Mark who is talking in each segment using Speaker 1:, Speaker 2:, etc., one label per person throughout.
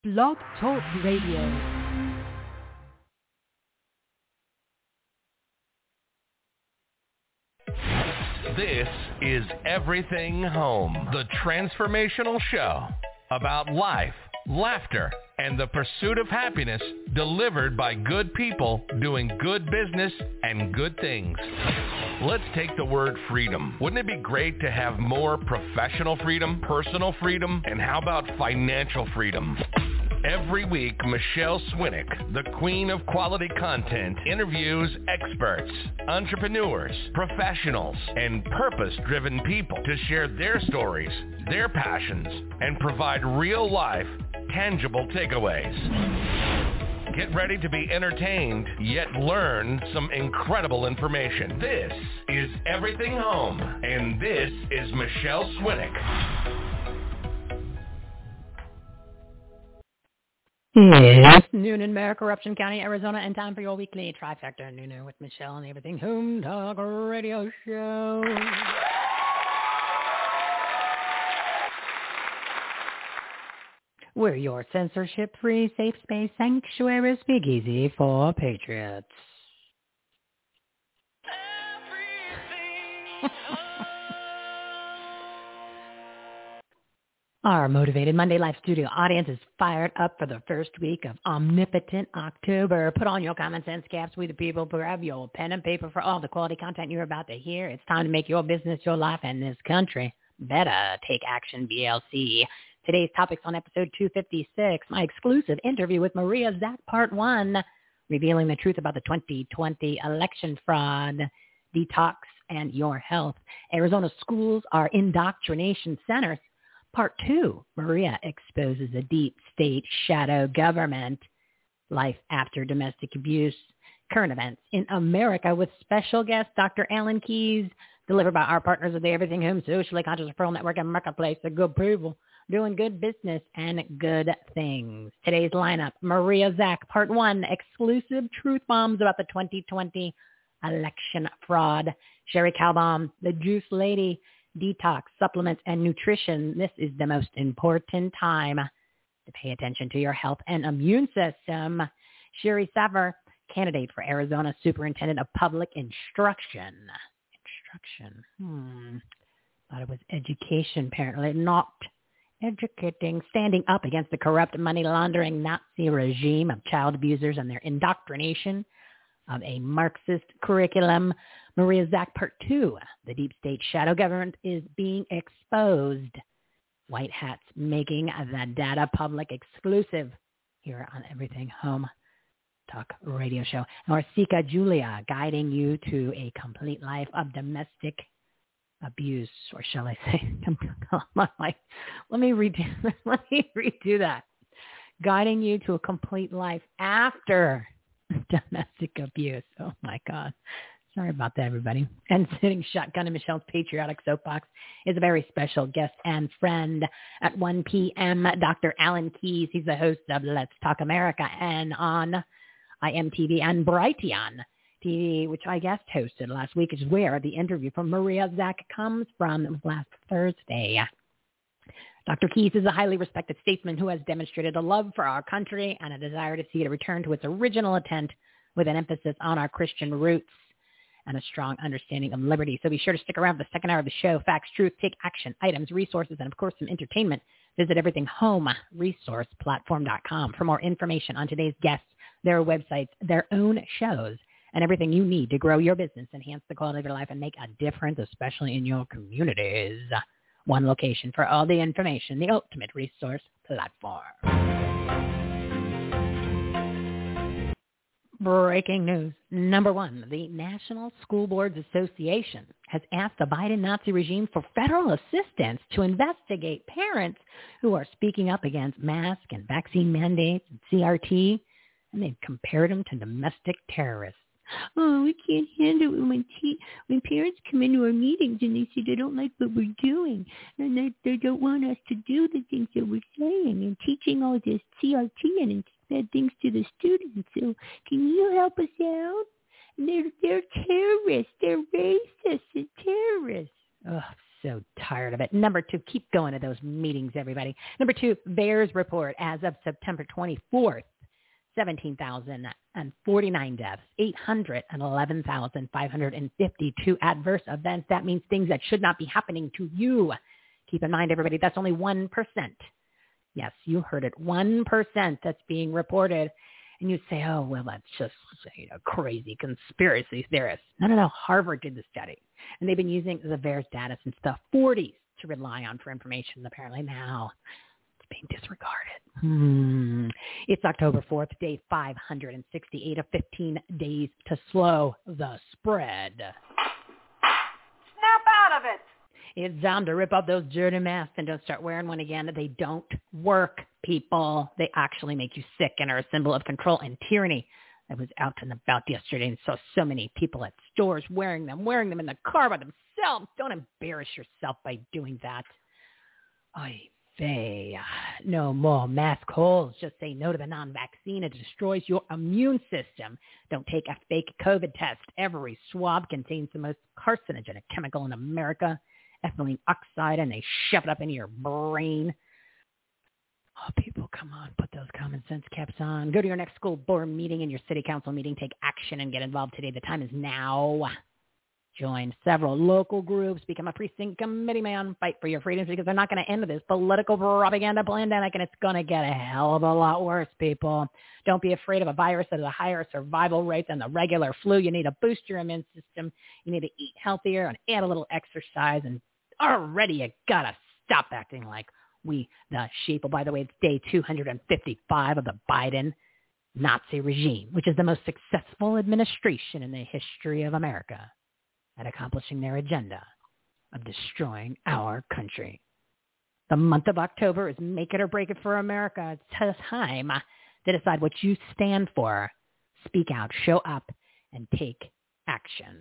Speaker 1: Blog Talk Radio.
Speaker 2: This is Everything Home, the transformational show about life, laughter, and the pursuit of happiness delivered by good people doing good business and good things. Let's take the word freedom. Wouldn't it be great to have more professional freedom, personal freedom, and how about financial freedom? Every week, Michelle Swinick, the queen of quality content, interviews experts, entrepreneurs, professionals, and purpose-driven people to share their stories, their passions, and provide real-life, tangible takeaways. Get ready to be entertained, yet learn some incredible information. This is Everything Home, and this is Michelle Swinick.
Speaker 1: It's noon in Maricorruption County, Arizona, and time for your weekly Trifecta Noon with Michelle on the Everything Home Talk Radio Show. We're your censorship-free, safe space sanctuary speakeasy for patriots. Our Motivated Monday Live studio audience is fired up for the first week of Omnipotent October. Put on your common sense caps, we the people. Grab your pen and paper for all the quality content you're about to hear. It's time to make your business, your life, and this country better. Take action, BLC. Today's topics on episode 256, my exclusive interview with Maria Zack, part 1, revealing the truth about the 2020 election fraud, detox, and your health. Arizona schools are indoctrination centers. Part 2, Maria exposes a deep state shadow government, life after domestic abuse, current events in America with special guest Dr. Alan Keyes, delivered by our partners of the Everything Home Socially Conscious Referral Network and Marketplace, the good people doing good business and good things. Today's lineup, Maria Zack, part 1, exclusive truth bombs about the 2020 election fraud. Sherry Calbaum, the Juice Lady, detox, supplements, and nutrition. This is the most important time to pay attention to your health and immune system. Sherry Saver, candidate for Arizona Superintendent of Public Instruction. Thought it was education, apparently. Not educating. Standing up against the corrupt money laundering Nazi regime of child abusers and their indoctrination of a Marxist curriculum. Maria Zack, part 2, the deep state shadow government is being exposed. White hats making the data public exclusive here on Everything Home Talk Radio Show. Or Sika Julia, guiding you to a complete life of domestic abuse, or shall I say, let me redo that. Guiding you to a complete life after domestic abuse. Oh my God. Sorry about that, everybody. And sitting shotgun in Michelle's patriotic soapbox is a very special guest and friend. At 1 p.m., Dr. Alan Keyes. He's the host of Let's Talk America and on IMTV and Brighteon TV, which I guest hosted last week, is where the interview from Maria Zack comes from. It was last Thursday. Dr. Keyes is a highly respected statesman who has demonstrated a love for our country and a desire to see it return to its original intent with an emphasis on our Christian roots and a strong understanding of liberty. So be sure to stick around for the second hour of the show. Facts, truth, take action, items, resources, and of course some entertainment. Visit everythinghomeresourceplatform.com for more information on today's guests, their websites, their own shows, and everything you need to grow your business, enhance the quality of your life, and make a difference, especially in your communities. One location for all the information, the ultimate resource platform. Breaking news. Number 1, the National School Boards Association has asked the Biden Nazi regime for federal assistance to investigate parents who are speaking up against mask and vaccine mandates and CRT, and they've compared them to domestic terrorists. Oh, we can't handle it when parents come into our meetings and they say they don't like what we're doing and they don't want us to do the things that we're saying and teaching all this CRT and bad things to the students. So can you help us out? And they're terrorists. They're racist and terrorists. Oh, so tired of it. Number 2, keep going to those meetings, everybody. Number 2, VAERS report as of September 24th, 17,049 deaths, 811,552 adverse events. That means things that should not be happening to you. Keep in mind, everybody, that's only 1%. Yes, you heard it, 1% that's being reported. And you say, oh, well, that's just crazy conspiracy theorists. No. Harvard did the study. And they've been using the VAERS data since the 40s to rely on for information. Apparently now it's being disregarded. It's October 4th, day 568 of 15 days to slow the spread.
Speaker 3: Snap out of it.
Speaker 1: It's time to rip off those dirty masks and don't start wearing one again. They don't work, people. They actually make you sick and are a symbol of control and tyranny. I was out and about yesterday and saw so many people at stores wearing them in the car by themselves. Don't embarrass yourself by doing that. Oy vey. No more mask holes. Just say no to the non-vaccine. It destroys your immune system. Don't take a fake COVID test. Every swab contains the most carcinogenic chemical in America, ethylene oxide, and they shove it up into your brain. Oh, people, come on, put those common sense caps on. Go to your next school board meeting and your city council meeting. Take action and get involved today. The time is now. Join several local groups. Become a precinct committee man. Fight for your freedoms because they're not going to end this political propaganda pandemic, and it's going to get a hell of a lot worse, people. Don't be afraid of a virus that has a higher survival rate than the regular flu. You need to boost your immune system. You need to eat healthier and add a little exercise. And already you got to stop acting like we the sheep. By the way, it's day 255 of the Biden Nazi regime, which is the most successful administration in the history of America at accomplishing their agenda of destroying our country. The month of October is make it or break it for America. It's time to decide what you stand for. Speak out, show up, and take action.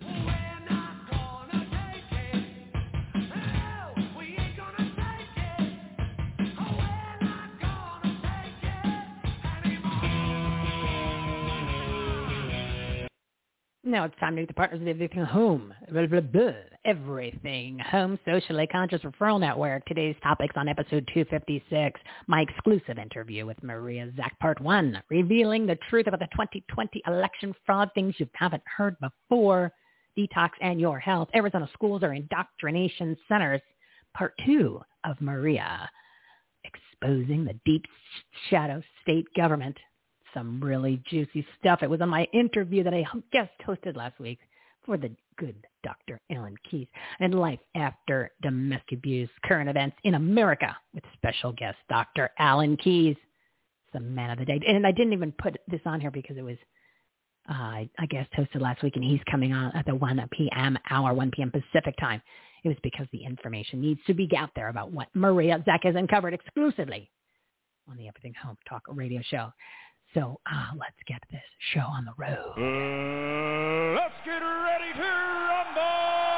Speaker 1: Now it's time to meet the partners of Everything Home. Blah, blah, blah. Everything Home Socially Conscious Referral Network. Today's topics on episode 256. My exclusive interview with Maria Zack, part 1. Revealing the truth about the 2020 election fraud, things you haven't heard before. Detox and your health. Arizona schools are indoctrination centers. Part 2 of Maria. Exposing the deep shadow state government. Some really juicy stuff. It was on my interview that I guest hosted last week for the good Dr. Alan Keyes and Life After Domestic Abuse, Current Events in America with special guest Dr. Alan Keyes, the man of the day. And I didn't even put this on here because it was, I guest hosted last week and he's coming on at the 1 p.m. hour, 1 p.m. Pacific time. It was because the information needs to be out there about what Maria Zack has uncovered exclusively on the Everything Home Talk radio show. So let's get this show on the road.
Speaker 4: Let's get ready to rumble!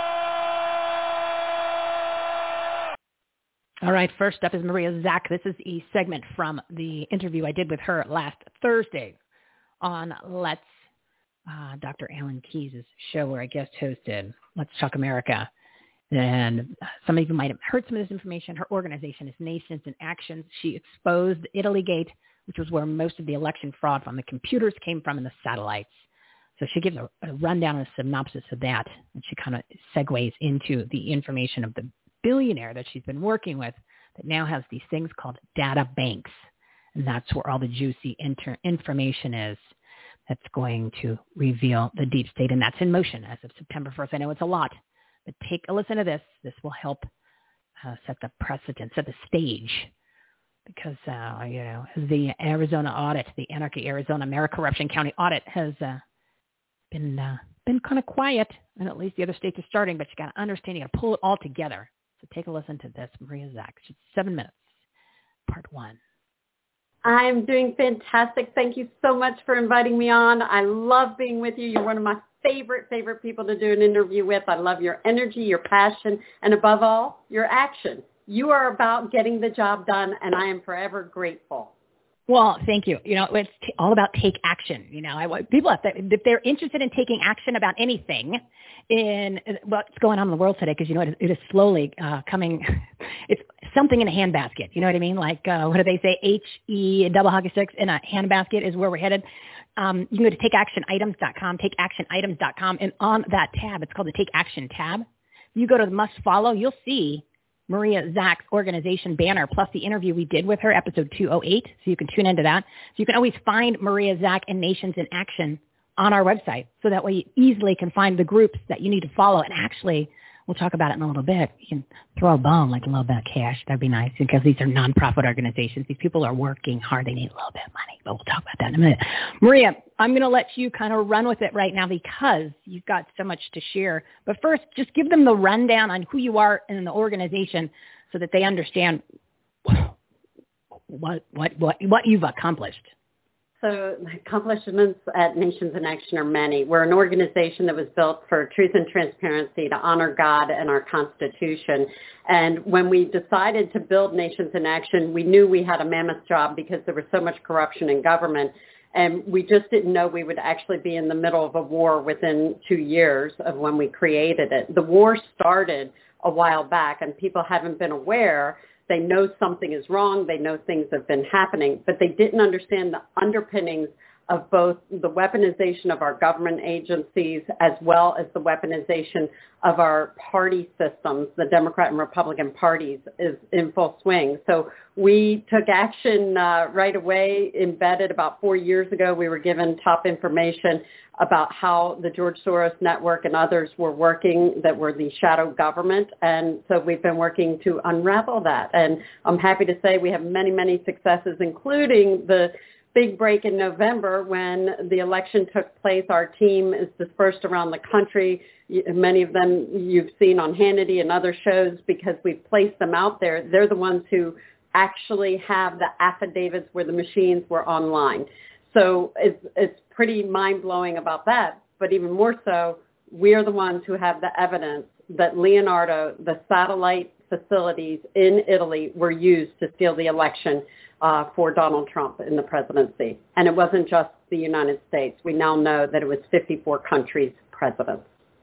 Speaker 1: All right, first up is Maria Zack. This is a segment from the interview I did with her last Thursday on Dr. Alan Keyes' show where I guest hosted Let's Talk America. And some of you might have heard some of this information. Her organization is Nations in Action. She exposed Italygate, which was where most of the election fraud from the computers came from and the satellites. So she gives a rundown and a synopsis of that, and she kind of segues into the information of the billionaire that she's been working with that now has these things called data banks. And that's where all the juicy information is that's going to reveal the deep state, and that's in motion as of September 1st. I know it's a lot, but take a listen to this. This will help set the precedent, set the stage. Because, the Arizona audit, the Anarchy Arizona Maricorruption County audit has been kind of quiet, and at least the other states are starting, but you got to understand, you got to pull it all together. So take a listen to this, Maria Zack. It's 7 minutes, part 1.
Speaker 3: I'm doing fantastic. Thank you so much for inviting me on. I love being with you. You're one of my favorite people to do an interview with. I love your energy, your passion, and above all, your action. You are about getting the job done, and I am forever grateful.
Speaker 1: Well, thank you. It's all about take action. I want people, if they're interested in taking action about anything in what's going on in the world today, because it is slowly coming. It's something in a handbasket. You know what I mean? Like, what do they say? HE double hockey sticks in a handbasket is where we're headed. You can go to takeactionitems.com, takeactionitems.com, and on that tab, it's called the Take Action tab. You go to the must follow, you'll see Maria Zach's organization banner, plus the interview we did with her, episode 208. So you can tune into that. So you can always find Maria Zach and Nations in Action on our website. So that way you easily can find the groups that you need to follow. And actually, we'll talk about it in a little bit. You can throw a bone, like a little bit of cash. That'd be nice, because these are nonprofit organizations. These people are working hard. They need a little bit of money, but we'll talk about that in a minute. Maria, I'm going to let you kind of run with it right now because you've got so much to share. But first, just give them the rundown on who you are in the organization so that they understand what you've accomplished.
Speaker 3: So the accomplishments at Nations in Action are many. We're an organization that was built for truth and transparency, to honor God and our Constitution. And when we decided to build Nations in Action, we knew we had a mammoth job because there was so much corruption in government. And we just didn't know we would actually be in the middle of a war within 2 years of when we created it. The war started a while back, and people haven't been aware. They know something is wrong. They know things have been happening, but they didn't understand the underpinnings of both the weaponization of our government agencies as well as the weaponization of our party systems. The Democrat and Republican parties is in full swing. So we took action right away, embedded about 4 years ago. We were given top information about how the George Soros network and others were working that were the shadow government. And so we've been working to unravel that. And I'm happy to say we have many, many successes, including the big break in November when the election took place. Our team is dispersed around the country. Many of them you've seen on Hannity and other shows because we've placed them out there. They're the ones who actually have the affidavits where the machines were online. So it's pretty mind-blowing about that. But even more so, we're the ones who have the evidence that Leonardo, the satellite facilities in Italy, were used to steal the election for Donald Trump in the presidency. And it wasn't just the United States. We now know that it was 54 countries' presidents.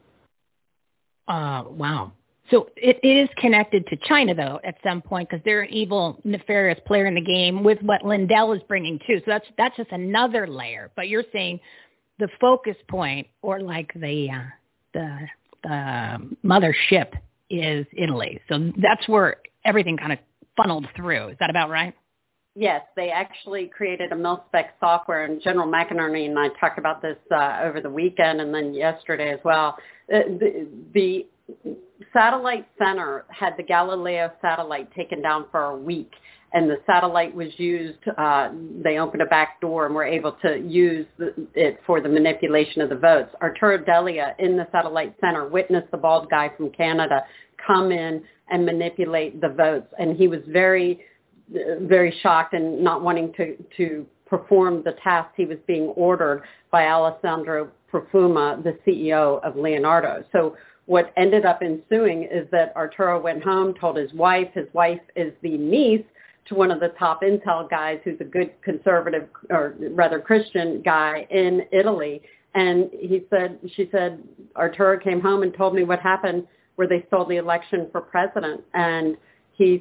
Speaker 1: Wow. So it is connected to China, though, at some point, because they're an evil, nefarious player in the game with what Lindell is bringing, too. So that's just another layer. But you're saying the focus point, or like the mothership, is Italy. So that's where everything kind of funneled through. Is that about right?
Speaker 3: Yes, they actually created a mil-spec software, and General McInerney and I talked about this over the weekend and then yesterday as well. The satellite center had the Galileo satellite taken down for a week, and the satellite was used. They opened a back door and were able to use it for the manipulation of the votes. Arturo Delia in the satellite center witnessed the bald guy from Canada come in and manipulate the votes, and he was very shocked and not wanting to perform the task he was being ordered by Alessandro Profuma, the CEO of Leonardo. So what ended up ensuing is that Arturo went home, told his wife. His wife is the niece to one of the top intel guys who's a good conservative, or rather Christian guy in Italy. And she said, Arturo came home and told me what happened where they stole the election for president. And he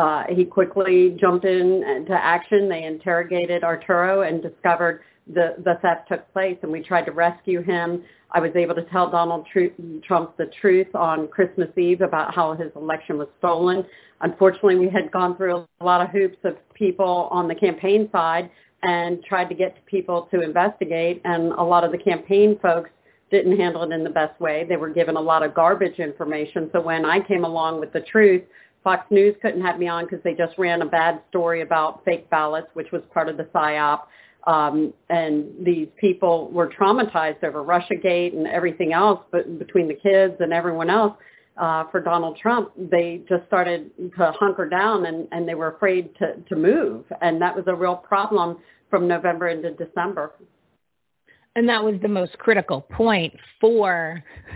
Speaker 3: quickly jumped into action. They interrogated Arturo and discovered the theft took place, and we tried to rescue him. I was able to tell Donald Trump the truth on Christmas Eve about how his election was stolen. Unfortunately, we had gone through a lot of hoops of people on the campaign side and tried to get people to investigate, and a lot of the campaign folks didn't handle it in the best way. They were given a lot of garbage information. So when I came along with the truth, Fox News couldn't have me on because they just ran a bad story about fake ballots, which was part of the PSYOP. And these people were traumatized over Russiagate and everything else, but between the kids and everyone else, for Donald Trump, they just started to hunker down and they were afraid to move. And that was a real problem from November into December.
Speaker 1: And that was the most critical point for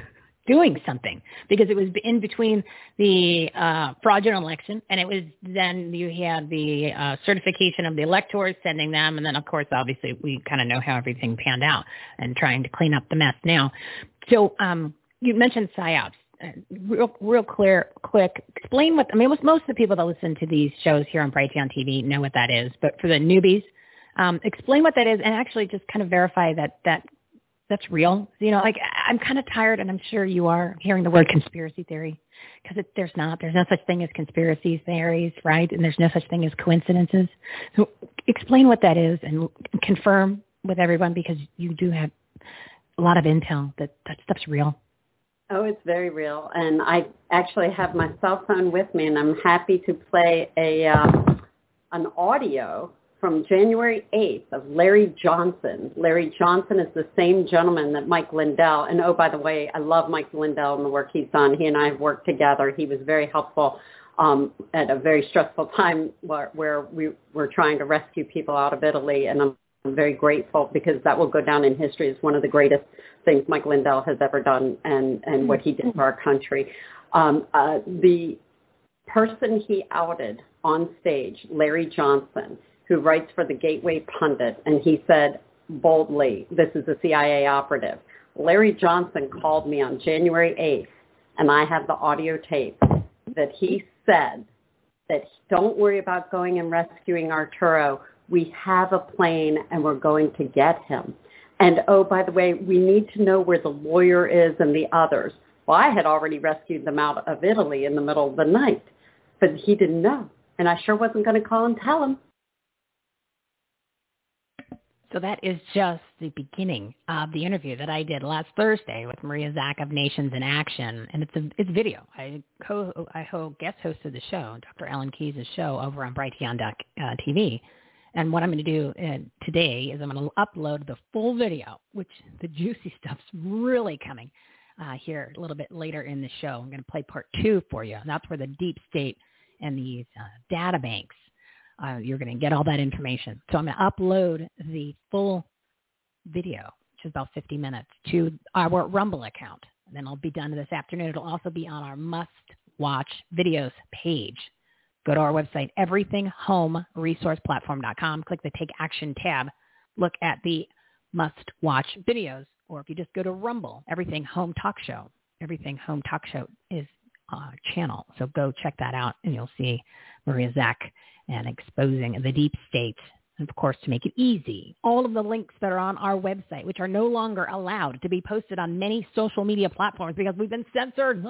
Speaker 1: doing something, because it was in between the fraudulent election, and it was then you had the certification of the electors, sending them, and then, of course, obviously, we kind of know how everything panned out and trying to clean up the mess now. So you mentioned PSYOPs. Real quick, explain what, I mean, most of the people that listen to these shows here on Brighteon TV know what that is, but for the newbies, explain what that is and actually just kind of verify that that's real. You know, like, I'm kind of tired, and I'm sure you are, hearing the word conspiracy theory, because there's no such thing as conspiracy theories, right? And there's no such thing as coincidences. So explain what that is and confirm with everyone, because you do have a lot of intel that stuff's real.
Speaker 3: Oh, it's very real. And I actually have my cell phone with me, and I'm happy to play an audio from January 8th of Larry Johnson. Larry Johnson is the same gentleman that Mike Lindell, and oh, by the way, I love Mike Lindell and the work he's done. He and I have worked together. He was very helpful at a very stressful time where we were trying to rescue people out of Italy, and I'm very grateful, because that will go down in history as one of the greatest things Mike Lindell has ever done, and what he did for our country. The person he outed on stage, Larry Johnson, who writes for the Gateway Pundit, and he said boldly, this is a CIA operative. Larry Johnson called me on January 8th, and I have the audio tape that he said that don't worry about going and rescuing Arturo. We have a plane, and we're going to get him. And, oh, by the way, we need to know where the lawyer is and the others. Well, I had already rescued them out of Italy in the middle of the night, but he didn't know, and I sure wasn't going to call and tell him.
Speaker 1: So that is just the beginning of the interview that I did last Thursday with Maria Zack of Nations in Action, and it's video. I guest hosted the show, Dr. Ellen Keyes' show, over on Brighteon.tv. And what I'm going to do today is I'm going to upload the full video, which the juicy stuff's really coming here a little bit later in the show. I'm going to play part 2 for you. And that's where the deep state and these data banks, you're going to get all that information. So I'm going to upload the full video, which is about 50 minutes, to our Rumble account. And then I'll be done this afternoon. It'll also be on our Must Watch Videos page. Go to our website, everythinghomeresourceplatform.com. Click the Take Action tab. Look at the Must Watch Videos. Or if you just go to Rumble, Everything Home Talk Show. Everything Home Talk Show is our channel. So go check that out, and you'll see Maria Zack and exposing the deep state. And, of course, to make it easy, all of the links that are on our website, which are no longer allowed to be posted on many social media platforms because we've been censored.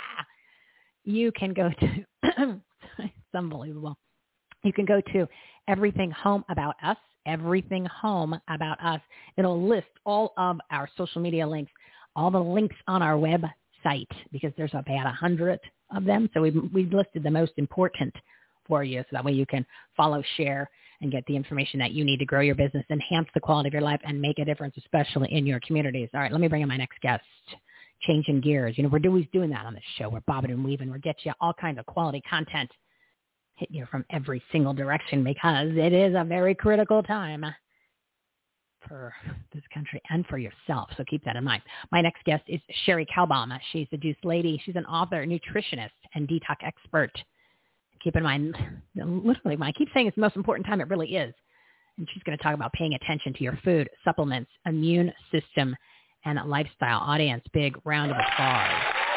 Speaker 1: You can go to... It's unbelievable. You can go to Everything Home About Us, Everything Home About Us. It'll list all of our social media links, all the links on our website, because there's about 100 of them. So we've listed the most important for you, so that way you can follow, share, and get the information that you need to grow your business, enhance the quality of your life, and make a difference, especially in your communities. All right, let me bring in my next guest. Changing gears. You know, we're always doing that on this show. We're bobbing and weaving. We're getting you all kinds of quality content, hit you from every single direction, because it is a very critical time for this country and for yourself. So keep that in mind. My next guest is Sherry Kalbaum. She's the Juice Lady. She's an author, nutritionist, and detox expert. Keep in mind, literally, when I keep saying it's the most important time, it really is. And she's going to talk about paying attention to your food, supplements, immune system, and lifestyle. Audience, big round of applause.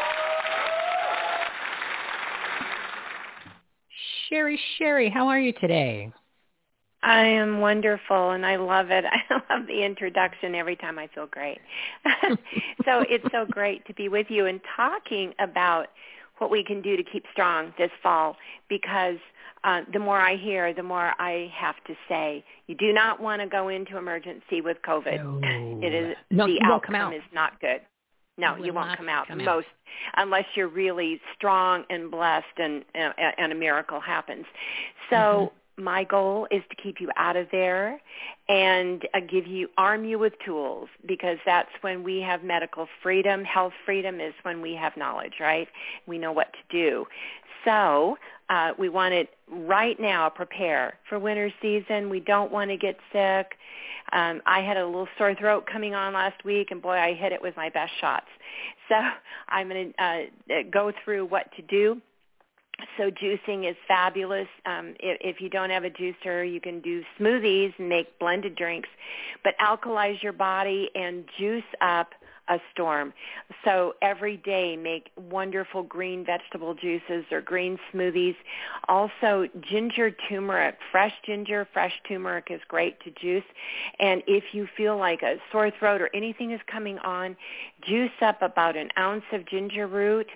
Speaker 1: Sherry, how are you today?
Speaker 5: I am wonderful, and I love it. I love the introduction. Every time I feel great. So it's so great to be with you and talking about what we can do to keep strong this fall, because the more I hear, the more I have to say, you do not want to go into emergency with COVID.
Speaker 1: No.
Speaker 5: The outcome is not good. No, you won't come out unless you're really strong and blessed and a miracle happens. So my goal is to keep you out of there and arm you with tools, because that's when we have medical freedom. Health freedom is when we have knowledge, right? We know what to do. So we want to right now prepare for winter season. We don't want to get sick. I had a little sore throat coming on last week, and boy, I hit it with my best shots. So I'm going to go through what to do. So juicing is fabulous. If you don't have a juicer, you can do smoothies and make blended drinks, but alkalize your body and juice up a storm. So every day make wonderful green vegetable juices or green smoothies. Also ginger turmeric, fresh turmeric is great to juice. And if you feel like a sore throat or anything is coming on, juice up about an ounce of ginger root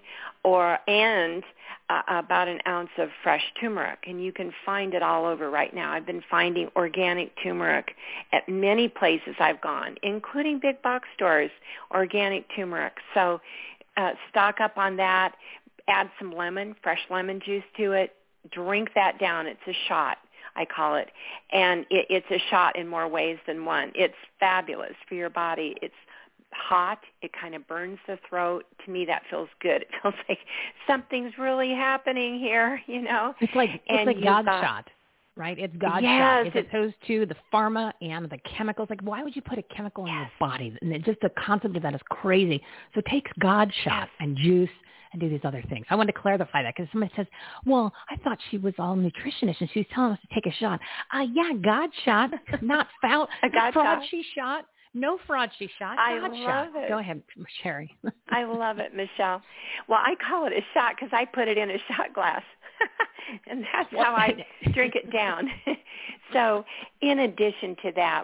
Speaker 5: and about an ounce of fresh turmeric, and you can find it all over right now. I've been finding organic turmeric at many places I've gone, including big box stores, organic turmeric. So stock up on that, add some fresh lemon juice to it, drink that down. It's a shot, I call it, and it's a shot in more ways than one. It's fabulous for your body. It's hot. It kind of burns the throat. To me, that feels good. It feels like something's really happening here, you know.
Speaker 1: It's like God's shot, right? It's God's shot as opposed to the pharma and the chemicals. Like, why would you put a chemical in your body? And just the concept of that is crazy. So take God's shot and juice and do these other things. I wanted to clarify that because somebody says, well, I thought she was all nutritionist and she was telling us to take a shot. Yeah, God's shot, not foul.
Speaker 5: A God
Speaker 1: fraud
Speaker 5: shot.
Speaker 1: She shot. No fraud she shot.
Speaker 5: I
Speaker 1: God
Speaker 5: love
Speaker 1: shot.
Speaker 5: it.
Speaker 1: Go ahead, Sherry.
Speaker 5: I love it, Michelle. Well, I call it a shot because I put it in a shot glass. And that's how I drink it down. So in addition to that,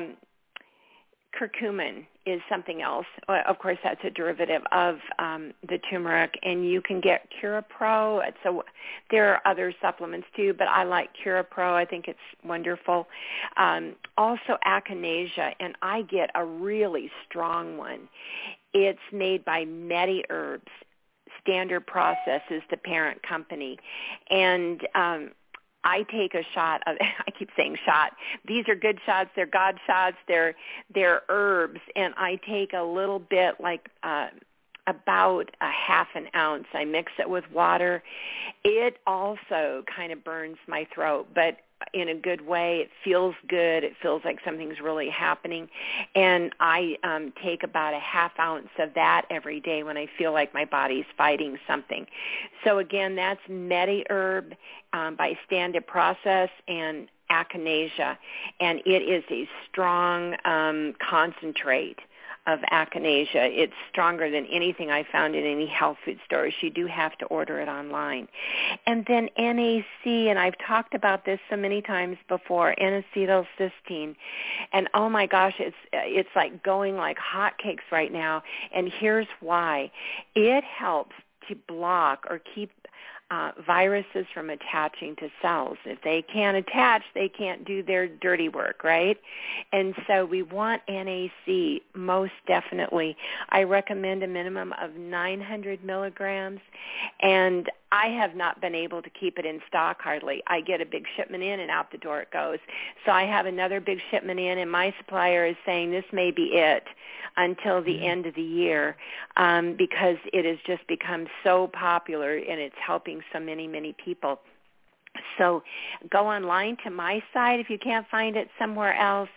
Speaker 5: curcumin is something else. Of course, that's a derivative of the turmeric, and you can get CuraPro. So there are other supplements too, but I like CuraPro. I think it's wonderful. Also, Echinacea, and I get a really strong one. It's made by MediHerbs. Standard Process is the parent company, and I take a shot of, I keep saying shot. These are good shots. They're God shots. They're herbs. And I take a little bit, like about a half an ounce. I mix it with water. It also kind of burns my throat, but in a good way. It feels good. It feels like something's really happening. And I take about a half ounce of that every day when I feel like my body's fighting something. So again, that's MediHerb by Standard Process and Echinacea. And it is a strong concentrate of Echinacea. It's stronger than anything I found in any health food stores. You do have to order it online. And then NAC, and I've talked about this so many times before, N-acetylcysteine. And oh my gosh, it's like going like hotcakes right now. And here's why. It helps to block or keep viruses from attaching to cells. If they can't attach, they can't do their dirty work, right? And so we want NAC most definitely. I recommend a minimum of 900 milligrams, and I have not been able to keep it in stock hardly. I get a big shipment in and out the door it goes. So I have another big shipment in, and my supplier is saying this may be it until the end of the year because it has just become so popular and it's helping so many, many people. So go online to my site if you can't find it somewhere else,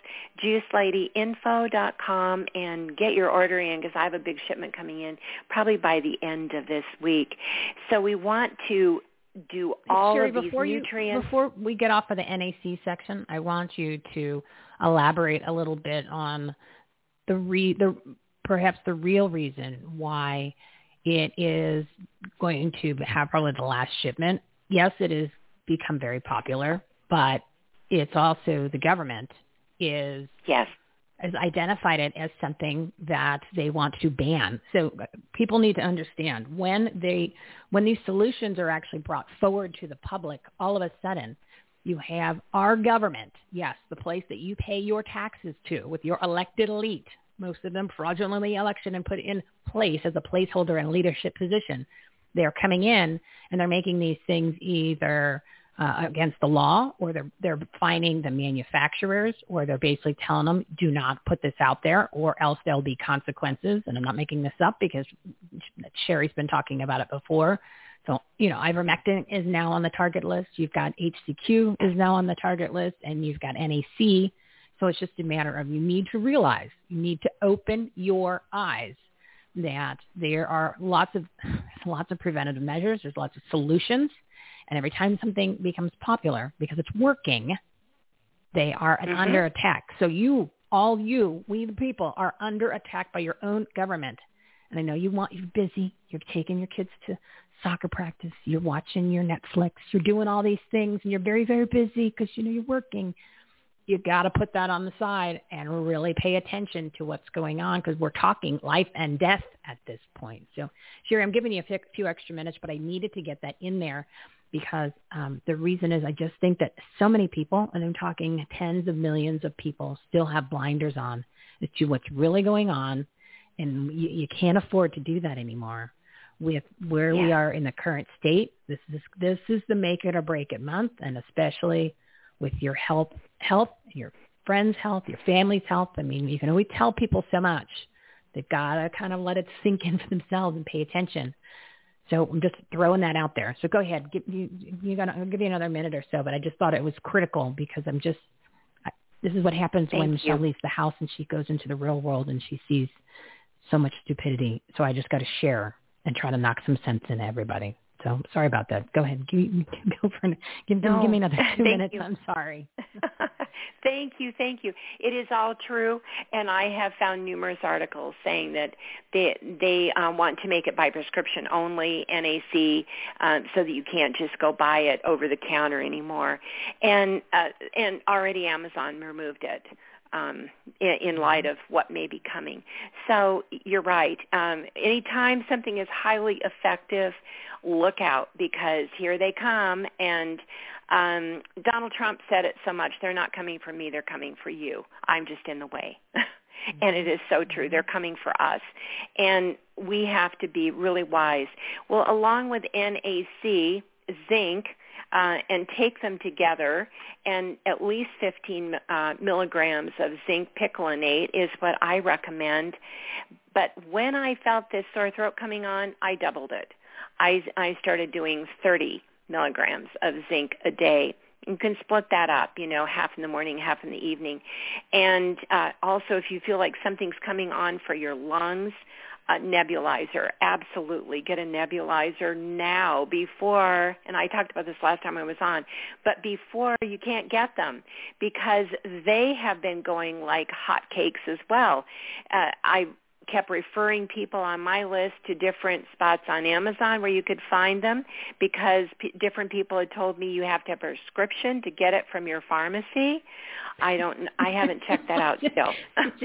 Speaker 5: juiceladyinfo.com, and get your order in because I have a big shipment coming in probably by the end of this week. So we want to do all
Speaker 1: Sherry,
Speaker 5: of these nutrients.
Speaker 1: Before we get off of the NAC section, I want you to elaborate a little bit on perhaps the real reason why it is going to have probably the last shipment. Yes, it has become very popular, but it's also the government has identified it as something that they want to ban. So people need to understand when these solutions are actually brought forward to the public, all of a sudden you have our government, yes, the place that you pay your taxes to with your elected elite, most of them fraudulently elected and put in place as a placeholder in leadership position. They're coming in and they're making these things either against the law, or they're fining the manufacturers, or they're basically telling them, do not put this out there, or else there'll be consequences. And I'm not making this up because Sherry's been talking about it before. So, ivermectin is now on the target list. You've got HCQ is now on the target list, and you've got NAC. So it's just a matter of, you need to realize, you need to open your eyes that there are lots of preventative measures. There's lots of solutions. And every time something becomes popular because it's working, they are under attack. So we the people, are under attack by your own government. And I know you're busy. You're taking your kids to soccer practice. You're watching your Netflix. You're doing all these things, and you're very, very busy because, you're working. You got to put that on the side and really pay attention to what's going on, because we're talking life and death at this point. So, Sherry, I'm giving you a few extra minutes, but I needed to get that in there because the reason is I just think that so many people, and I'm talking tens of millions of people, still have blinders on to what's really going on, and you can't afford to do that anymore. With where we are in the current state, this is the make it or break it month, and especially with your health, your friends' health, your family's health. I mean, you can only tell people so much. They've got to kind of let it sink in for themselves and pay attention. So I'm just throwing that out there. So go ahead. I'll give you another minute or so, but I just thought it was critical because this is what happens when Michelle leaves the house and she goes into the real world and she sees so much stupidity. So I just got to share and try to knock some sense into everybody. So sorry about that. Go ahead. Give me another 2 minutes. I'm sorry.
Speaker 5: Thank you. It is all true, and I have found numerous articles saying that they want to make it by prescription only, NAC, so that you can't just go buy it over the counter anymore. And already Amazon removed it. In light of what may be coming. So you're right. Anytime something is highly effective, look out, because here they come. And Donald Trump said it so much, they're not coming for me, they're coming for you. I'm just in the way. And it is so true. They're coming for us. And we have to be really wise. Well, along with NAC, zinc, and take them together, and at least 15 milligrams of zinc picolinate is what I recommend. But when I felt this sore throat coming on, I doubled it. I started doing 30 milligrams of zinc a day. You can split that up, half in the morning, half in the evening. And also, if you feel like something's coming on for your lungs, a nebulizer, absolutely. Get a nebulizer now before, and I talked about this last time I was on, but before you can't get them, because they have been going like hotcakes as well. I kept referring people on my list to different spots on Amazon where you could find them, because different people had told me you have to have a prescription to get it from your pharmacy. I haven't checked that out still.
Speaker 1: It's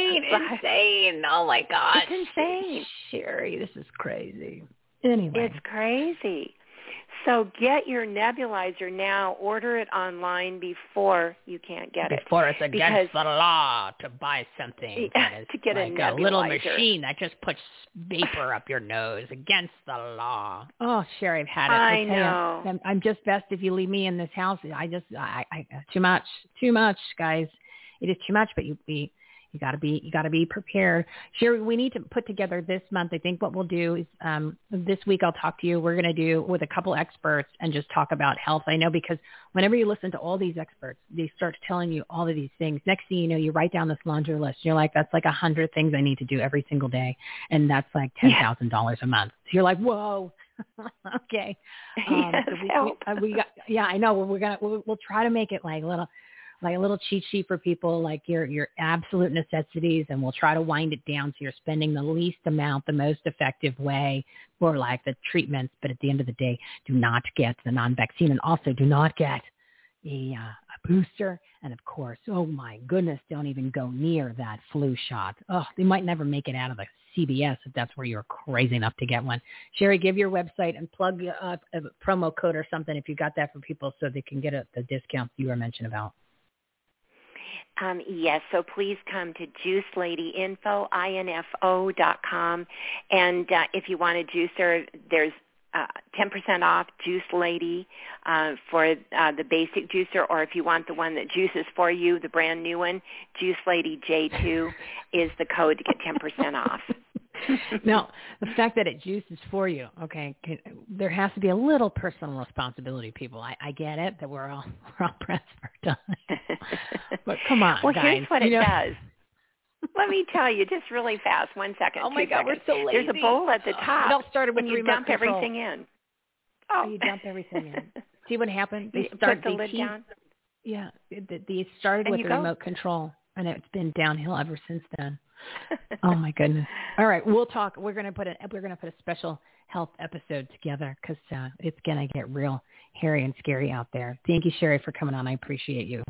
Speaker 1: insane. Oh my God.
Speaker 5: It's insane.
Speaker 1: Sherry, this is crazy. Anyway.
Speaker 5: It's crazy. So get your nebulizer now. Order it online before you can't get it.
Speaker 1: Before it's against the law to buy something.
Speaker 5: To get
Speaker 1: like
Speaker 5: a nebulizer.
Speaker 1: A little machine that just puts vapor up your nose. Against the law. Oh, Sherry, I've had it.
Speaker 5: I know.
Speaker 1: I'm just best if you leave me in this house. I too much, guys. It is too much, but you gotta be prepared. Sherry, we need to put together this month. I think what we'll do is this week I'll talk to you. We're gonna do with a couple experts and just talk about health. I know, because whenever you listen to all these experts, they start telling you all of these things. Next thing you know, you write down this laundry list. You're like, that's like 100 things I need to do every single day, and that's like $10,000 a month. So you're like, whoa. Okay. I know. We'll try to make it like a little cheat sheet for people, like your absolute necessities, and we'll try to wind it down so you're spending the least amount, the most effective way for like the treatments. But at the end of the day, do not get the non-vaccine, and also do not get a booster. And of course, oh my goodness, don't even go near that flu shot. Oh, they might never make it out of the CBS if that's where you're crazy enough to get one. Sherry, give your website and plug a promo code or something if you got that for people so they can get the discounts you were mentioning about.
Speaker 5: Yes, so please come to JuiceLadyInfo.com, and if you want a juicer, there's 10% off Juice Lady for the basic juicer, or if you want the one that juices for you, the brand new one, Juice Lady J2 is the code to get 10% off.
Speaker 1: Now, the fact that it juices for you, okay, there has to be a little personal responsibility, people. I get it that we're all pressed for time, but come on,
Speaker 5: well,
Speaker 1: guys.
Speaker 5: Here's what it does. Let me tell you, just really fast. 1 second.
Speaker 1: Oh my God,
Speaker 5: seconds.
Speaker 1: we're so lazy.
Speaker 5: There's a bowl at the top.
Speaker 1: It all started with
Speaker 5: when you dump everything in.
Speaker 1: Oh, you dump everything in. See what happened?
Speaker 5: Put the lid down.
Speaker 1: Yeah, they started with the remote control, and it's been downhill ever since then. Oh my goodness! All right, we'll talk. We're gonna put a special health episode together because it's gonna get real hairy and scary out there. Thank you, Sherry, for coming on. I appreciate you.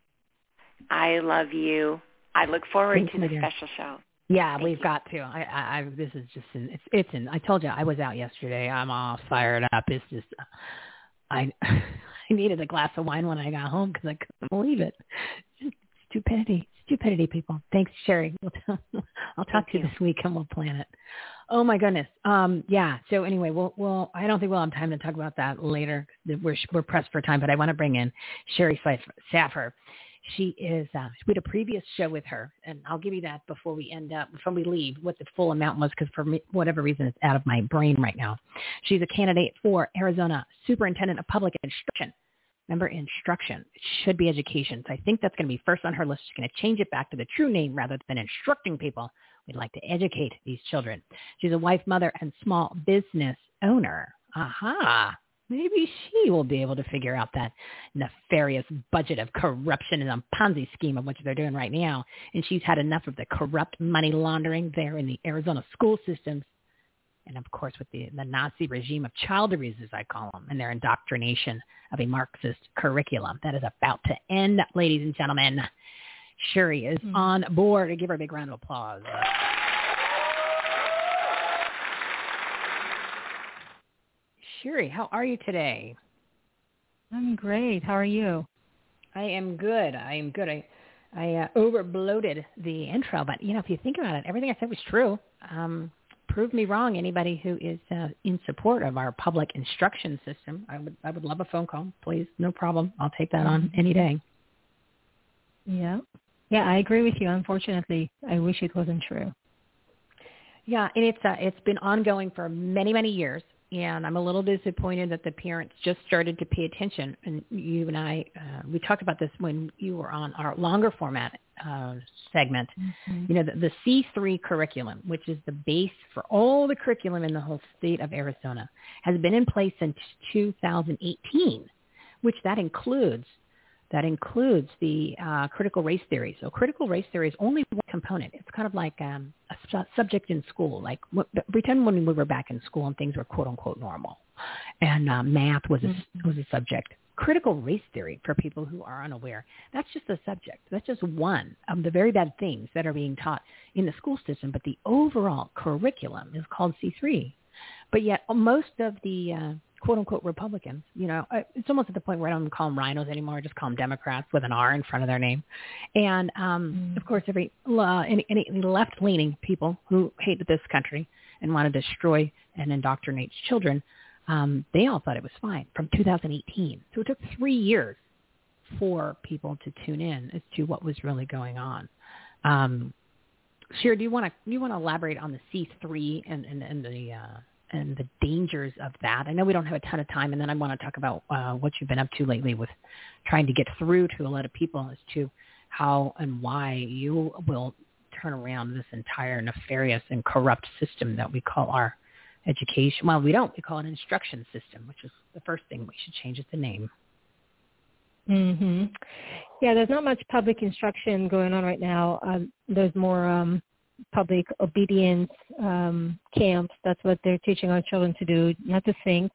Speaker 5: I love you. I look forward to the special show.
Speaker 1: Yeah, we've got to. I this is just it's in. I told you I was out yesterday. I'm all fired up. It's just I needed a glass of wine when I got home because I couldn't believe it. Just stupidity, people. Thanks, Sherry. I'll talk to you this week and we'll plan it. Oh my goodness. Yeah. So anyway, we'll. I don't think we'll have time to talk about that later. We're pressed for time, but I want to bring in Sherry Saffer. She is, we had a previous show with her, and I'll give you that before we leave, what the full amount was, because for whatever reason, it's out of my brain right now. She's a candidate for Arizona Superintendent of Public Instruction. Remember, instruction. It should be education. So I think that's going to be first on her list. She's going to change it back to the true name rather than instructing people. We'd like to educate these children. She's a wife, mother, and small business owner. Aha. Maybe she will be able to figure out that nefarious budget of corruption and a Ponzi scheme of which they're doing right now. And she's had enough of the corrupt money laundering there in the Arizona school systems. And, of course, with the Nazi regime of child abuse, as I call them, and their indoctrination of a Marxist curriculum that is about to end, ladies and gentlemen. Sherry is on board. Give her a big round of applause. Sherry, how are you today?
Speaker 6: I'm great. How are you?
Speaker 1: I am good. I overbloated the intro, but if you think about it, everything I said was true. Prove me wrong. Anybody who is in support of our public instruction system, I would love a phone call, please. No problem. I'll take that on any day.
Speaker 6: Yeah, I agree with you. Unfortunately, I wish it wasn't true.
Speaker 1: Yeah, and it's been ongoing for many, many years. And I'm a little disappointed that the parents just started to pay attention. And you and I, we talked about this when you were on our longer format segment. Mm-hmm. The C3 curriculum, which is the base for all the curriculum in the whole state of Arizona, has been in place since 2018, which that includes the critical race theory. So critical race theory is only one component. It's kind of like a subject in school. Like pretend when we were back in school and things were quote unquote normal, and math was a subject. Critical race theory, for people who are unaware, that's just a subject. That's just one of the very bad things that are being taught in the school system. But the overall curriculum is called C3. But yet most of the quote-unquote Republicans, it's almost at the point where I don't call them rhinos anymore. I just call them Democrats with an R in front of their name. And, of course, any left-leaning people who hated this country and want to destroy and indoctrinate children, they all thought it was fine from 2018. So it took 3 years for people to tune in as to what was really going on. Shira, do you want to elaborate on the C3 and the dangers of that? I know we don't have a ton of time, and then I want to talk about what you've been up to lately with trying to get through to a lot of people as to how and why you will turn around this entire nefarious and corrupt system that we call our education. Well, we don't. We call it an instruction system, which is the first thing we should change is the name.
Speaker 6: Mm-hmm. Yeah, there's not much public instruction going on right now. There's more public obedience camps. That's what they're teaching our children to do, not to think,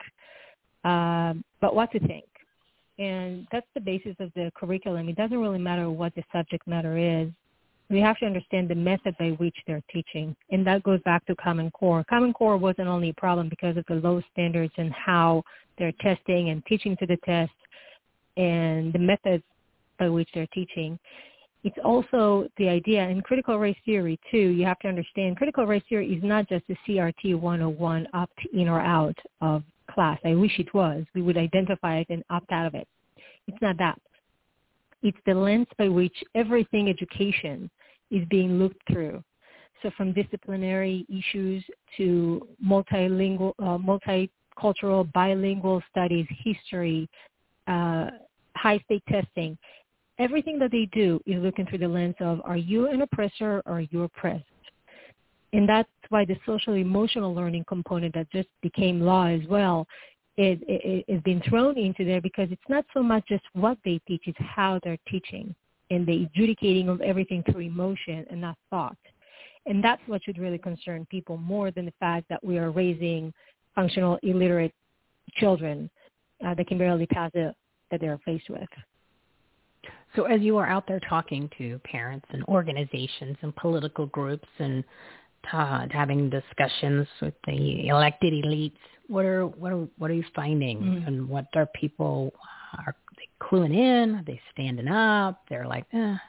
Speaker 6: but what to think. And that's the basis of the curriculum. It doesn't really matter what the subject matter is. We have to understand the method by which they're teaching. And that goes back to Common Core. Common Core wasn't only a problem because of the low standards and how they're testing and teaching to the test and the methods by which they're teaching. It's also the idea in critical race theory, too. You have to understand critical race theory is not just the CRT 101 opt-in or out of class. I wish it was. We would identify it and opt out of it. It's not that. It's the lens by which everything education is being looked through. So from disciplinary issues to multilingual, multicultural, bilingual studies, history, high-stake testing, everything that they do is looking through the lens of, are you an oppressor or are you oppressed? And that's why the social-emotional learning component that just became law as well is been thrown into there, because it's not so much just what they teach, it's how they're teaching and the adjudicating of everything through emotion and not thought. And that's what should really concern people more than the fact that we are raising functional illiterate children that can barely pass it that they're faced with.
Speaker 1: So as you are out there talking to parents and organizations and political groups and having discussions with the elected elites, what are you finding? And what are people, are they cluing in? Are they standing up? They're like,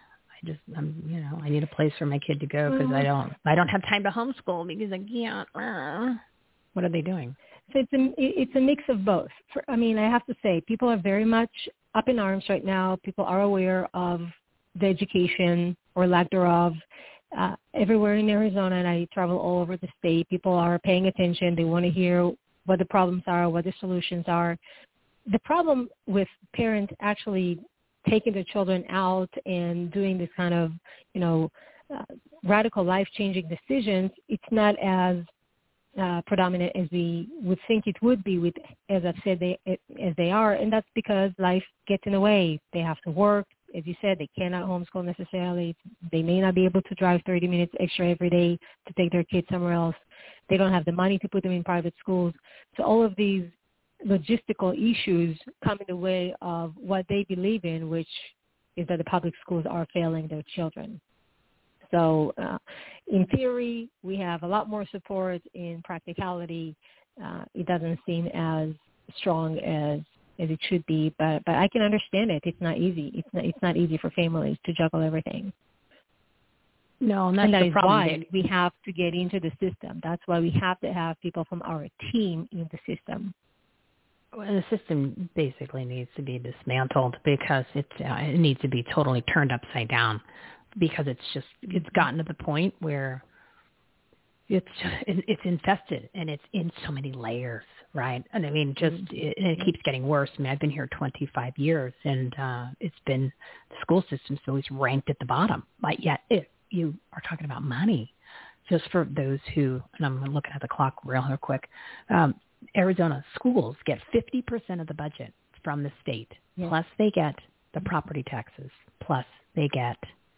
Speaker 1: I need a place for my kid to go because I don't have time to homeschool because I can't. What are they doing?
Speaker 6: So it's a mix of both. I have to say, people are very much up in arms right now. People are aware of the education or lack thereof. Everywhere in Arizona, and I travel all over the state, people are paying attention. They want to hear what the problems are, what the solutions are. The problem with parents actually taking their children out and doing this kind of, radical life-changing decisions, it's not as predominant as we would think it would be with, as I've said, as they are. And that's because life gets in the way. They have to work. As you said, they cannot homeschool necessarily. They may not be able to drive 30 minutes extra every day to take their kids somewhere else. They don't have the money to put them in private schools. So all of these logistical issues come in the way of what they believe in, which is that the public schools are failing their children. So in theory, we have a lot more support. In practicality, it doesn't seem as strong as it should be, but I can understand it. It's not easy. It's not easy for families to juggle everything.
Speaker 1: No, and that's
Speaker 6: and that
Speaker 1: the
Speaker 6: is
Speaker 1: problem.
Speaker 6: why we have to get into the system. That's why we have to have people from our team in the system.
Speaker 1: Well, the system basically needs to be dismantled because it needs to be totally turned upside down, because it's gotten to the point where it's infested and it's in so many layers, right? And it keeps getting worse. I've been here 25 years, and it's been, the school system's always ranked at the bottom. But yet, if you are talking about money, just for those who, and I'm looking at the clock real quick, Arizona schools get 50% of the budget from the state, plus they get the property taxes, plus they get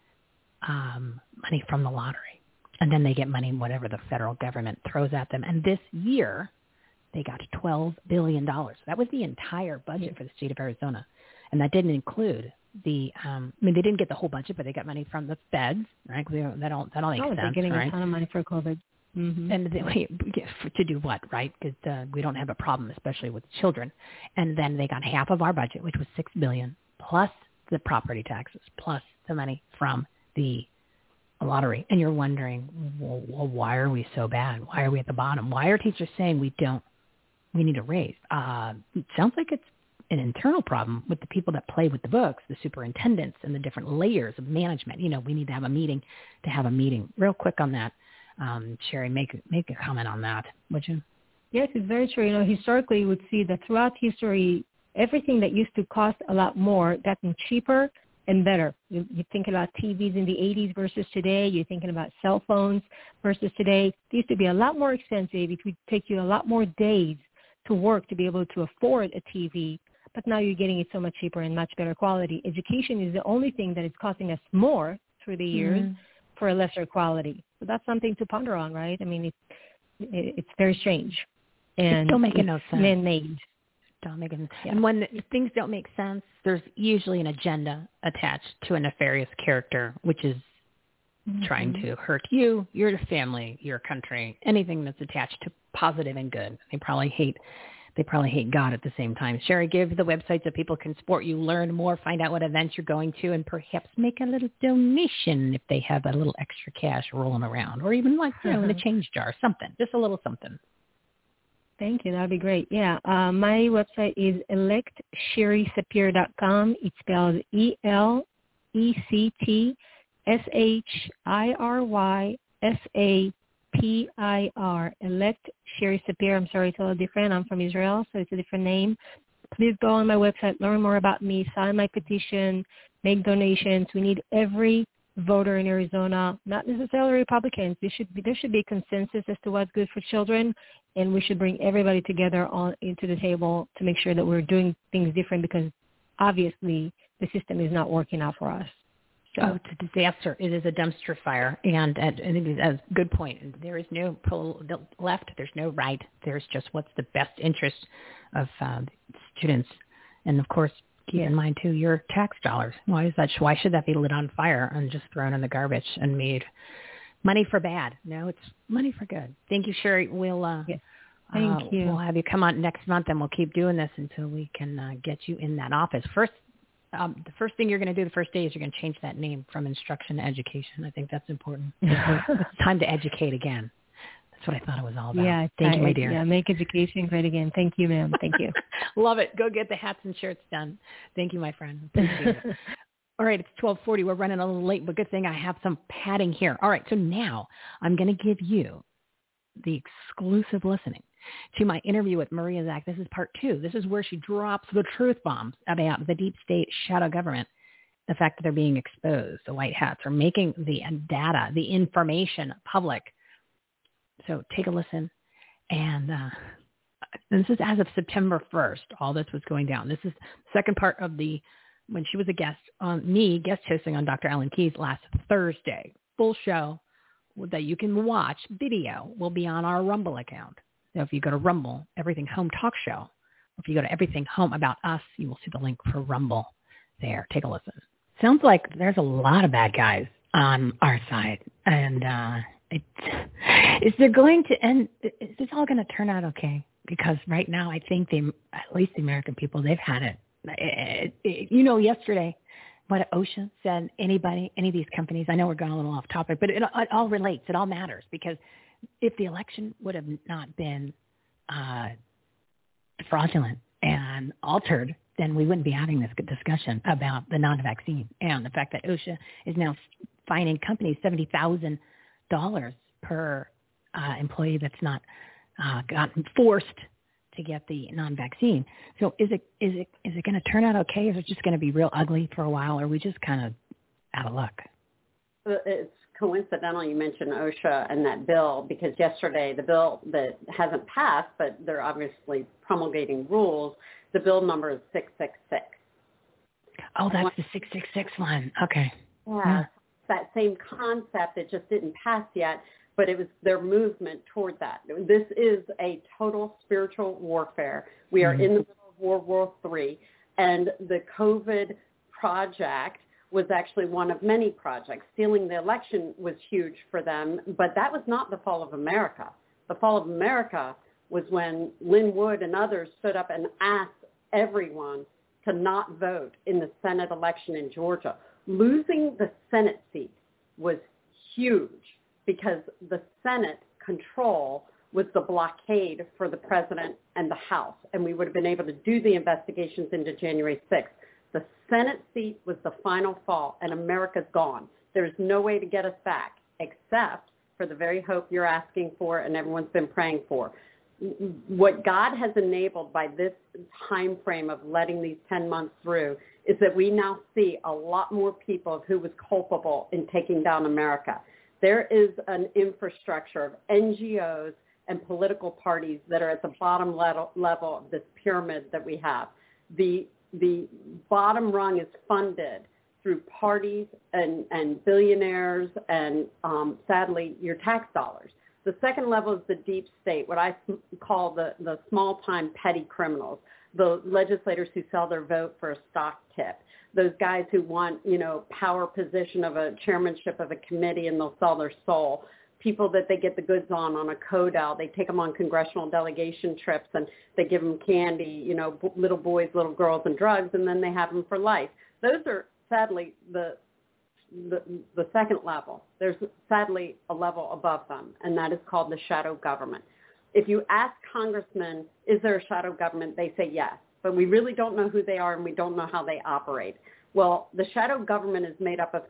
Speaker 1: money from the lottery. And then they get money, whatever the federal government throws at them. And this year, they got $12 billion. That was the entire budget for the state of Arizona. And that didn't include they didn't get the whole budget, but they got money from the feds, right? That all makes sense,
Speaker 6: they're getting
Speaker 1: right?
Speaker 6: a ton of money for COVID. Mm-hmm.
Speaker 1: And to do what, right? Because we don't have a problem, especially with children. And then they got half of our budget, which was $6 billion, plus the property taxes, plus the money from the lottery. And you're wondering, well, why are we so bad? Why are we at the bottom? Why are teachers saying we need a raise? It sounds like it's an internal problem with the people that play with the books, the superintendents and the different layers of management. We need to have a meeting Real quick on that. Sherry, make a comment on that, would you?
Speaker 6: Yes, it's very true. Historically, you would see that throughout history, everything that used to cost a lot more gotten cheaper and better. You think about TVs in the 80s versus today. You're thinking about cell phones versus today. They used to be a lot more expensive. It would take you a lot more days to work to be able to afford a TV. But now you're getting it so much cheaper and much better quality. Education is the only thing that is costing us more through the years for a lesser quality. So that's something to ponder on, right? It's very strange. And
Speaker 1: it's still making no sense.
Speaker 6: Man-made.
Speaker 1: And when things don't make sense, there's usually an agenda attached to a nefarious character, which is trying to hurt you, your family, your country, anything that's attached to positive and good. They probably hate God at the same time. Sherry, give the website so people can support you, learn more, find out what events you're going to, and perhaps make a little donation if they have a little extra cash rolling around, or even in a change jar, something, just a little something.
Speaker 6: Thank you. That would be great. Yeah. My website is electsherrysapir.com. It's spelled ELECTSHIRYSAPIR. Elect Sherry Sapir. I'm sorry, it's a little different. I'm from Israel, so it's a different name. Please go on my website, learn more about me, sign my petition, make donations. We need every voter in Arizona, not necessarily Republicans. There should be a consensus as to what's good for children, and we should bring everybody together into the table to make sure that we're doing things different, because obviously the system is not working out for us. So
Speaker 1: it's a disaster. It is a dumpster fire, and I think it's a good point. There is no left. There's no right. There's just what's the best interest of students, and of course, keep in mind too your tax dollars. Why should that be lit on fire and just thrown in the garbage and made money for bad? No, it's money for good. Thank you, Sherry. We'll
Speaker 6: Thank you.
Speaker 1: We'll have you come on next month, and we'll keep doing this until we can get you in that office. First. The first thing you're going to do the first day is you're going to change that name from instruction to education. I think that's important. It's time to educate again. That's what I thought it was all about.
Speaker 6: Yeah,
Speaker 1: thank you, my dear.
Speaker 6: Yeah, make education great again. Thank you, ma'am. Thank you.
Speaker 1: Love it. Go get the hats and shirts done. Thank you, my friend. Appreciate it. All right, it's 12:40. We're running a little late, but good thing I have some padding here. All right, so now I'm going to give you the exclusive listening to my interview with Maria Zack. This is part 2. This is where she drops the truth bombs about the deep state shadow government, the fact that they're being exposed. The white hats are making the data, the information public. So take a listen. And this is as of September 1st. All this was going down. This is the second part of when she was a guest hosting on Dr. Ellen Keyes last Thursday. Full show that you can watch. Video will be on our Rumble account. So if you go to Rumble, Everything Home Talk Show, if you go to Everything Home About Us, you will see the link for Rumble there. Take a listen. Sounds like there's a lot of bad guys on our side. And is there going to end? Is this all going to turn out okay? Because right now I think at least the American people, they've had it. Yesterday, what OSHA said, any of these companies, I know we're going a little off topic, but it all relates. It all matters, because if the election would have not been fraudulent and altered, then we wouldn't be having this good discussion about the non-vaccine and the fact that OSHA is now fining companies $70,000 per employee that's not gotten forced to get the non-vaccine. So is it going to turn out okay? Is it just going to be real ugly for a while, or are we just kind of out of luck?
Speaker 3: It's coincidental you mentioned OSHA and that bill, because yesterday the bill that hasn't passed, but they're obviously promulgating rules, the bill number is 666.
Speaker 1: Oh, that's the 666 one. Okay.
Speaker 3: Yeah. That same concept, it just didn't pass yet, but it was their movement toward that. This is a total spiritual warfare. We are in the middle of World War III, and the COVID project was actually one of many projects. Stealing the election was huge for them, but that was not the fall of America. The fall of America was when Lynn Wood and others stood up and asked everyone to not vote in the Senate election in Georgia. Losing the Senate seat was huge, because the Senate control was the blockade for the president and the House, and we would have been able to do the investigations into January 6th. The Senate seat was the final fall, and America's gone. There's no way to get us back except for the very hope you're asking for and everyone's been praying for. What God has enabled by this time frame of letting these 10 months through is that we now see a lot more people of who was culpable in taking down America. There is an infrastructure of NGOs and political parties that are at the bottom level of this pyramid that we have. The bottom rung is funded through parties and billionaires and, sadly, your tax dollars. The second level is the deep state, what I call the small-time petty criminals, the legislators who sell their vote for a stock tip, those guys who want, power position of a chairmanship of a committee and they'll sell their soul, people that they get the goods on a CODEL. They take them on congressional delegation trips and they give them candy, little boys, little girls, and drugs, and then they have them for life. Those are, sadly, the second level. There's sadly a level above them, and that is called the shadow government. If you ask congressmen, is there a shadow government, they say yes. But we really don't know who they are and we don't know how they operate. Well, the shadow government is made up of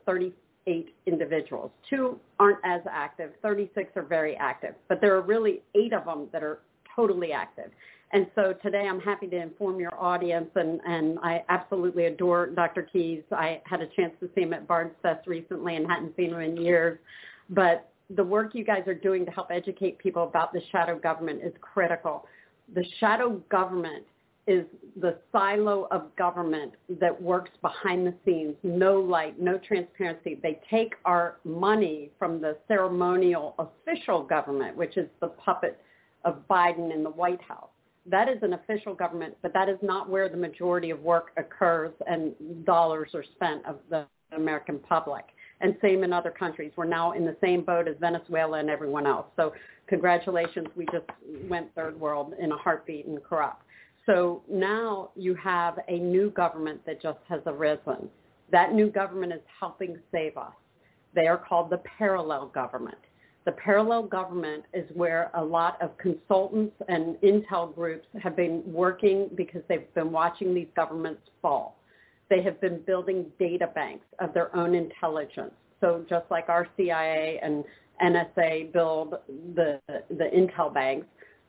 Speaker 3: 38 individuals. 2 aren't as active. 36 are very active. But there are really 8 of them that are totally active. And so today I'm happy to inform your audience, and I absolutely adore Dr. Keys. I had a chance to see him at Bard's Fest recently and hadn't seen him in years. But the work you guys are doing to help educate people about the shadow government is critical. The shadow government is the silo of government that works behind the scenes, no light, no transparency. They take our money from the ceremonial official government, which is the puppet of Biden in the White House. That is an official government, but that is not where the majority of work occurs and dollars are spent of the American public. And same in other countries. We're now in the same boat as Venezuela and everyone else. So congratulations, we just went third world in a heartbeat and corrupt. So now you have a new government that just has arisen. That new government is helping save us. They are called the parallel government. The parallel government is where a lot of consultants and intel groups have been working because they've been watching these governments fall. They have been building data banks of their own intelligence. So just like our CIA and NSA build the intel banks,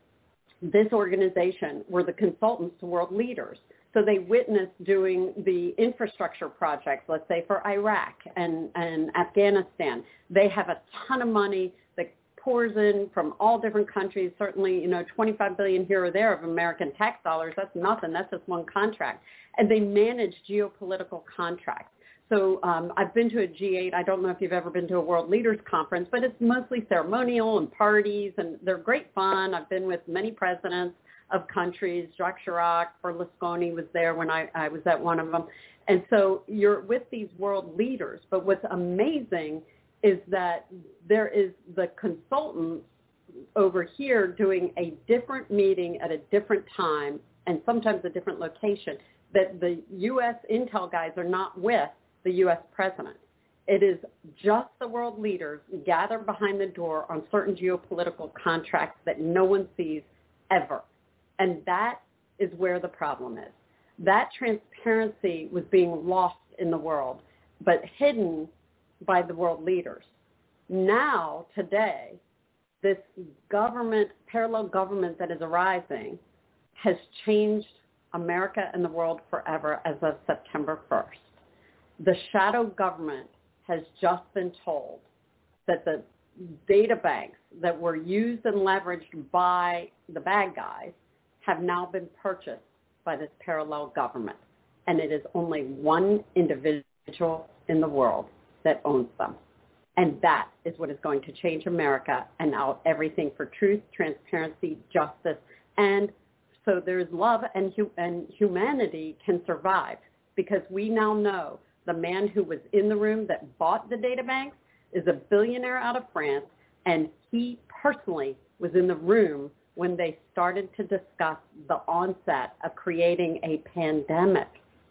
Speaker 3: this organization were the consultants to world leaders. So they witnessed doing the infrastructure projects, let's say for Iraq and Afghanistan. They have a ton of money that pours in from all different countries. Certainly, $25 billion here or there of American tax dollars. That's nothing. That's just one contract. And they manage geopolitical contracts. So I've been to a G8. I don't know if you've ever been to a World Leaders Conference, but it's mostly ceremonial and parties, and they're great fun. I've been with many presidents of countries. Jacques Chirac, Berlusconi was there when I was at one of them. And so you're with these world leaders. But what's amazing is that there is the consultant over here doing a different meeting at a different time and sometimes a different location that the U.S. intel guys are not with the U.S. president. It is just the world leaders gathered behind the door on certain geopolitical contracts that no one sees ever. And that is where the problem is. That transparency was being lost in the world, but hidden by the world leaders. Now, today, this government, parallel government that is arising has changed America and the world forever as of September 1st. The shadow government has just been told that the data banks that were used and leveraged by the bad guys have now been purchased by this parallel government. And it is only one individual in the world that owns them. And that is what is going to change America and now everything for truth, transparency, justice. And so there's love and humanity can survive because we now know the man who was in the room that bought the data banks is a billionaire out of France, and he personally was in the room when they started to discuss the onset of creating a pandemic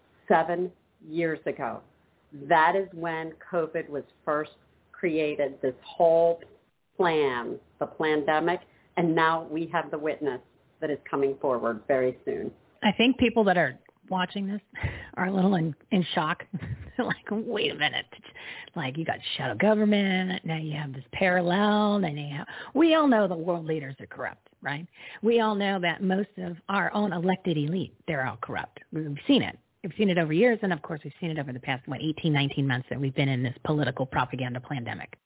Speaker 3: 7 years ago. That is when COVID was first created, this whole plan, the pandemic, and now we have the witness that is coming forward very soon.
Speaker 1: I think people that are watching this are a little in shock. They're like, wait a minute. Like, you got shadow government, now you have this parallel, then you have... We all know the world leaders are corrupt, right? We all know that most of our own elected elite, they're all corrupt. We've seen it. We've seen it over years, and of course we've seen it over the past, 18, 19 months that we've been in this political propaganda pandemic.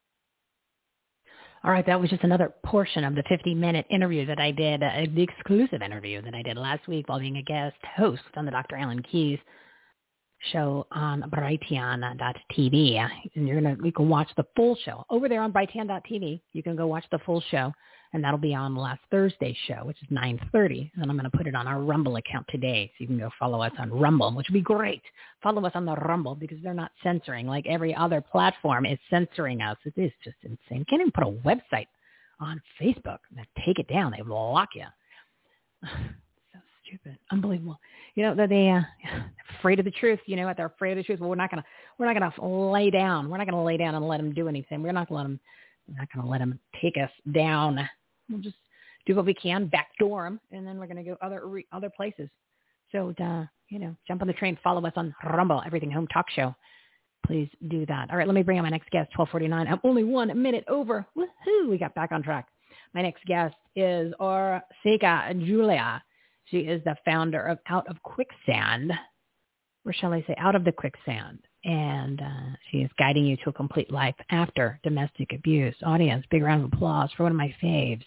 Speaker 1: All right, that was just another portion of the 50-minute interview that I did, the exclusive interview that I did last week while being a guest host on the Dr. Alan Keyes show on Brighteon.tv. And you can watch the full show over there on Brighteon.tv. You can go watch the full show, and that'll be on last Thursday's show, which is 9:30. And I'm going to put it on our Rumble account today, so you can go follow us on Rumble, which would be great. Follow us on the Rumble because they're not censoring like every other platform is censoring us. It is just insane. You can't even put a website on Facebook and take it down. They block you. So stupid, unbelievable. They're afraid of the truth. You know what? They're afraid of the truth. Well, we're not gonna lay down. We're not gonna lay down and let them do anything. We're not gonna let them take us down. We'll just do what we can, backdoor them, and then we're going to go other places. So, jump on the train, follow us on Rumble, Everything Home Talk Show. Please do that. All right, let me bring on my next guest, 12:49. I'm only 1 minute over. Woohoo! We got back on track. My next guest is Orsika Julia. She is the founder of Out of Quicksand, or shall I say Out of the Quicksand. And she is guiding you to a complete life after domestic abuse. Audience, big round of applause for one of my faves.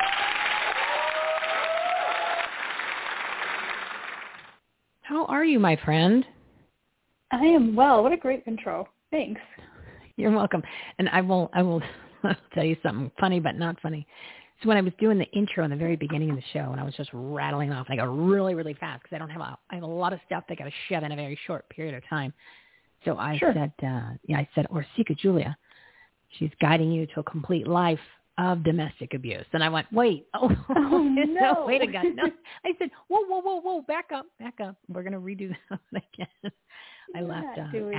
Speaker 1: How are you, my friend?
Speaker 7: I am well. What a great intro. Thanks.
Speaker 1: You're welcome. And I will tell you something funny, but not funny. So when I was doing the intro in the very beginning of the show, and I was just rattling off, and I go really, really fast because I have a lot of stuff that got to shove in a very short period of time. So I said, Orsika Julia, she's guiding you to a complete life of domestic abuse. And I went, wait, no, wait a minute. No. I said, whoa, back up. We're going to redo that again. I left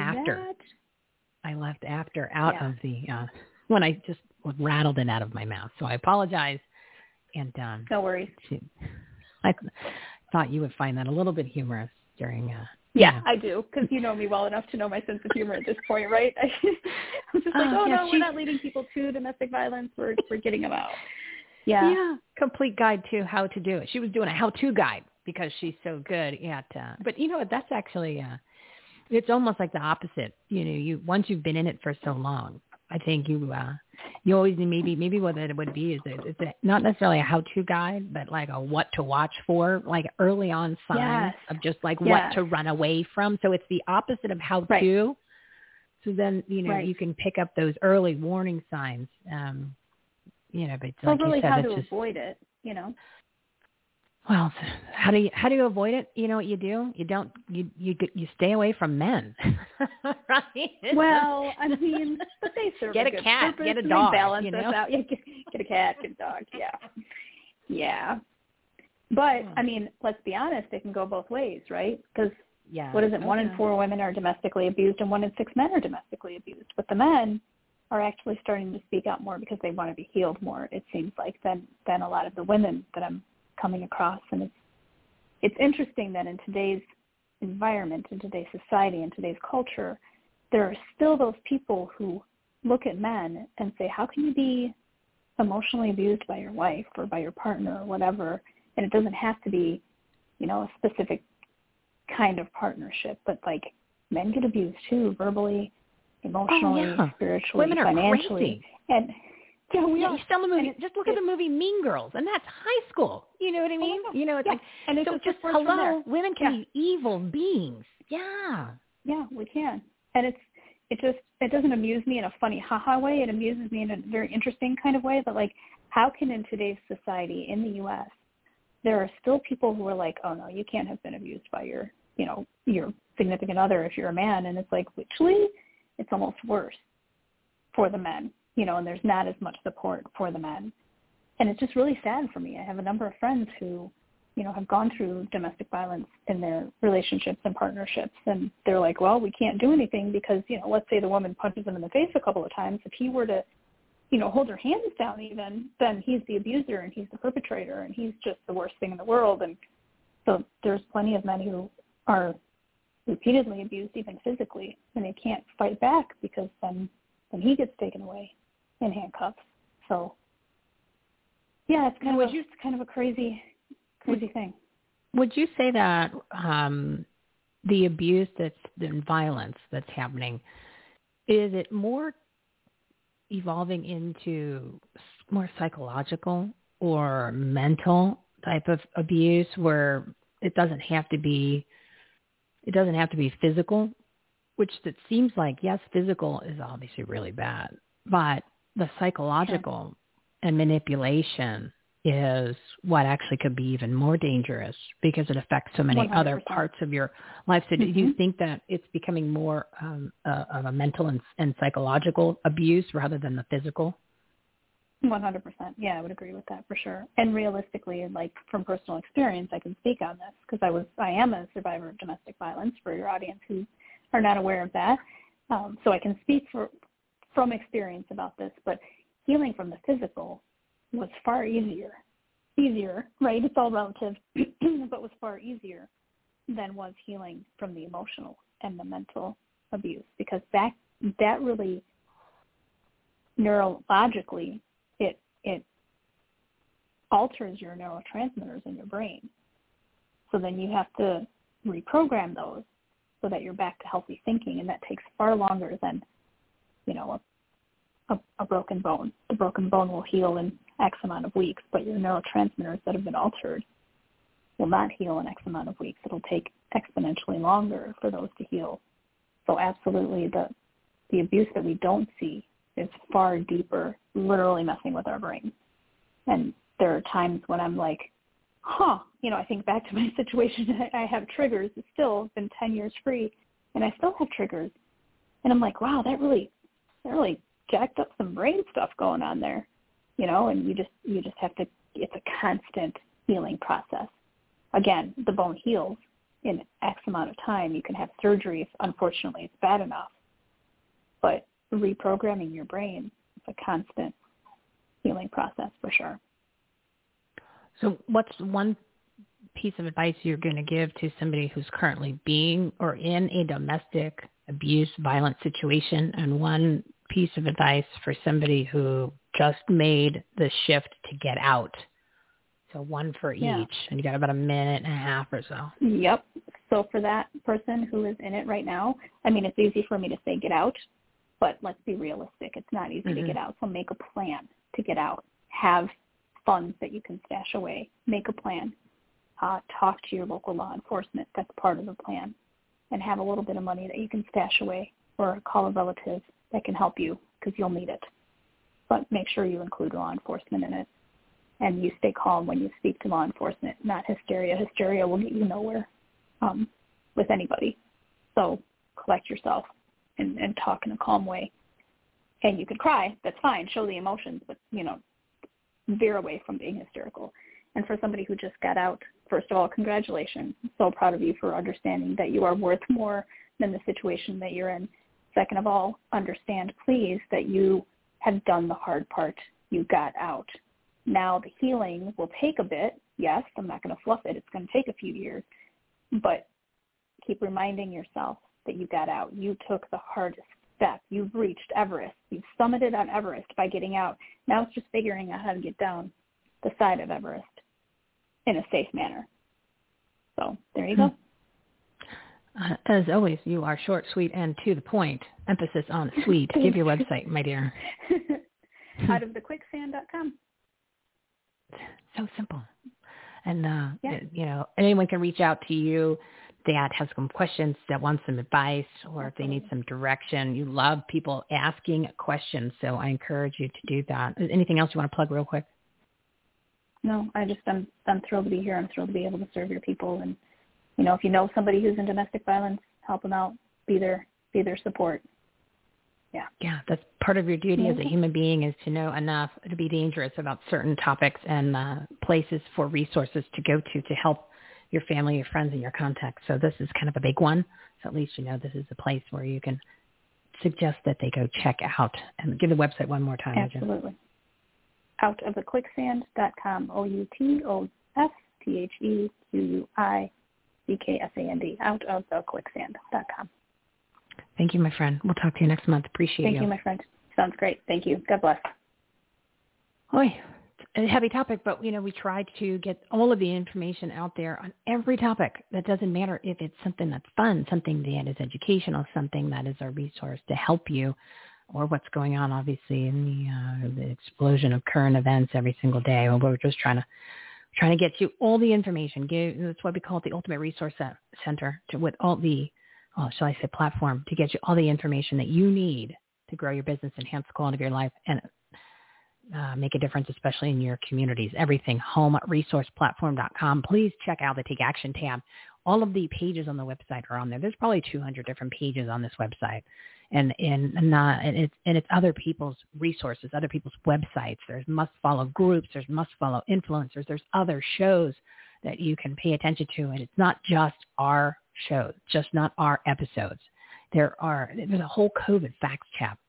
Speaker 1: after out of the, when I just rattled it out of my mouth. So I apologize. And
Speaker 7: no worries.
Speaker 1: I thought you would find that a little bit humorous during.
Speaker 7: I do, because you know me well enough to know my sense of humor at this point, right? I'm just like, we're not leading people to domestic violence. We're getting them out. Yeah.
Speaker 1: Complete guide to how to do it. She was doing a how-to guide because she's so good at. But you know what? That's actually. It's almost like the opposite. You once you've been in it for so long, I think you always maybe what it would be is it's not necessarily a how-to guide, but like a what to watch for, like early on signs of just like what to run away from. So it's the opposite of how to. So then you can pick up those early warning signs. But like
Speaker 7: really
Speaker 1: you said,
Speaker 7: how
Speaker 1: it's
Speaker 7: to
Speaker 1: just
Speaker 7: avoid it.
Speaker 1: Well, how do you avoid it? You know what you do? You stay away from men, right?
Speaker 7: Well, I mean, but they serve
Speaker 1: get
Speaker 7: a
Speaker 1: a
Speaker 7: good
Speaker 1: cat,
Speaker 7: purpose,
Speaker 1: get a
Speaker 7: and
Speaker 1: dog,
Speaker 7: they balance us out. Yeah, get a cat, get a dog. Yeah. But I mean, let's be honest; it can go both ways, right? Because what is it? 1 in 4 women are domestically abused, and 1 in 6 men are domestically abused. But the men are actually starting to speak out more because they want to be healed more. It seems like than a lot of the women that I'm coming across. And it's interesting that in today's environment, in today's society, in today's culture, there are still those people who look at men and say, how can you be emotionally abused by your wife or by your partner or whatever? And it doesn't have to be, a specific kind of partnership, but like men get abused too, verbally, emotionally, spiritually,
Speaker 1: women are
Speaker 7: financially.
Speaker 1: Crazy.
Speaker 7: And
Speaker 1: you still the movie. Just look at the movie Mean Girls, and that's high school. You know what I mean? It's like,
Speaker 7: and it's
Speaker 1: so just hello, women can be evil beings. Yeah,
Speaker 7: we can. And it doesn't amuse me in a funny haha way. It amuses me in a very interesting kind of way. But like, how can in today's society in the U.S. there are still people who are like, oh no, you can't have been abused by your significant other if you're a man, and it's like actually, it's almost worse for the men. And there's not as much support for the men. And it's just really sad for me. I have a number of friends who, have gone through domestic violence in their relationships and partnerships. And they're like, well, we can't do anything because, let's say the woman punches him in the face a couple of times. If he were to, hold her hands down even, then he's the abuser and he's the perpetrator and he's just the worst thing in the world. And so there's plenty of men who are repeatedly abused, even physically, and they can't fight back because then he gets taken away in handcuffs. So, it's kind of a crazy thing.
Speaker 1: Would you say that the abuse the violence that's happening, is it more evolving into more psychological or mental type of abuse where it doesn't have to be physical, which it seems like, yes, physical is obviously really bad, but the psychological and manipulation is what actually could be even more dangerous because it affects so many
Speaker 7: 100%.
Speaker 1: Other parts of your life. So do you think that it's becoming more of a mental and psychological abuse rather than the physical?
Speaker 7: 100%. Yeah, I would agree with that for sure. And realistically, like from personal experience, I can speak on this because I am a survivor of domestic violence for your audience who are not aware of that. So I can speak from experience about this, but healing from the physical was far easier easier, right? It's all relative, but was far easier than was healing from the emotional and the mental abuse, because that really neurologically it alters your neurotransmitters in your brain. So then you have to reprogram those so that you're back to healthy thinking, and that takes far longer than, a broken bone. The broken bone will heal in X amount of weeks, but your neurotransmitters that have been altered will not heal in X amount of weeks. It'll take exponentially longer for those to heal. So absolutely, the abuse that we don't see is far deeper, literally messing with our brain. And there are times when I'm like, I think back to my situation. I have triggers. It's still been 10 years free, and I still have triggers. And I'm like, wow, that really jacked up some brain stuff going on there, and you just have to, it's a constant healing process. Again, the bone heals in X amount of time. You can have surgery if, unfortunately, it's bad enough. But reprogramming your brain is a constant healing process for sure.
Speaker 1: So what's one piece of advice you're going to give to somebody who's currently being or in a domestic abuse, violent situation, and one piece of advice for somebody who just made the shift to get out? So one for each, and you got about a minute and a half or so.
Speaker 7: Yep. So for that person who is in it right now, it's easy for me to say get out, but let's be realistic. It's not easy to get out. So make a plan to get out. Have funds that you can stash away. Make a plan. Talk to your local law enforcement. That's part of the plan. And have a little bit of money that you can stash away, or call a relative that can help you, because you'll need it. But make sure you include law enforcement in it. And you stay calm when you speak to law enforcement, not hysteria. Hysteria will get you nowhere with anybody. So collect yourself and talk in a calm way. And you can cry. That's fine. Show the emotions, but, veer away from being hysterical. And for somebody who just got out, first of all, congratulations. I'm so proud of you for understanding that you are worth more than the situation that you're in. Second of all, understand, please, that you have done the hard part. You got out. Now the healing will take a bit. Yes, I'm not going to fluff it. It's going to take a few years. But keep reminding yourself that you got out. You took the hardest step. You've reached Everest. You've summited on Everest by getting out. Now it's just figuring out how to get down the side of Everest in a safe manner. So there you go.
Speaker 1: As always, you are short, sweet, and to the point. Emphasis on sweet. Give your website, my dear.
Speaker 7: Outofthequicksand.com.
Speaker 1: So simple. And, anyone can reach out to you that has some questions, that wants some advice, or if they need some direction. You love people asking questions, so I encourage you to do that. Anything else you want to plug real quick?
Speaker 7: No, I'm thrilled to be here. I'm thrilled to be able to serve your people. And, if you know somebody who's in domestic violence, help them out. Be their support.
Speaker 1: Yeah, that's part of your duty as a human being, is to know enough to be dangerous about certain topics and places for resources to go to help your family, your friends, and your contacts. So this is kind of a big one. So at least this is a place where you can suggest that they go check out. And give the website one more time.
Speaker 7: Absolutely. Outofthequicksand.com. OUTOFTHEQUICKSAND. Outofthequicksand.com.
Speaker 1: Thank you, my friend. We'll talk to you next month. Appreciate you.
Speaker 7: Thank you, my friend. Sounds great. Thank you. God bless.
Speaker 1: Oy, it's a heavy topic, but, we try to get all of the information out there on every topic. That doesn't matter if it's something that's fun, something that is educational, something that is a resource to help you, or what's going on, obviously, in the explosion of current events every single day. We're just trying to get you all the information. That's why we call it the Ultimate Resource Center, with all the platform, to get you all the information that you need to grow your business, enhance the quality of your life, and make a difference, especially in your communities. Everything, homeresourceplatform.com. Please check out the Take Action tab. All of the pages on the website are on there. There's probably 200 different pages on this website. And it's other people's resources, other people's websites. There's must-follow groups. There's must-follow influencers. There's other shows that you can pay attention to. And it's not just our shows, just not our episodes. There's a whole COVID facts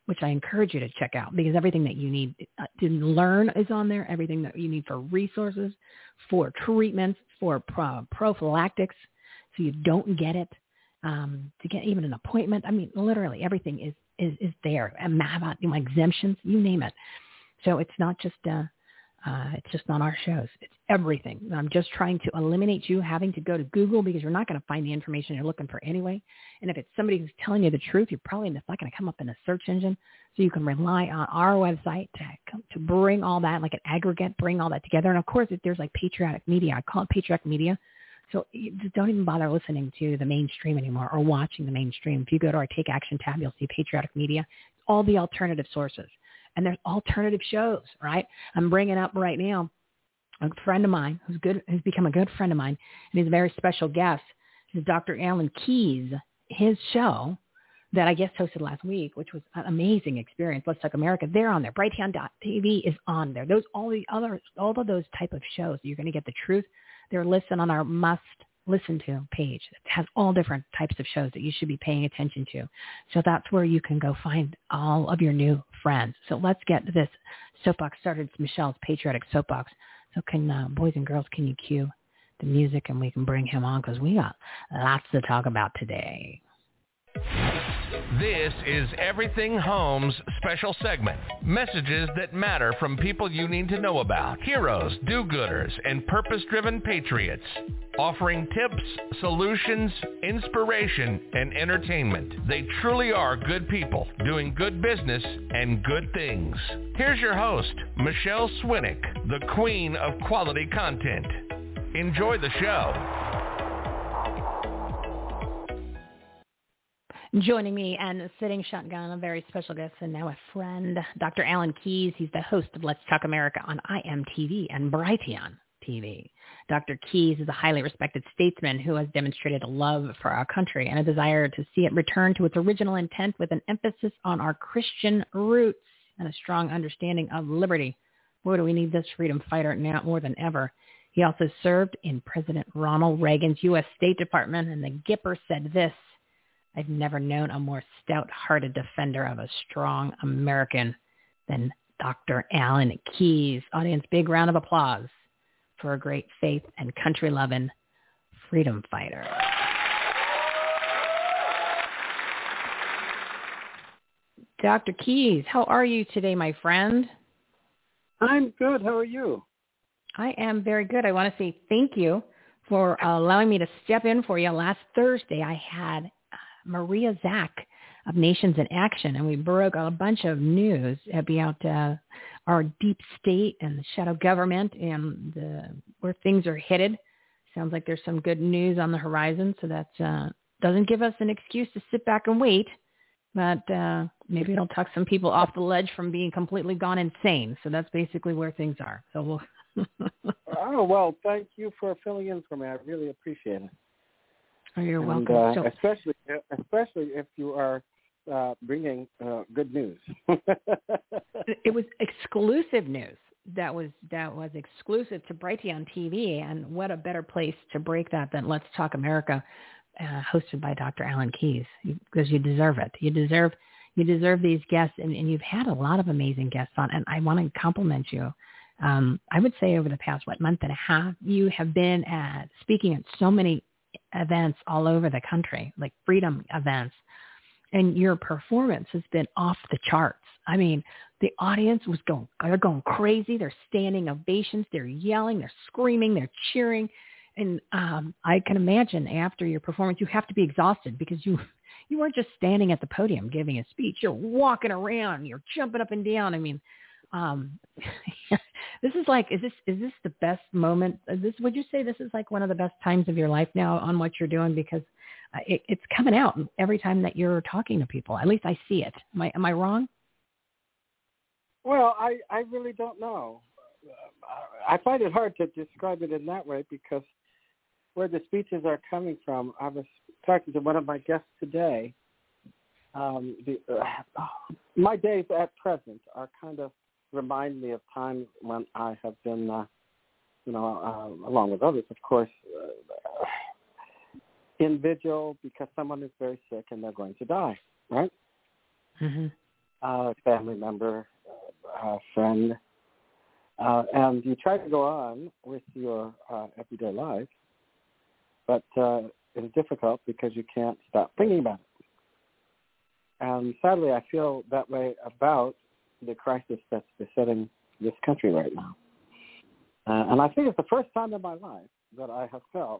Speaker 1: which I encourage you to check out, because everything that you need to learn is on there, everything that you need for resources, for treatments, for prophylactics, so you don't get it, to get even an appointment. I mean, literally everything is there. And about exemptions, you name it. So it's not just on our shows. It's everything. I'm just trying to eliminate you having to go to Google, because you're not going to find the information you're looking for anyway. And if it's somebody who's telling you the truth, you're probably not going to come up in a search engine. So you can rely on our website to bring all that, like an aggregate, bring all that together. And of course, if there's like patriotic media, I call it patriotic media. So you just don't even bother listening to the mainstream anymore or watching the mainstream. If you go to our Take Action tab, you'll see patriotic media, all the alternative sources. And there's alternative shows, right? I'm bringing up right now a friend of mine who's become a good friend of mine, and he's a very special guest. Is Dr. Alan Keyes. His show that I guest hosted last week, which was an amazing experience. Let's Talk America. They're on there. Brighteon.tv is on there. All of those type of shows, you're going to get the truth. They're listed on our must listen to page. It has all different types of shows that you should be paying attention to. So that's where you can go find all of your new friends. So let's get this soapbox started. It's Michelle's Patriotic Soapbox. So boys and girls, can you cue the music and we can bring him on, because we got lots to talk about today.
Speaker 2: This is Everything Home's special segment. Messages that matter from people you need to know about. Heroes, do-gooders, and purpose-driven patriots. Offering tips, solutions, inspiration, and entertainment. They truly are good people doing good business and good things. Here's your host, Michelle Swinnick, the queen of quality content. Enjoy the show.
Speaker 1: Joining me and sitting shotgun, a very special guest and now a friend, Dr. Alan Keyes. He's the host of Let's Talk America on IMTV and Brighteon TV. Dr. Keyes is a highly respected statesman who has demonstrated a love for our country and a desire to see it return to its original intent, with an emphasis on our Christian roots and a strong understanding of liberty. Boy, do we need this freedom fighter now more than ever. He also served in President Ronald Reagan's U.S. State Department, and the Gipper said this: "I've never known a more stout-hearted defender of a strong American than Dr. Alan Keyes." Audience, big round of applause for a great faith and country-loving freedom fighter. Dr. Keyes, how are you today, my friend?
Speaker 8: I'm good. How are you?
Speaker 1: I am very good. I want to say thank you for allowing me to step in for you. Last Thursday, I had Maria Zack of Nations in Action, and we broke a bunch of news about our deep state and the shadow government and where things are headed. Sounds like there's some good news on the horizon, so that doesn't give us an excuse to sit back and wait, but maybe it'll talk some people off the ledge from being completely gone insane. So that's basically where things are. So we'll
Speaker 8: Oh, well, thank you for filling in for me. I really appreciate it.
Speaker 1: Oh, you're welcome.
Speaker 8: Especially if you are bringing good news.
Speaker 1: It was exclusive news. That was exclusive to Brighteon TV, and what a better place to break that than Let's Talk America, hosted by Dr. Alan Keyes, because you deserve it. You deserve these guests, and you've had a lot of amazing guests on, and I want to compliment you. I would say over the past, month and a half, you have been speaking at so many events all over the country, like freedom events, and your performance has been off the charts. I mean, the audience they're going crazy. They're standing ovations. They're yelling. They're screaming. They're cheering. And I can imagine after your performance, you have to be exhausted, because you weren't just standing at the podium giving a speech. You're walking around. You're jumping up and down. I mean, this is like, is this the best moment? Would you say this is like one of the best times of your life now on what you're doing? Because it's coming out every time that you're talking to people. At least I see it. Am I wrong?
Speaker 8: Well, I really don't know. I find it hard to describe it in that way, because where the speeches are coming from, I was talking to one of my guests today. My days at present are kind of remind me of times when I have been, along with others, of course, in vigil because someone is very sick and they're going to die, right?
Speaker 1: Mm-hmm.
Speaker 8: family member, friend, and you try to go on with your everyday life, but it's difficult because you can't stop thinking about it. And sadly, I feel that way about the crisis that's besetting this country right now. And I think it's the first time in my life that I have felt,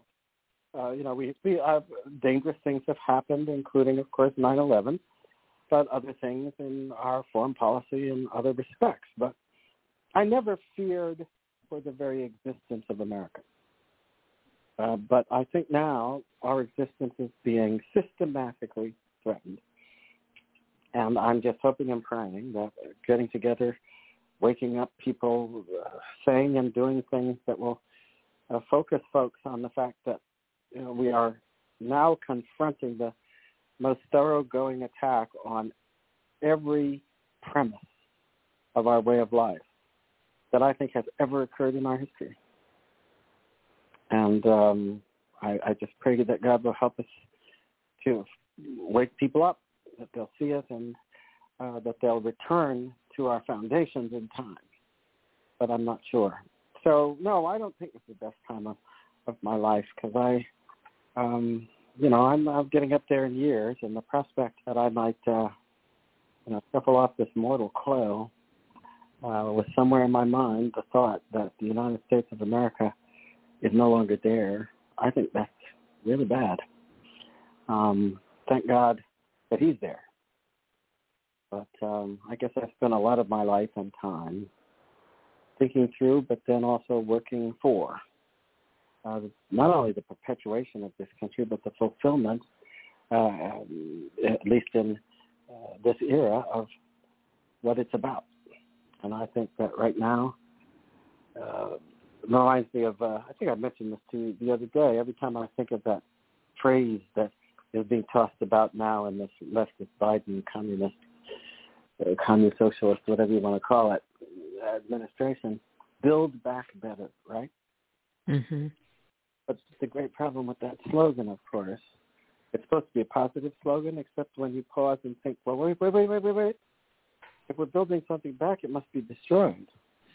Speaker 8: dangerous things have happened, including, of course, 9/11, but other things in our foreign policy and other respects. But I never feared for the very existence of America. But I think now our existence is being systematically threatened. And I'm just hoping and praying that getting together, waking up people, saying and doing things that will focus folks on the fact that we are now confronting the most thoroughgoing attack on every premise of our way of life that I think has ever occurred in our history. And I just pray that God will help us to wake people up, that they'll see it, and that they'll return to our foundations in time. But I'm not sure. So, no, I don't think it's the best time of my life because I'm getting up there in years, and the prospect that I might, shuffle off this mortal coil was somewhere in my mind the thought that the United States of America is no longer there. I think that's really bad. Thank God that he's there. But I guess I spent a lot of my life and time thinking through, but then also working for not only the perpetuation of this country, but the fulfillment, at least in this era, of what it's about. And I think that right now reminds me of, I think I mentioned this to you the other day, every time I think of that phrase that is being tossed about now in this leftist Biden communist socialist, whatever you want to call it, administration, build back better, right?
Speaker 1: Mm-hmm.
Speaker 8: But the great problem with that slogan, of course, it's supposed to be a positive slogan, except when you pause and think, well, wait. If we're building something back, it must be destroyed.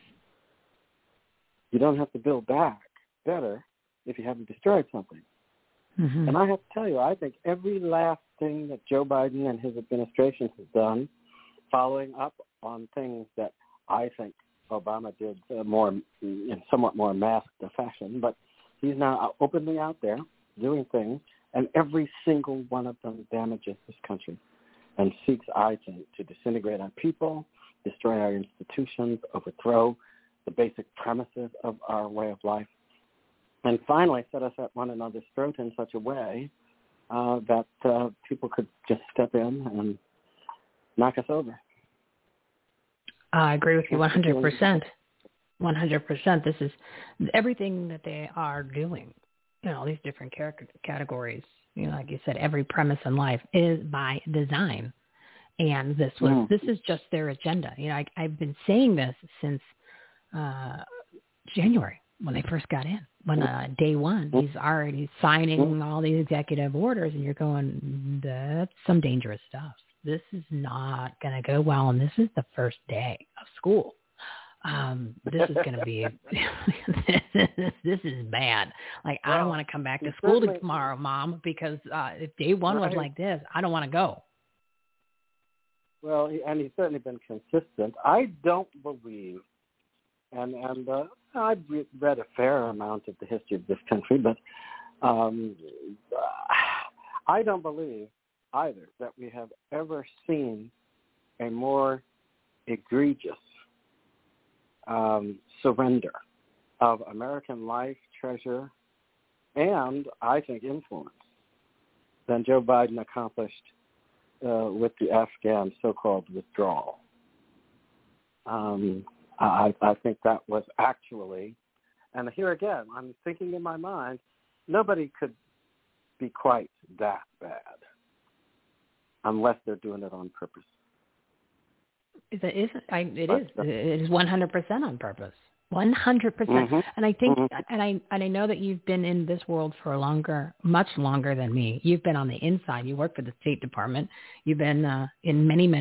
Speaker 8: You don't have to build back better if you haven't destroyed something.
Speaker 1: Mm-hmm.
Speaker 8: And I have to tell you, I think every last thing that Joe Biden and his administration has done, following up on things that I think Obama did in somewhat more masked fashion, but he's now openly out there doing things, and every single one of them damages this country and seeks, I think, to disintegrate our people, destroy our institutions, overthrow the basic premises of our way of life, and finally set us at one another's throat in such a way that people could just step in and knock us over.
Speaker 1: I agree with you 100%. 100%. This is everything that they are doing. All these different categories. Like you said, every premise in life is by design, and this is just their agenda. I've been saying this since January when they first got in. When day one, he's already signing all these executive orders, and you're going, that's some dangerous stuff. This is not going to go well, and this is the first day of school. This is going to be, this is bad. Like, I don't want to come back to school tomorrow, Mom, because if day one was like this, I don't want to go.
Speaker 8: Well, and he's certainly been consistent. I don't believe, and I've read a fair amount of the history of this country, but I don't believe either that we have ever seen a more egregious surrender of American life, treasure, and, I think, influence than Joe Biden accomplished with the Afghan so-called withdrawal. I think that was actually, and here again, I'm thinking in my mind, nobody could be quite that bad unless they're doing it on purpose.
Speaker 1: It is 100% on purpose. 100%. And I think, and I know that you've been in this world for much longer than me. You've been on the inside. You work for the State Department. You've been in many, many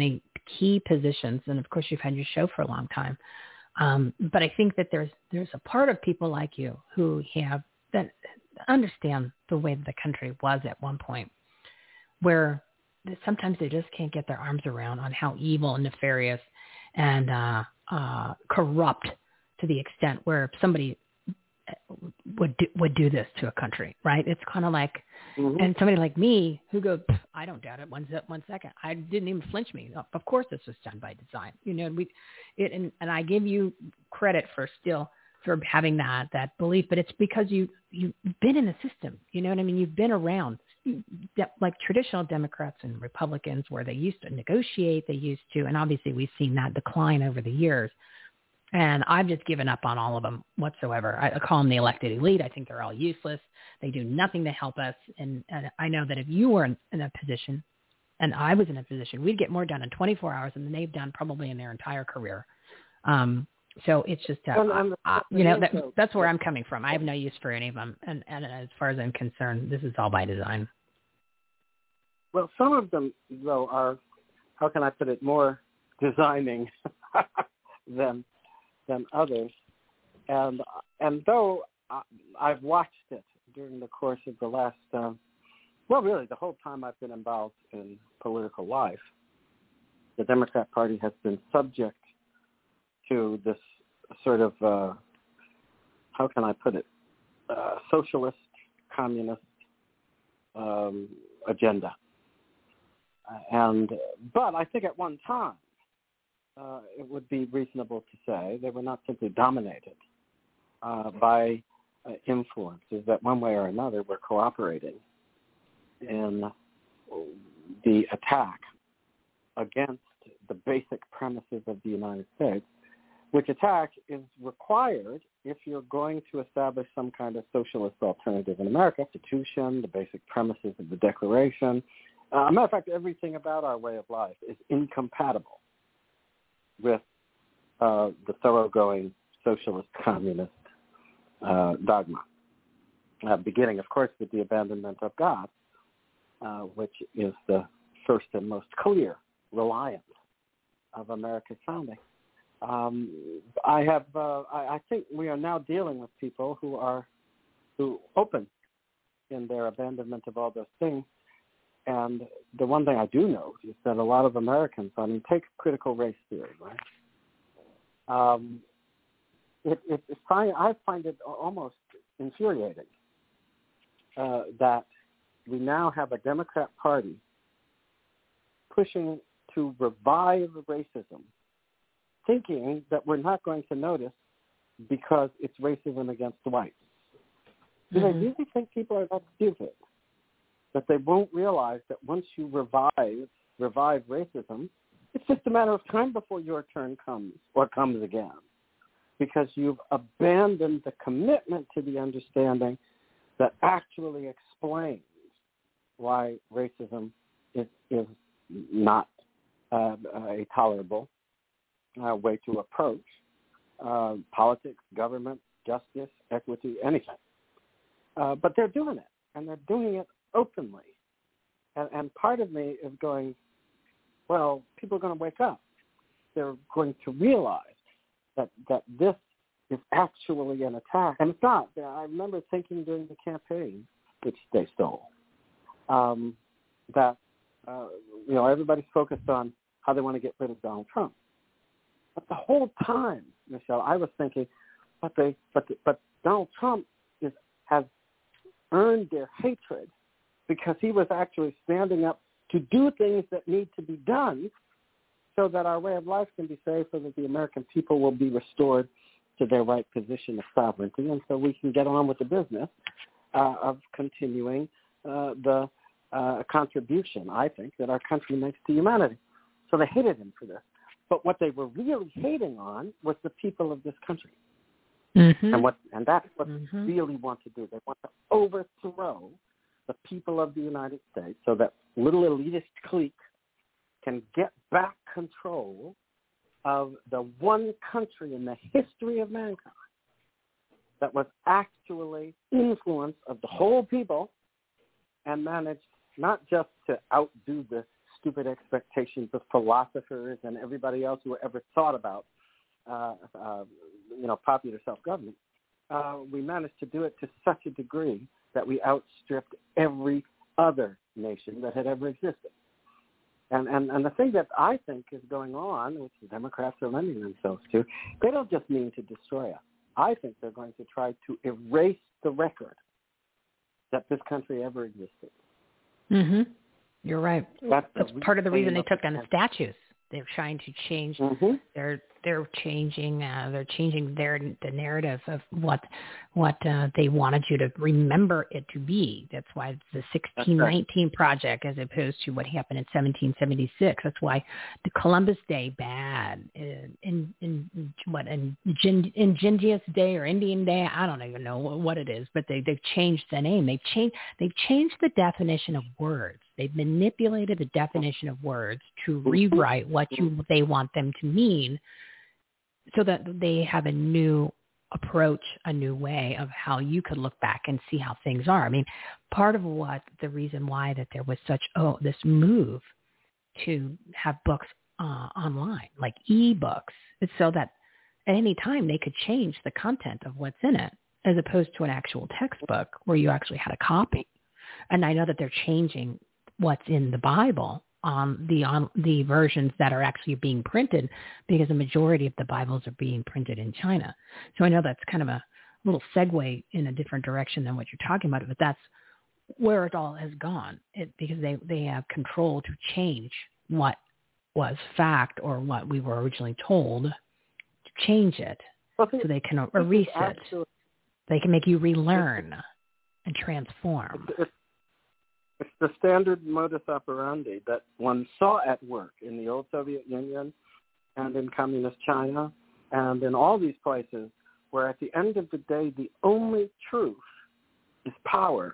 Speaker 1: key positions. And of course, you've had your show for a long time. But I think that there's a part of people like you who have that understand the way that the country was at one point, where sometimes they just can't get their arms around on how evil and nefarious and corrupt to the extent where somebody would do this to a country, right? It's kind of like, and somebody like me who goes, I don't doubt it. One second, I didn't even flinch me. Of course, this was done by design. And I give you credit for having that belief, but it's because you've been in the system. You know what I mean? You've been around, like traditional Democrats and Republicans, where they used to negotiate, and obviously we've seen that decline over the years. And I've just given up on all of them whatsoever. I call them the elected elite. I think they're all useless. They do nothing to help us. And I know that if you were in a position, and I was in a position, we'd get more done in 24 hours than they've done probably in their entire career. So it's just, that's where I'm coming from. I have no use for any of them. And as far as I'm concerned, this is all by design.
Speaker 8: Well, some of them, though, are, how can I put it, more designing than others. And though I've watched it during the course of the last, really the whole time I've been involved in political life, the Democrat Party has been subject to this sort of, how can I put it, socialist, communist agenda. But I think at one time, it would be reasonable to say they were not simply dominated by influences that one way or another were cooperating in the attack against the basic premises of the United States, which attack is required if you're going to establish some kind of socialist alternative in America. Constitution, the basic premises of the Declaration. As a matter of fact, everything about our way of life is incompatible with the thoroughgoing socialist communist dogma, beginning, of course, with the abandonment of God, which is the first and most clear reliance of America's founding. I think we are now dealing with people who open in their abandonment of all those things. And the one thing I do know is that a lot of Americans, take critical race theory, right? I find it almost infuriating that we now have a Democrat Party pushing to revive racism, thinking that we're not going to notice because it's racism against whites. Do they really think people are that stupid that they won't realize that once you revive racism, it's just a matter of time before your turn comes again, because you've abandoned the commitment to the understanding that actually explains why racism is not a tolerable way to approach politics, government, justice, equity, anything. But they're doing it, and they're doing it openly. And part of me is going, well, people are going to wake up. They're going to realize that this is actually an attack. And it's not. I remember thinking during the campaign, which they stole, that everybody's focused on how they want to get rid of Donald Trump. But the whole time, Michelle, I was thinking, but Donald Trump has earned their hatred because he was actually standing up to do things that need to be done so that our way of life can be saved, so that the American people will be restored to their right position of sovereignty, and so we can get on with the business of continuing the contribution, I think, that our country makes to humanity. So they hated him for this. But what they were really hating on was the people of this country. And that's what they really want to do. They want to overthrow the people of the United States so that little elitist clique can get back control of the one country in the history of mankind that was actually influence of the whole people and managed not just to outdo the stupid expectations of philosophers and everybody else who ever thought about, popular self-government, we managed to do it to such a degree that we outstripped every other nation that had ever existed. And the thing that I think is going on, which the Democrats are lending themselves to, they don't just mean to destroy us. I think they're going to try to erase the record that this country ever existed.
Speaker 1: Mm-hmm. You're right. That's part of the reason they took down the statues. They're trying to change.
Speaker 8: Mm-hmm.
Speaker 1: They're changing. They're changing the narrative of what they wanted you to remember it to be. That's why it's the 1619 Project as opposed to what happened in 1776. That's why the Columbus Day bad, Indigenous Day or Indian Day. I don't even know what it is, but they've changed the name. They've changed the definition of words. They've manipulated the definition of words to rewrite what they want them to mean, so that they have a new approach, a new way of how you could look back and see how things are. I mean, part of the reason why that there was such this move to have books online, like e-books, is so that at any time they could change the content of what's in it, as opposed to an actual textbook where you actually had a copy. And I know that they're changing what's in the Bible on the versions that are actually being printed, because the majority of the Bibles are being printed in China. So I know that's kind of a little segue in a different direction than what you're talking about, but that's where it all has gone, because they have control to change what was fact or what we were originally told, to change it so they can erase it. They can make you relearn and transform.
Speaker 8: It's the standard modus operandi that one saw at work in the old Soviet Union and in communist China and in all these places, where at the end of the day, the only truth is power.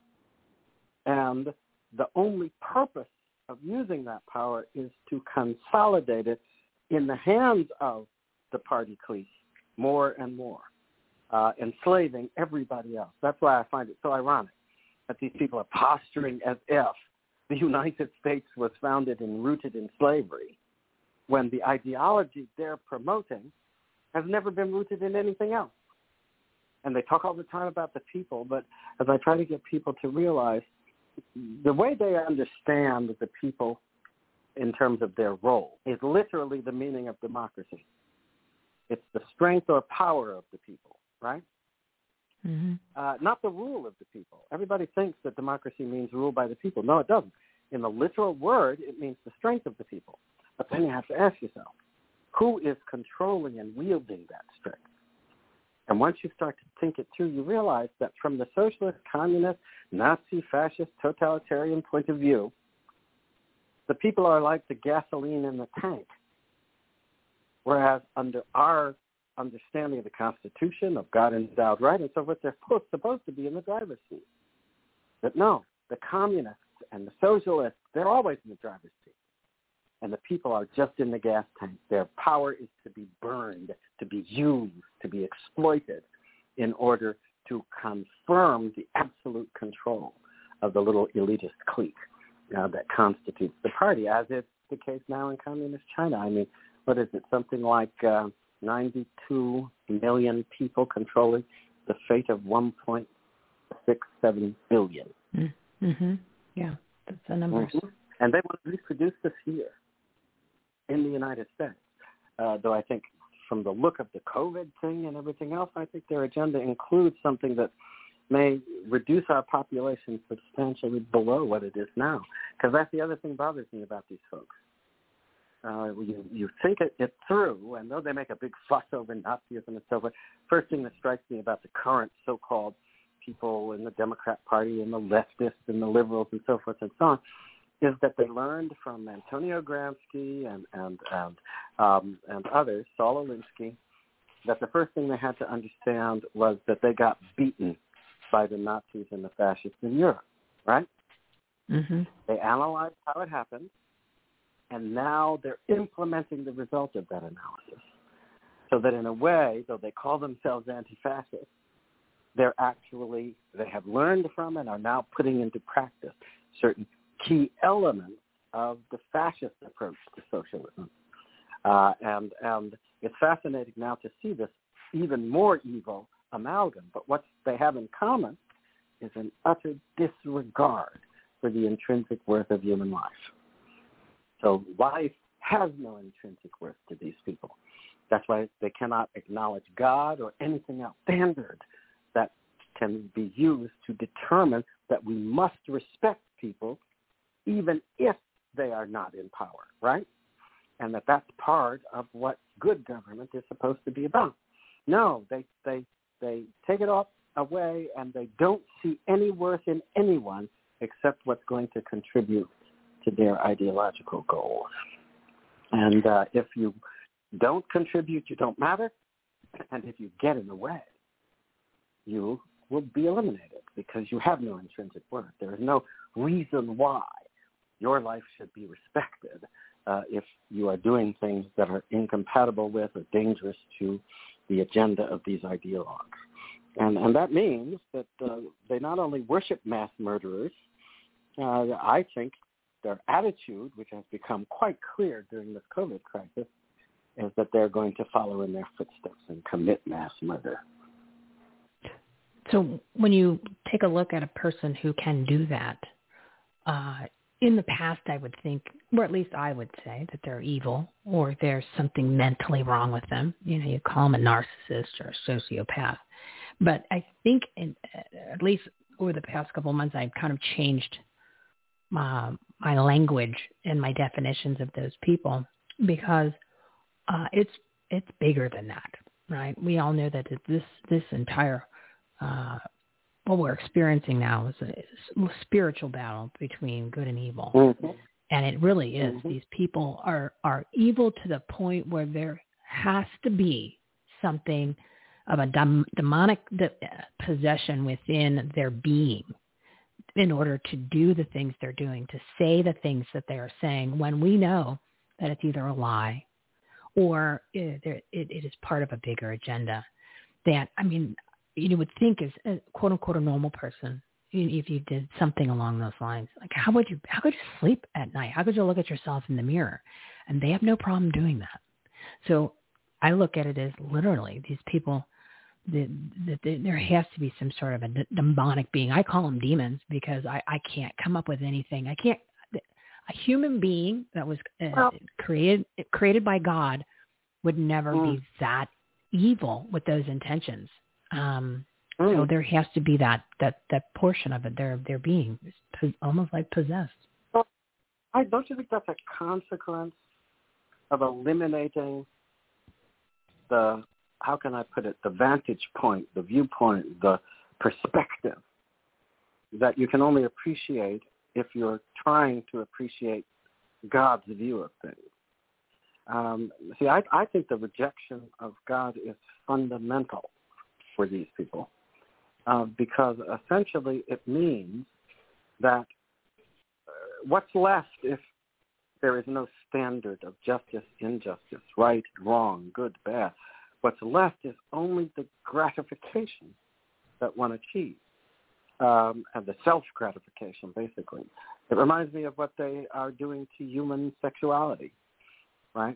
Speaker 8: And the only purpose of using that power is to consolidate it in the hands of the party clique more and more, enslaving everybody else. That's why I find it so ironic that these people are posturing as if the United States was founded and rooted in slavery, when the ideology they're promoting has never been rooted in anything else. And they talk all the time about the people, but as I try to get people to realize, the way they understand the people in terms of their role is literally the meaning of democracy. It's the strength or power of the people, right? Mm-hmm. Not the rule of the people. Everybody thinks that democracy means rule by the people. No, it doesn't. In the literal word, it means the strength of the people. But then you have to ask yourself, who is controlling and wielding that strength? And once you start to think it through, you realize that from the socialist, communist, Nazi, fascist, totalitarian point of view, the people are like the gasoline in the tank. Whereas under our understanding of the Constitution, of God-endowed right, and so forth, they're supposed to be in the driver's seat. But no, the communists and the socialists, they're always in the driver's seat. And the people are just in the gas tank. Their power is to be burned, to be used, to be exploited in order to confirm the absolute control of the little elitist clique that constitutes the party, as is the case now in communist China. I mean, what is it, something like 92 million people controlling the fate of 1.67 billion.
Speaker 1: Mm-hmm. Yeah, that's the numbers.
Speaker 8: Mm-hmm. And they want to reproduce this here in the United States. Though I think from the look of the COVID thing and everything else, I think their agenda includes something that may reduce our population substantially below what it is now. Because that's the other thing bothers me about these folks. You think it through, and though they make a big fuss over Nazism and so forth, first thing that strikes me about the current so-called people in the Democrat Party and the leftists and the liberals and so forth and so on, is that they learned from Antonio Gramsci and others, Saul Alinsky, that the first thing they had to understand was that they got beaten by the Nazis and the fascists in Europe, right? Mm-hmm. They analyzed how it happened, and now they're implementing the result of that analysis. So that in a way, though they call themselves anti-fascist, they have learned from and are now putting into practice certain key elements of the fascist approach to socialism. And it's fascinating now to see this even more evil amalgam. But what they have in common is an utter disregard for the intrinsic worth of human life. So life has no intrinsic worth to these people. That's why they cannot acknowledge God or anything else standard that can be used to determine that we must respect people even if they are not in power, right? And that's part of what good government is supposed to be about. No, they take it all away, and they don't see any worth in anyone except what's going to contribute to their ideological goals. And if you don't contribute, you don't matter. And if you get in the way, you will be eliminated because you have no intrinsic worth. There is no reason why your life should be respected if you are doing things that are incompatible with or dangerous to the agenda of these ideologues. And that means that they not only worship mass murderers, I think their attitude, which has become quite clear during this COVID crisis, is that they're going to follow in their footsteps and commit mass murder.
Speaker 1: So when you take a look at a person who can do that, in the past I would think, or at least I would say, that they're evil or there's something mentally wrong with them. You know, you call them a narcissist or a sociopath. But I think, at least over the past couple of months, I've kind of changed my language and my definitions of those people because it's bigger than that, right? We all know that this entire what we're experiencing now is a spiritual battle between good and evil. Mm-hmm. And it really is. Mm-hmm. These people are evil to the point where there has to be something of a demonic possession within their being in order to do the things they're doing, to say the things that they are saying, when we know that it's either a lie or it is part of a bigger agenda. That, I mean, you would think as a quote-unquote a normal person, if you did something along those lines, like how could you sleep at night? How could you look at yourself in the mirror? And they have no problem doing that. So I look at it as literally these people, there has to be some sort of a demonic being. I call them demons because I can't come up with anything. A human being that was created by God would never be that evil with those intentions. So there has to be that portion of it, their being is almost like possessed.
Speaker 8: Well, don't you think that's a consequence of eliminating the, how can I put it, the vantage point, the viewpoint, the perspective that you can only appreciate if you're trying to appreciate God's view of things. See, I think the rejection of God is fundamental for these people because essentially it means that what's left if there is no standard of justice, injustice, right, wrong, good, bad? What's left is only the gratification that one achieves, and the self-gratification, basically. It reminds me of what they are doing to human sexuality, right?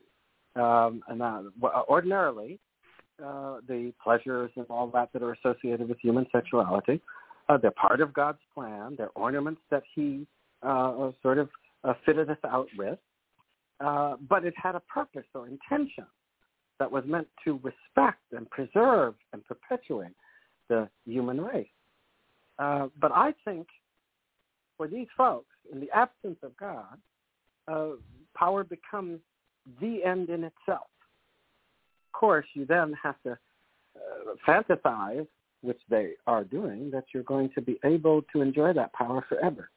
Speaker 8: Ordinarily, the pleasures and all that are associated with human sexuality, they're part of God's plan. They're ornaments that he sort of fitted us out with, but it had a purpose or intention that was meant to respect and preserve and perpetuate the human race. But I think for these folks, in the absence of God, power becomes the end in itself. Of course, you then have to fantasize, which they are doing, that you're going to be able to enjoy that power forever.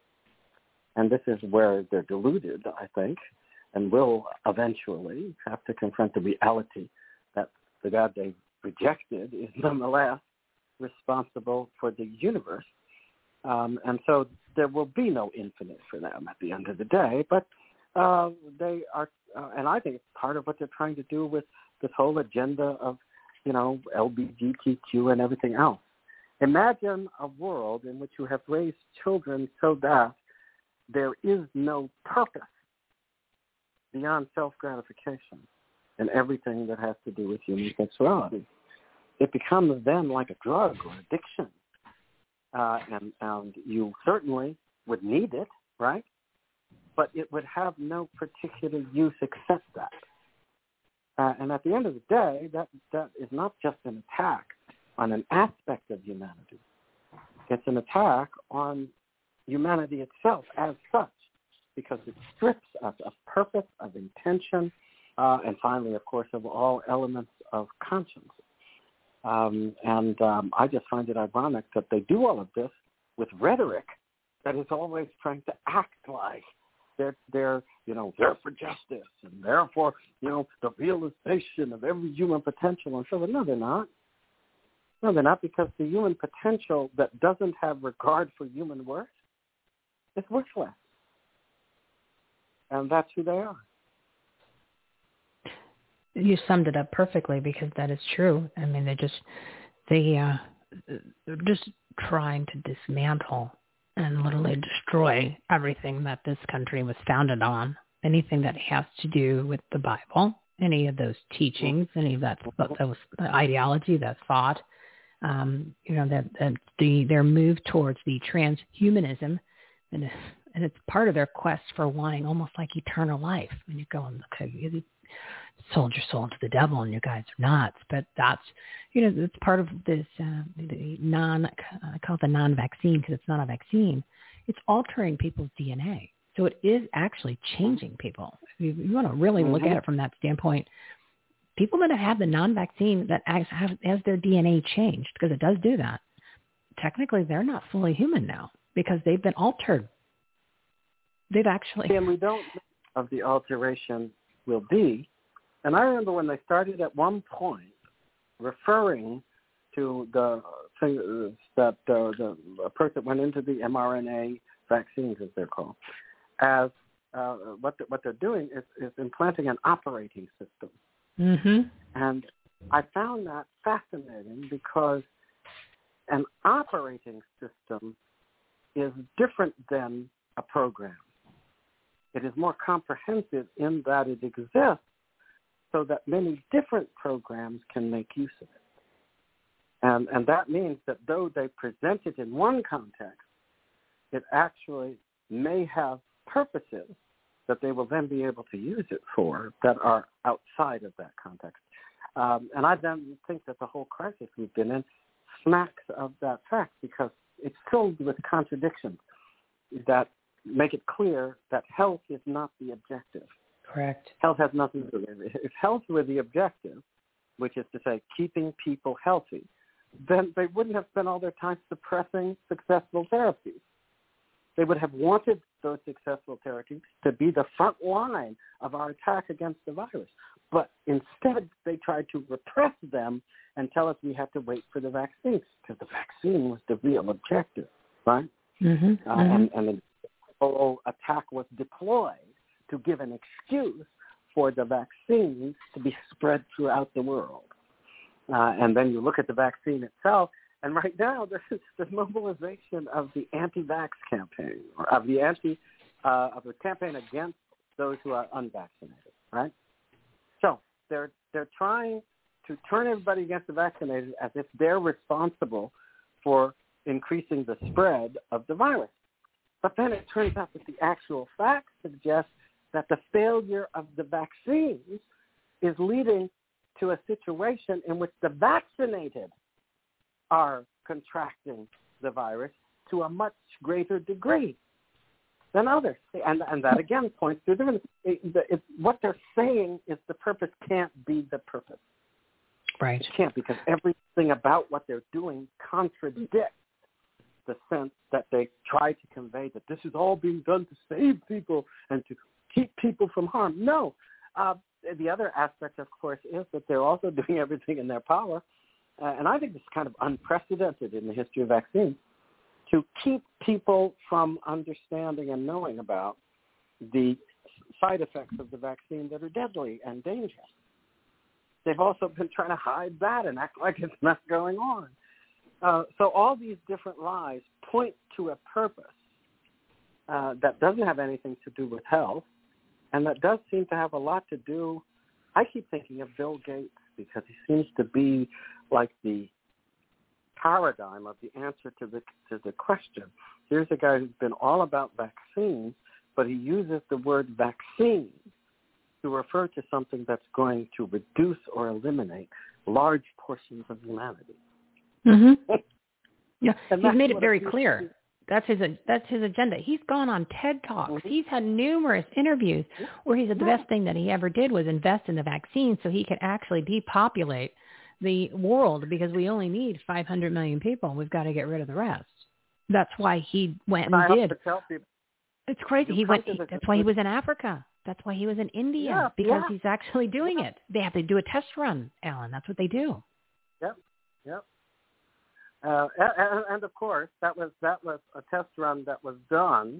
Speaker 8: And this is where they're deluded, I think, and will eventually have to confront the reality that the God they rejected is nonetheless responsible for the universe. And so there will be no infinite for them at the end of the day, but they are, and I think it's part of what they're trying to do with this whole agenda of, LGBTQ and everything else. Imagine a world in which you have raised children so that there is no purpose beyond self-gratification in everything that has to do with human sexuality. It becomes then like a drug or addiction. And you certainly would need it, right? But it would have no particular use except that. And at the end of the day, that is not just an attack on an aspect of humanity. It's an attack on humanity itself as such, because it strips us of purpose, of intention, and finally, of course, of all elements of conscience. I just find it ironic that they do all of this with rhetoric that is always trying to act like they're for justice and therefore, the realization of every human potential. And so, no, they're not. No, they're not, because the human potential that doesn't have regard for human worth is worthless. And that's who they are.
Speaker 1: You summed it up perfectly, because that is true. I mean, they're just trying to dismantle and literally destroy everything that this country was founded on. Anything that has to do with the Bible, any of those teachings, any of that ideology, that thought, their move towards the transhumanism, and it's part of their quest for wanting almost like eternal life. When you go and look, you sold your soul to the devil, and you guys are nuts. But that's, it's part of this. I call it the non-vaccine, because it's not a vaccine. It's altering people's DNA. So it is actually changing people. If you want to really look at it from that standpoint, people that have the non-vaccine that has their DNA changed, because it does do that, technically they're not fully human now, because they've been altered. They've actually...
Speaker 8: And we don't know of the alteration will be. And I remember when they started at one point referring to the thing that the approach that went into the mRNA vaccines, as they're called, as what they're doing is implanting an operating system.
Speaker 1: Mm-hmm.
Speaker 8: And I found that fascinating, because an operating system is different than a program. It is more comprehensive in that it exists so that many different programs can make use of it. And that means that though they present it in one context, it actually may have purposes that they will then be able to use it for that are outside of that context. And I then think that the whole crisis we've been in smacks of that fact, because it's filled with contradictions that make it clear that health is not the objective.
Speaker 1: Correct.
Speaker 8: Health has nothing to do with it. If health were the objective, which is to say keeping people healthy, then they wouldn't have spent all their time suppressing successful therapies. They would have wanted those successful therapies to be the front line of our attack against the virus. But instead, they tried to repress them and tell us we had to wait for the vaccine, because the vaccine was the real objective, right?
Speaker 1: Mm-hmm.
Speaker 8: And the whole attack was deployed to give an excuse for the vaccine to be spread throughout the world. And then you look at the vaccine itself, and right now there's mobilization of the anti-vax campaign, or of the campaign against those who are unvaccinated, right? So they're trying to turn everybody against the vaccinated as if they're responsible for increasing the spread of the virus. But then it turns out that the actual facts suggest that the failure of the vaccines is leading to a situation in which the vaccinated are contracting the virus to a much greater degree than others. And that, again, points to the difference. What they're saying is the purpose can't be the purpose.
Speaker 1: Right.
Speaker 8: It can't, because everything about what they're doing contradicts the sense that they try to convey, that this is all being done to save people and to keep people from harm. No. The other aspect, of course, is that they're also doing everything in their power, and I think this is kind of unprecedented in the history of vaccines, to keep people from understanding and knowing about the side effects of the vaccine that are deadly and dangerous. They've also been trying to hide that and act like it's not going on. So all these different lies point to a purpose, that doesn't have anything to do with health, and that does seem to have a lot to do. I keep thinking of Bill Gates because he seems to be like the paradigm of the answer to the question. Here's a guy who's been all about vaccines, but he uses the word vaccine to refer to something that's going to reduce or eliminate large portions of humanity.
Speaker 1: Mm-hmm. Yeah,
Speaker 8: And
Speaker 1: he's made it very clear. That's his agenda. He's gone on TED Talks. Mm-hmm. He's had numerous interviews where he said the best thing that he ever did was invest in the vaccine so he could actually depopulate the world because we only need 500 million people. We've got to get rid of the rest. That's why he went and did. It's crazy. That's why he was in Africa. That's why he was in India because he's actually doing it. They have to do a test run, Alan. That's what they do.
Speaker 8: Yep. And of course, that was a test run that was done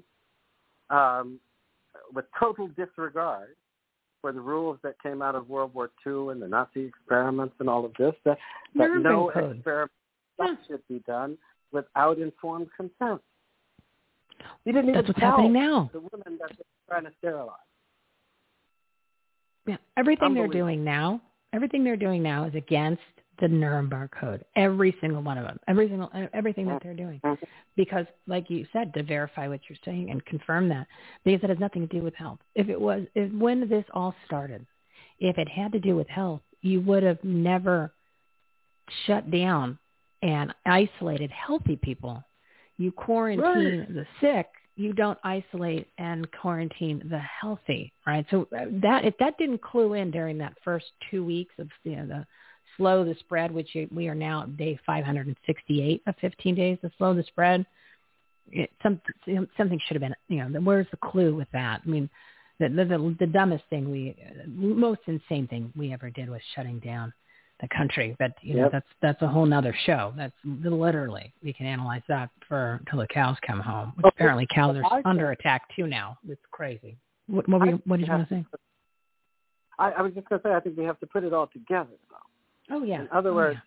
Speaker 8: with total disregard for the rules that came out of World War II and the Nazi experiments and all of this. That no experiment should be done without informed consent. He didn't even
Speaker 1: what's happening now.
Speaker 8: The women that they're trying to sterilize.
Speaker 1: Yeah, everything they're doing now is against the Nuremberg Code. Every single one of them. Everything that they're doing. Because, like you said, to verify what you're saying and confirm that, because it has nothing to do with health. When this all started, if it had to do with health, you would have never shut down and isolated healthy people. You quarantine the sick. You don't isolate and quarantine the healthy, right? So if that didn't clue in during that first 2 weeks of the slow the spread, which we are now at day 568 of 15 days to slow the spread, something should have been, where's the clue with that? I mean, the dumbest thing most insane thing we ever did was shutting down the country. But, that's a whole nother show. That's literally, we can analyze that until the cows come home. Which apparently cows are under attack too now. It's crazy. What did you want to say?
Speaker 8: I was just going to say, I think we have to put it all together, though.
Speaker 1: Oh, yeah.
Speaker 8: In other words,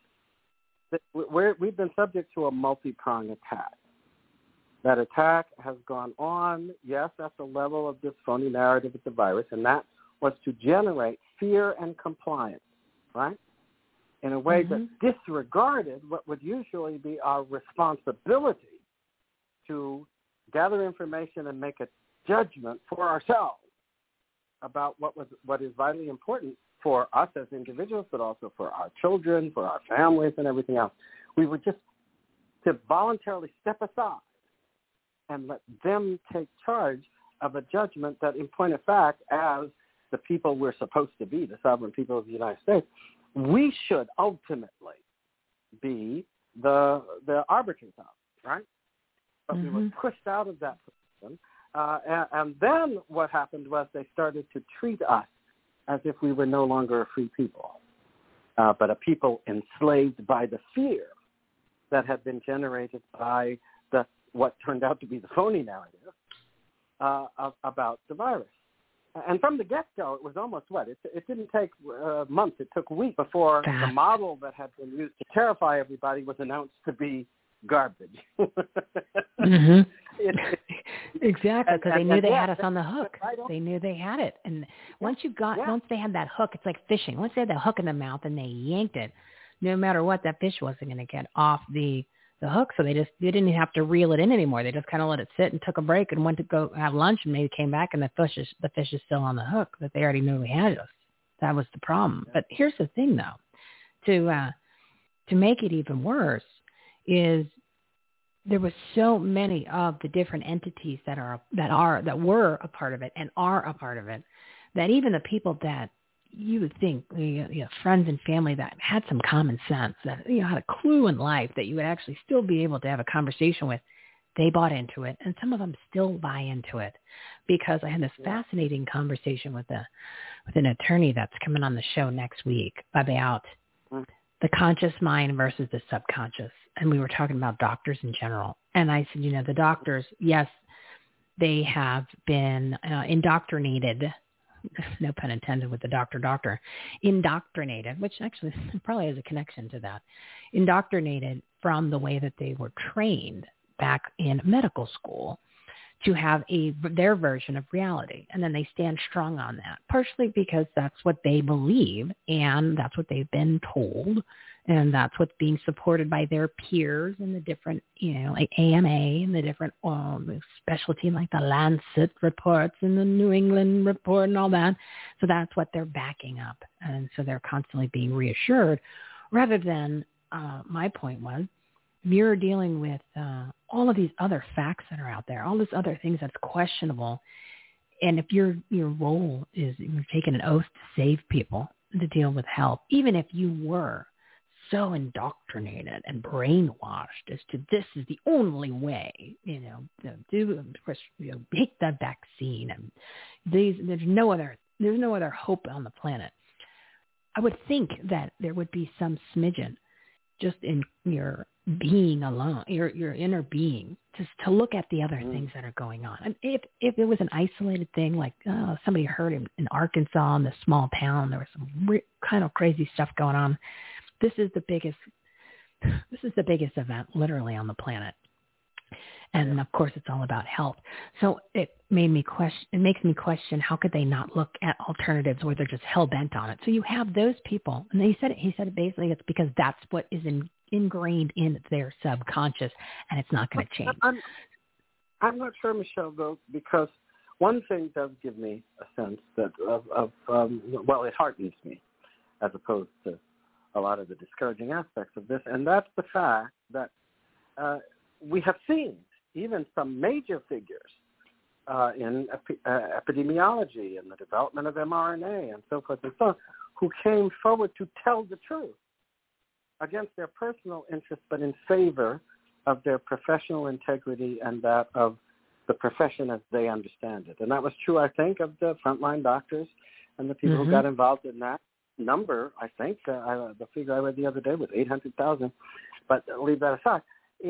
Speaker 8: we've been subject to a multi-pronged attack. That attack has gone on, yes, at the level of this phony narrative with the virus, and that was to generate fear and compliance, right? In a way that disregarded what would usually be our responsibility to gather information and make a judgment for ourselves about what is vitally important for us as individuals, but also for our children, for our families, and everything else. We were just to voluntarily step aside and let them take charge of a judgment that, in point of fact, as the people we're supposed to be, the sovereign people of the United States, we should ultimately be the arbiters of, right? But we were pushed out of that position. And then what happened was they started to treat us as if we were no longer a free people, but a people enslaved by the fear that had been generated by what turned out to be the phony narrative about the virus. And from the get-go, it was almost it didn't take months. It took weeks before the model that had been used to terrify everybody was announced to be garbage.
Speaker 1: Exactly, because they knew they had us on the hook. They knew they had it. And once they had that hook, it's like fishing. Once they had that hook in the mouth and they yanked it, no matter what, that fish wasn't going to get off the hook. So they didn't have to reel it in anymore. They just kind of let it sit and took a break and went to go have lunch and maybe came back and the fish is still on the hook, but they already knew we had us. That was the problem. But here's the thing, though, to make it even worse is there was so many of the different entities that were a part of it and are a part of it that even the people that you would think, friends and family that had some common sense, that had a clue in life that you would actually still be able to have a conversation with, they bought into it, and some of them still buy into it. Because I had this fascinating conversation with an attorney that's coming on the show next week about the conscious mind versus the subconscious, and we were talking about doctors in general. And I said, the doctors, yes, they have been indoctrinated. No pun intended with the doctor, indoctrinated, which actually probably has a connection to that, indoctrinated from the way that they were trained back in medical school to have their version of reality. And then they stand strong on that, partially because that's what they believe and that's what they've been told. And that's what's being supported by their peers in the different, like AMA and the different specialty, like the Lancet reports and the New England report and all that. So that's what they're backing up. And so they're constantly being reassured rather than, my point was, you're dealing with all of these other facts that are out there, all these other things that's questionable. And if your role is you're taking an oath to save people, to deal with health, even if you were so indoctrinated and brainwashed as to this is the only way, take that vaccine and there's no other hope on the planet. I would think that there would be some smidgen just in your being alone, your inner being, just to look at the other things that are going on. And if it was an isolated thing, like somebody heard in Arkansas in this small town, there was some kind of crazy stuff going on. This is the biggest event literally on the planet. And of course, it's all about health. So it makes me question, how could they not look at alternatives where they're just hell bent on it? So you have those people, and he said it basically it's because that's what is ingrained in their subconscious, and it's not going to change.
Speaker 8: I'm not sure, Michelle, though, because one thing does give me a sense that it heartens me as opposed to a lot of the discouraging aspects of this, and that's the fact that we have seen even some major figures in epidemiology and the development of mRNA and so forth and so on, who came forward to tell the truth against their personal interests, but in favor of their professional integrity and that of the profession as they understand it. And that was true, I think, of the frontline doctors and the people who got involved in that number. I think the figure I read the other day was 800,000, but leave that aside.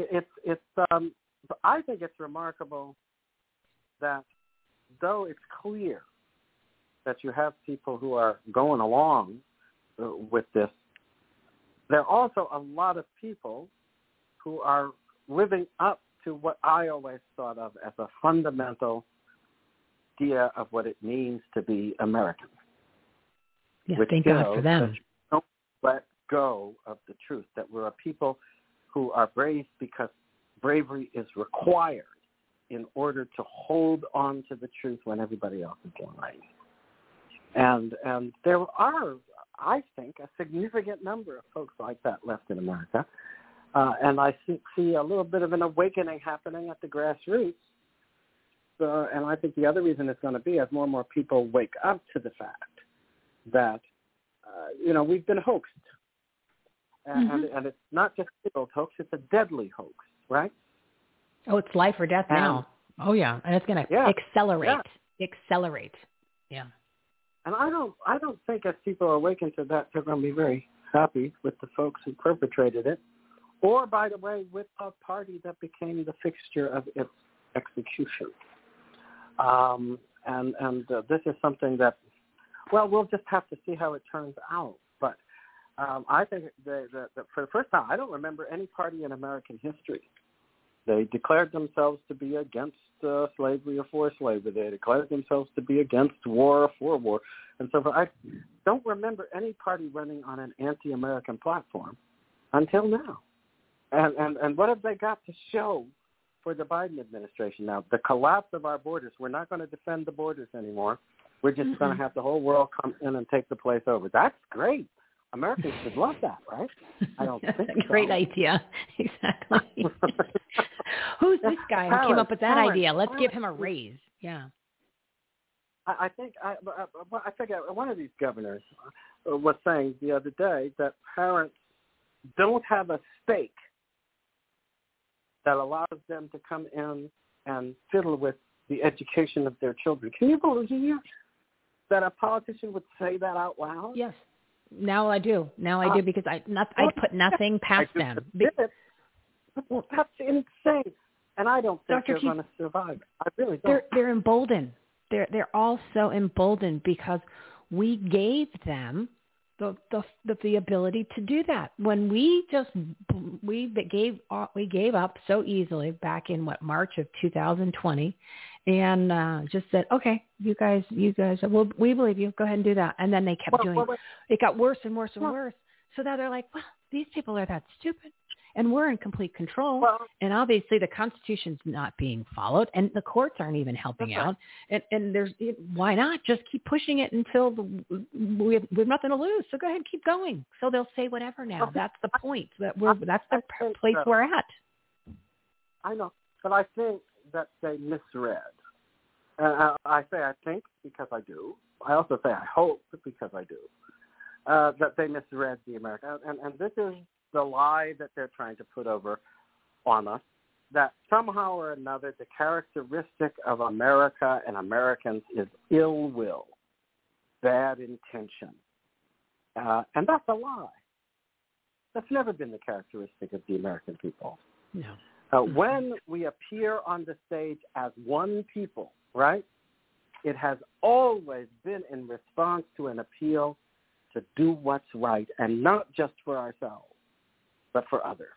Speaker 8: I think it's remarkable that though it's clear that you have people who are going along with this, there are also a lot of people who are living up to what I always thought of as a fundamental idea of what it means to be American.
Speaker 1: Yeah, thank God for them.
Speaker 8: Don't let go of the truth, that we're a people who are brave because bravery is required in order to hold on to the truth when everybody else is lying. And there are, I think, a significant number of folks like that left in America. And I see a little bit of an awakening happening at the grassroots. And I think the other reason it's going to be as more and more people wake up to the fact that, we've been hoaxed. And it's not just a little hoax, it's a deadly hoax, right?
Speaker 1: Oh, it's life or death now. Oh, yeah. And it's going to accelerate. Accelerate. Yeah.
Speaker 8: And I don't think as people awaken to that, they're going to be very happy with the folks who perpetrated it. Or, by the way, with a party that became the fixture of its execution. This is something that, we'll just have to see how it turns out. But I think that for the first time, I don't remember any party in American history. They declared themselves to be against slavery or for slavery. They declared themselves to be against war or for war. And so I don't remember any party running on an anti-American platform until now. And what have they got to show for the Biden administration now? The collapse of our borders. We're not going to defend the borders anymore. We're just going to have the whole world come in and take the place over. That's great. Americans should love that, right? I don't think so.
Speaker 1: Great idea. Exactly. Who's this guy who came up with that idea? Let's give him a raise. Yeah.
Speaker 8: I think one of these governors was saying the other day that parents don't have a stake that allows them to come in and fiddle with the education of their children. Can you believe that a politician would say that out loud?
Speaker 1: Yes. Now I do. Because I'd put nothing past them.
Speaker 8: Well, that's insane. And I don't think they're going to survive. I really don't.
Speaker 1: They're emboldened. They're all so emboldened because we gave them the ability to do that. When we we gave up so easily back in March of 2020, and just said, okay, you guys, we believe you. Go ahead and do that. And then they kept doing. It got worse and worse and worse. So now they're like, well, these people are that stupid, and we're in complete control. And obviously, the Constitution's not being followed, and the courts aren't even helping out. And why not just keep pushing it until we have nothing to lose? So go ahead and keep going. So they'll say whatever now. That's the point. That's the place we're at.
Speaker 8: I know, but I think that they misread. I say I think because I do. I also say I hope because I do. That they misread the American. And this is the lie that they're trying to put over on us, that somehow or another the characteristic of America and Americans is ill will, bad intention. And that's a lie. That's never been the characteristic of the American people.
Speaker 1: No.
Speaker 8: When we appear on the stage as one people, right, it has always been in response to an appeal to do what's right, and not just for ourselves, but for others.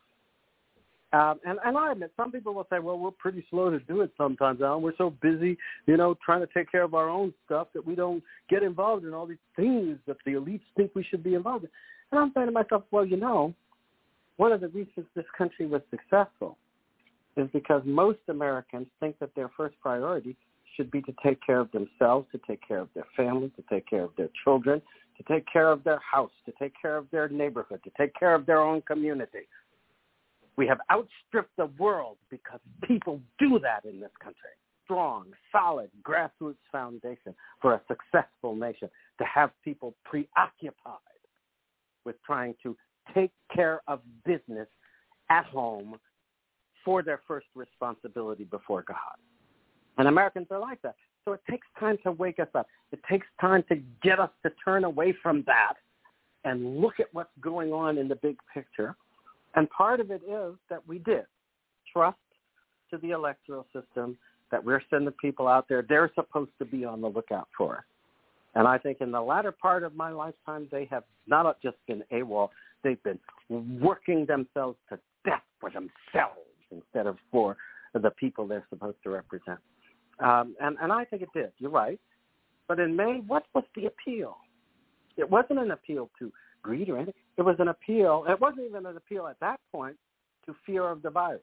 Speaker 8: And I admit, some people will say, well, we're pretty slow to do it sometimes, Alan. We're so busy, trying to take care of our own stuff that we don't get involved in all these things that the elites think we should be involved in. And I'm saying to myself, well, one of the reasons this country was successful is because most Americans think that their first priority should be to take care of themselves, to take care of their family, to take care of their children, to take care of their house, to take care of their neighborhood, to take care of their own community. We have outstripped the world because people do that in this country. Strong, solid, grassroots foundation for a successful nation, to have people preoccupied with trying to take care of business at home for their first responsibility before God. And Americans are like that. So it takes time to wake us up. It takes time to get us to turn away from that and look at what's going on in the big picture. And part of it is that we did trust to the electoral system, that we're sending people out there. They're supposed to be on the lookout for us. And I think in the latter part of my lifetime, they have not just been AWOL, they've been working themselves to death for themselves instead of for the people they're supposed to represent. And I think it did. You're right. But in May, what was the appeal? It wasn't an appeal to greed or anything. It was an appeal. It wasn't even an appeal at that point to fear of the virus.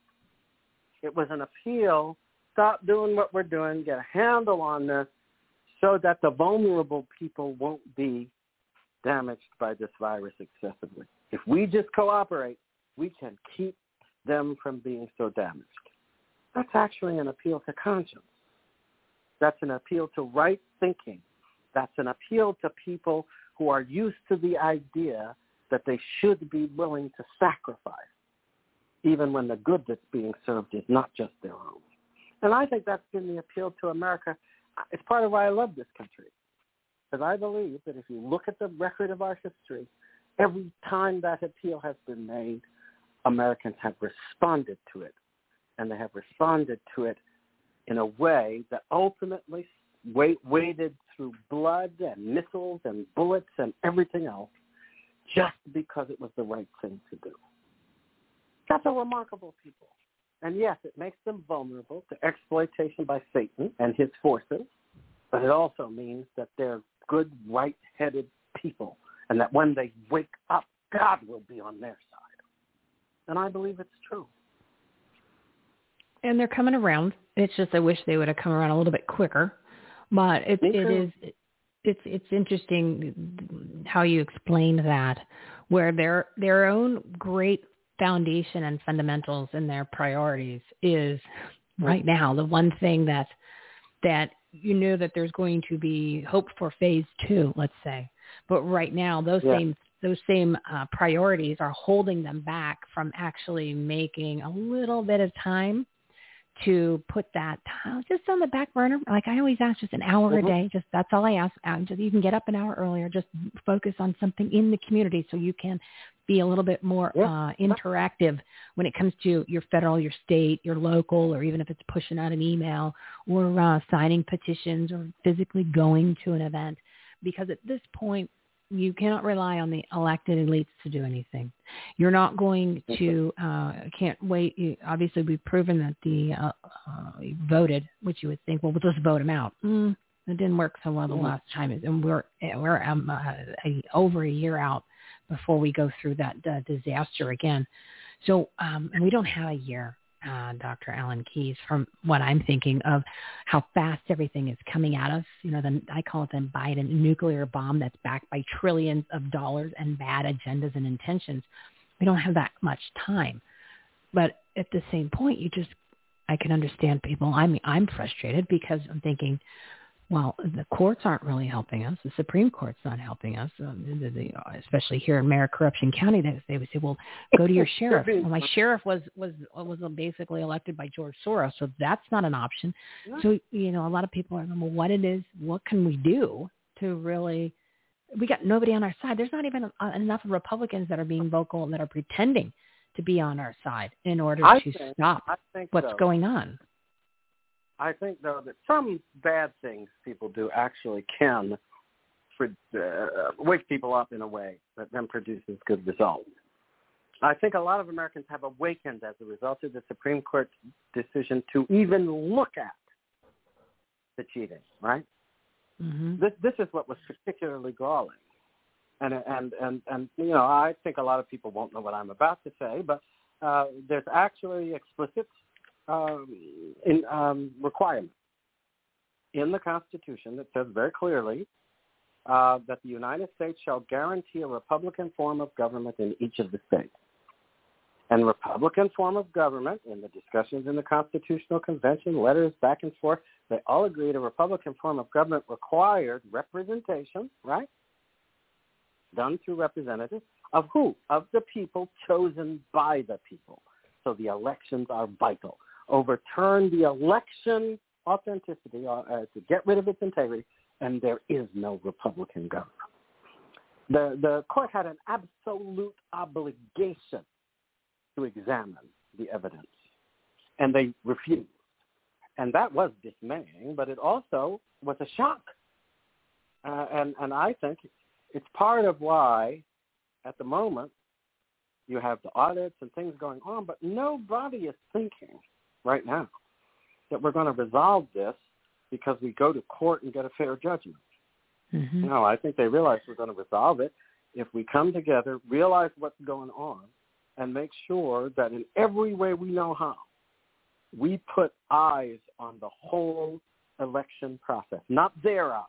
Speaker 8: It was an appeal, stop doing what we're doing, get a handle on this so that the vulnerable people won't be damaged by this virus excessively. If we just cooperate, we can keep them from being so damaged. That's actually an appeal to conscience. That's an appeal to right thinking. That's an appeal to people who are used to the idea that they should be willing to sacrifice, even when the good that's being served is not just their own. And I think that's been the appeal to America. It's part of why I love this country, because I believe that if you look at the record of our history, every time that appeal has been made, Americans have responded to it. And they have responded to it in a way that ultimately waded through blood and missiles and bullets and everything else just because it was the right thing to do. That's a remarkable people. And yes, it makes them vulnerable to exploitation by Satan and his forces, but it also means that they're good, right-headed people, and that when they wake up, God will be on their side. And I believe it's true.
Speaker 1: And they're coming around. It's just I wish they would have come around a little bit quicker. But it's interesting how you explained that, where their own great foundation and fundamentals and their priorities is right now the one thing that that there's going to be hope for phase 2, let's say. But right now those same priorities are holding them back from actually making a little bit of time to put that just on the back burner. Like I always ask, just an hour a day. Just that's all I ask. Just you can get up an hour earlier. Just focus on something in the community so you can be a little bit more interactive when it comes to your federal, your state, your local, or even if it's pushing out an email or signing petitions or physically going to an event. Because at this point, you cannot rely on the elected elites to do anything. You're not going to, can't wait. Obviously, we've proven that the voted, which you would think, well, we'll just vote them out. It didn't work so well the last time. And we're over a year out before we go through that disaster again. So, and we don't have a year, Dr. Alan Keyes, from what I'm thinking of how fast everything is coming at us. You know, I call it the Biden nuclear bomb that's backed by trillions of dollars and bad agendas and intentions. We don't have that much time. But at the same point, I can understand people. I'm frustrated because I'm thinking, well, the courts aren't really helping us. The Supreme Court's not helping us, especially here in Mayor Corruption County. They would say, well, go to your sheriff. Well, my sheriff was basically elected by George Soros, so that's not an option. So, you know, a lot of people are, well, what can we do to really, we got nobody on our side. There's not even enough Republicans that are being vocal and that are pretending to be on our side in order to stop what's going on.
Speaker 8: I think, though, that some bad things people do actually can wake people up in a way that then produces good results. I think a lot of Americans have awakened as a result of the Supreme Court's decision to even look at the cheating, right? Mm-hmm. This is what was particularly galling. And you know, I think a lot of people won't know what I'm about to say, but there's actually explicit requirement in the Constitution that says very clearly that the United States shall guarantee a Republican form of government in each of the states. And Republican form of government, in the discussions in the Constitutional Convention, letters back and forth, they all agreed a Republican form of government required representation, right? Done through representatives of who? Of the people chosen by the people. So the elections are vital. Overturn the election authenticity to get rid of its integrity, and there is no Republican government. The court had an absolute obligation to examine the evidence, and they refused. And that was dismaying, but it also was a shock. And I think it's part of why, at the moment, you have the audits and things going on, but nobody is thinking right now that we're going to resolve this because we go to court and get a fair judgment. Mm-hmm. No, I think they realize we're going to resolve it if we come together, realize what's going on, and make sure that in every way we know how, we put eyes on the whole election process, not their eyes,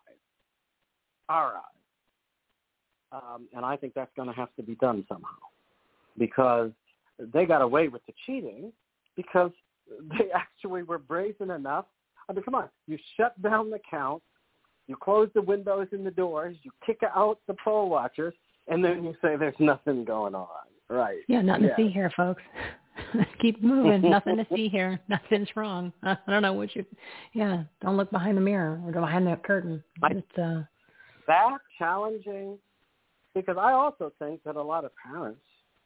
Speaker 8: our eyes. And I think that's going to have to be done somehow, because they got away with the cheating because they actually were brazen enough. I mean, come on, you shut down the count, you close the windows and the doors, you kick out the poll watchers, and then you say there's nothing going on, right?
Speaker 1: Yeah, nothing to see here, folks. Keep moving. Nothing to see here. Nothing's wrong. I don't know what don't look behind the mirror or go behind that curtain.
Speaker 8: That challenging, because I also think that a lot of parents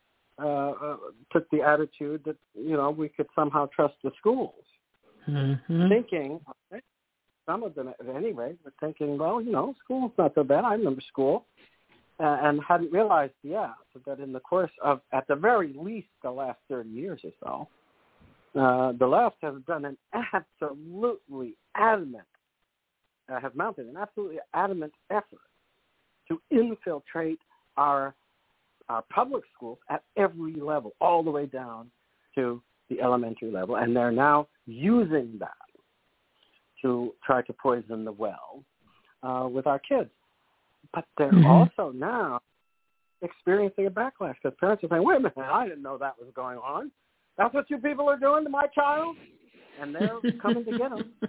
Speaker 8: took the attitude that, you know, we could somehow trust the schools. Mm-hmm. Thinking, some of them at any rate, were thinking, well, you know, school's not so bad. I remember school. And hadn't realized, that in the course of, at the very least, the last 30 years or so, the left has done an absolutely adamant, have mounted an absolutely adamant effort to infiltrate our public schools at every level, all the way down to the elementary level. And they're now using that to try to poison the well with our kids. But they're also now experiencing a backlash because parents are saying, wait a minute, I didn't know that was going on. That's what you people are doing to my child? And they're coming to get them.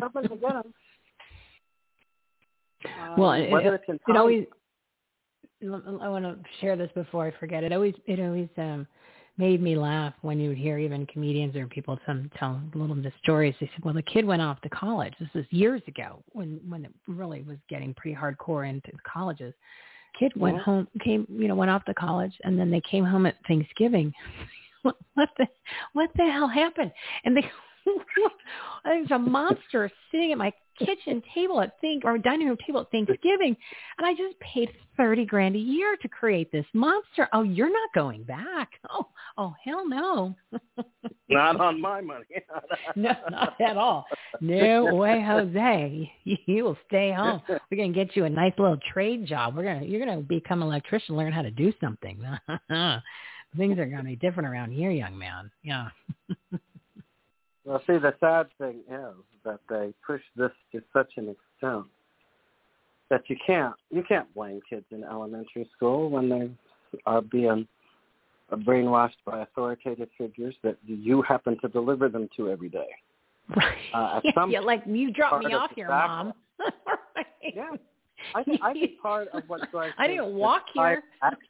Speaker 1: Well, it always, I want to share this before I forget. It always made me laugh when you would hear even comedians or people tell little the stories. They said, well, the kid went off to college. This was years ago when it really was getting pretty hardcore into the colleges. Kid went off to college, and then they came home at Thanksgiving. What the hell happened? And they There's a monster sitting at my kitchen table or dining room table at Thanksgiving, and I just paid $30,000 a year to create this monster. Oh, you're not going back. Oh, hell no.
Speaker 8: Not on my money.
Speaker 1: No, not at all. No way, Jose. You will stay home. We're gonna get you a nice little trade job. You're gonna become an electrician, learn how to do something. Things are gonna be different around here, young man. Yeah.
Speaker 8: Well, see, the sad thing is that they push this to such an extent that you can't blame kids in elementary school when they are being brainwashed by authoritative figures that you happen to deliver them to every day.
Speaker 1: Right. Yeah, like you dropped me off here, Mom.
Speaker 8: Right. Yeah. I think part of what's going
Speaker 1: I didn't walk here.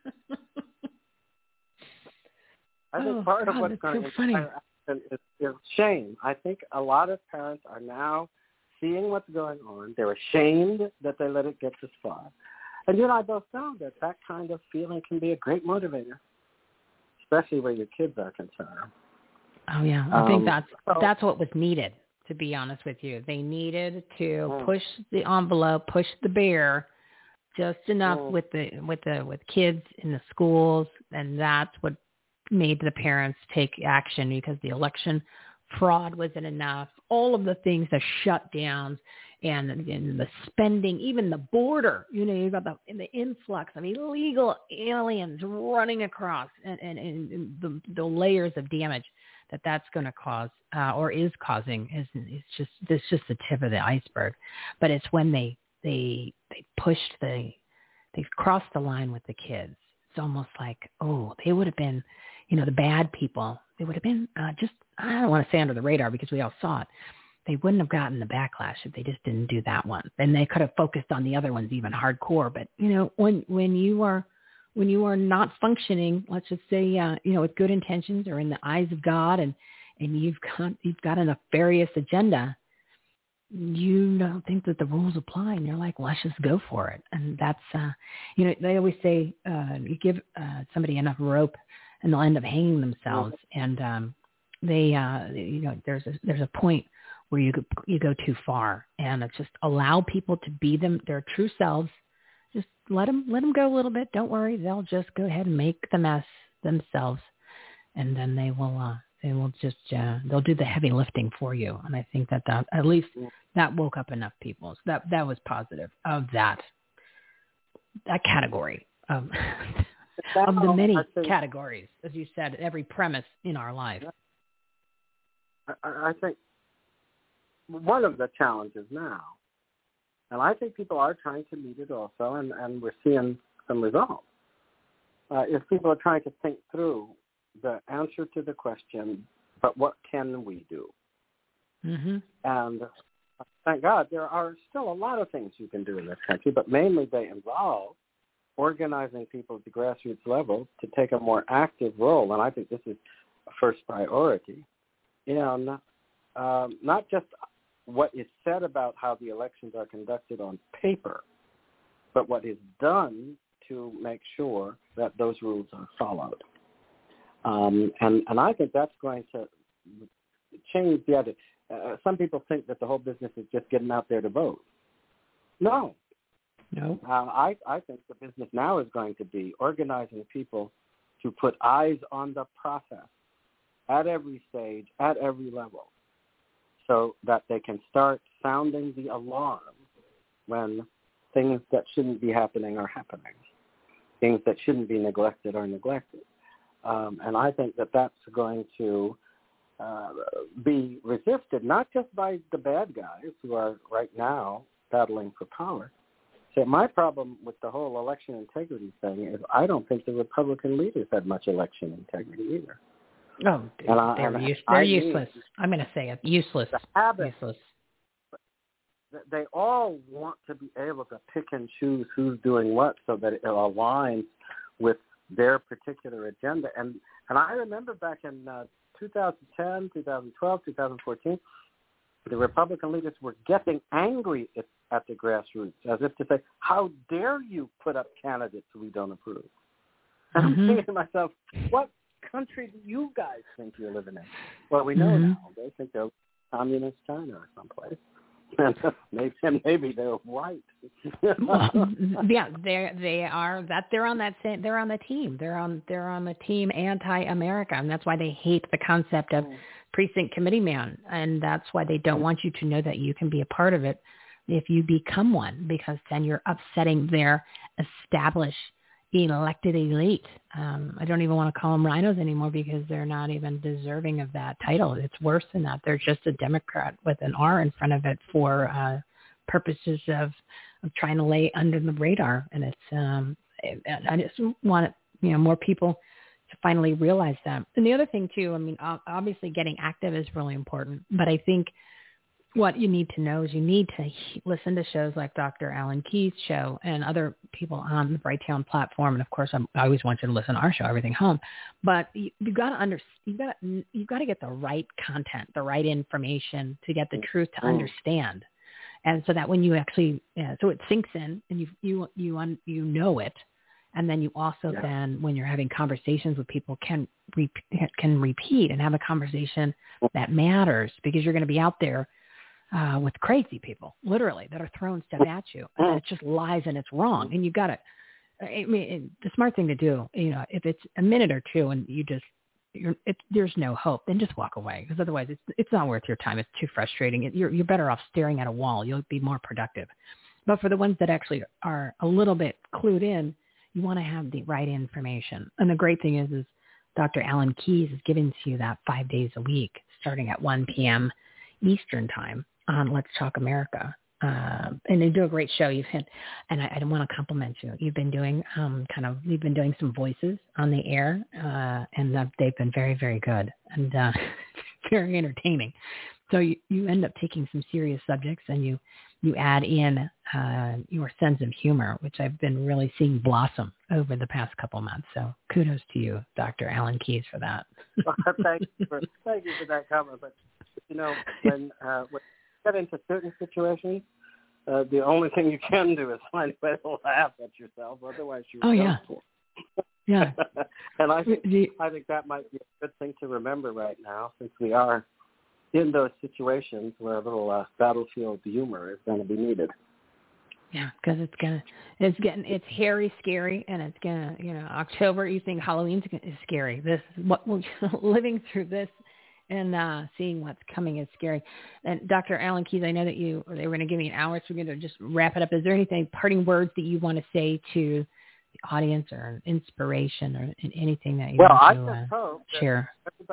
Speaker 8: I think part of what's going to is shame. I think a lot of parents are now seeing what's going on. They're ashamed that they let it get this far. And you and I both know that kind of feeling can be a great motivator, especially where your kids are concerned.
Speaker 1: Oh, yeah. I think that's what was needed, to be honest with you. They needed to push the envelope, push the bear just enough with kids in the schools, and that's what made the parents take action, because the election fraud wasn't enough. All of the things, the shutdowns and the spending, even the border, you've got the influx of illegal aliens running across, and the layers of damage that's going to cause or is causing is just the tip of the iceberg. But it's when they crossed the line with the kids. It's almost like, they would have been, the bad people. They would have been just, I don't want to say under the radar because we all saw it. They wouldn't have gotten the backlash if they just didn't do that one. And they could have focused on the other ones even hardcore. But, when you are not functioning, let's just say, with good intentions or in the eyes of God, and you've got a nefarious agenda, you don't think that the rules apply, and you're like, well, let's just go for it. And that's, they always say, you give somebody enough rope and they'll end up hanging themselves. And there's a point where you go too far, and it's just allow people to be their true selves. Just let them go a little bit. Don't worry, they'll just go ahead and make the mess themselves, and then they will just they'll do the heavy lifting for you. And I think that at least that woke up enough people. So that was positive of that category of the many categories, as you said, every premise in our life.
Speaker 8: I think one of the challenges now, and I think people are trying to meet it also, and we're seeing some results, is people are trying to think through the answer to the question, but what can we do? Mm-hmm. And thank God there are still a lot of things you can do in this country, but mainly they involve organizing people at the grassroots level to take a more active role, and I think this is a first priority. Not just what is said about how the elections are conducted on paper, but what is done to make sure that those rules are followed. And I think that's going to change the other. Some people think that the whole business is just getting out there to vote. No. I think the business now is going to be organizing people to put eyes on the process at every stage, at every level, so that they can start sounding the alarm when things that shouldn't be happening are happening, things that shouldn't be neglected are neglected. And I think that that's going to be resisted, not just by the bad guys who are right now battling for power. So my problem with the whole election integrity thing is I don't think the Republican leaders had much election integrity either.
Speaker 1: Oh, they're useless. I'm going to say it. Useless. Useless.
Speaker 8: They all want to be able to pick and choose who's doing what so that it aligns with their particular agenda. And I remember back in 2010, 2012, 2014, the Republican leaders were getting angry at the grassroots, as if to say, how dare you put up candidates we don't approve? And I'm thinking to myself, what country do you guys think you're living in? Well, we know now. They think they're communist China or someplace. And maybe they're right.
Speaker 1: Well, yeah, they are. That they're on that same. They're on the team. They're on the team anti-America, and that's why they hate the concept of precinct committee man, and that's why they don't want you to know that you can be a part of it if you become one, because then you're upsetting their established elected elite. I don't even want to call them rhinos anymore because they're not even deserving of that title. It's worse than that. They're just a Democrat with an R in front of it for purposes of trying to lay under the radar. And it's I just want more people to finally realize that. And the other thing too, I mean, obviously getting active is really important, but I think what you need to know is you need to listen to shows like Dr. Alan Keyes' show and other people on the Brighteon platform. And of course, I always want you to listen to our show, Everything Home. But you've got to get the right content, the right information to get the truth to understand. And so that when you actually, so it sinks in and you know it. And then you also then, when you're having conversations with people, can repeat and have a conversation that matters, because you're going to be out there with crazy people, literally, that are throwing stuff at you, and it's just lies and it's wrong. And you got to, I mean, the smart thing to do, if it's a minute or two and there's no hope, then just walk away, because otherwise it's not worth your time. It's too frustrating. You're better off staring at a wall. You'll be more productive. But for the ones that actually are a little bit clued in, you want to have the right information. And the great thing is Dr. Alan Keyes is giving to you that 5 days a week, starting at 1 p.m. Eastern time on Let's Talk America. And they do a great show. And I want to compliment you. You've been doing you've been doing some voices on the air, and they've been very, very good and very entertaining. So you end up taking some serious subjects and you add in your sense of humor, which I've been really seeing blossom over the past couple months. So kudos to you, Dr. Alan Keyes, for that.
Speaker 8: Thank you for that comment. But when you get into certain situations, the only thing you can do is find a way to laugh at yourself. Otherwise, you're
Speaker 1: yeah.
Speaker 8: And I think that might be a good thing to remember right now, since we are in those situations where a little battlefield humor is going to be needed.
Speaker 1: Yeah, because it's hairy, scary, and it's gonna, October. You think Halloween is scary. This living through this and seeing what's coming is scary. And Dr. Alan Keyes, I know that they were going to give me an hour, so we're going to just wrap it up. Is there anything, parting words that you want to say to the audience, or an inspiration, or anything that you want to share?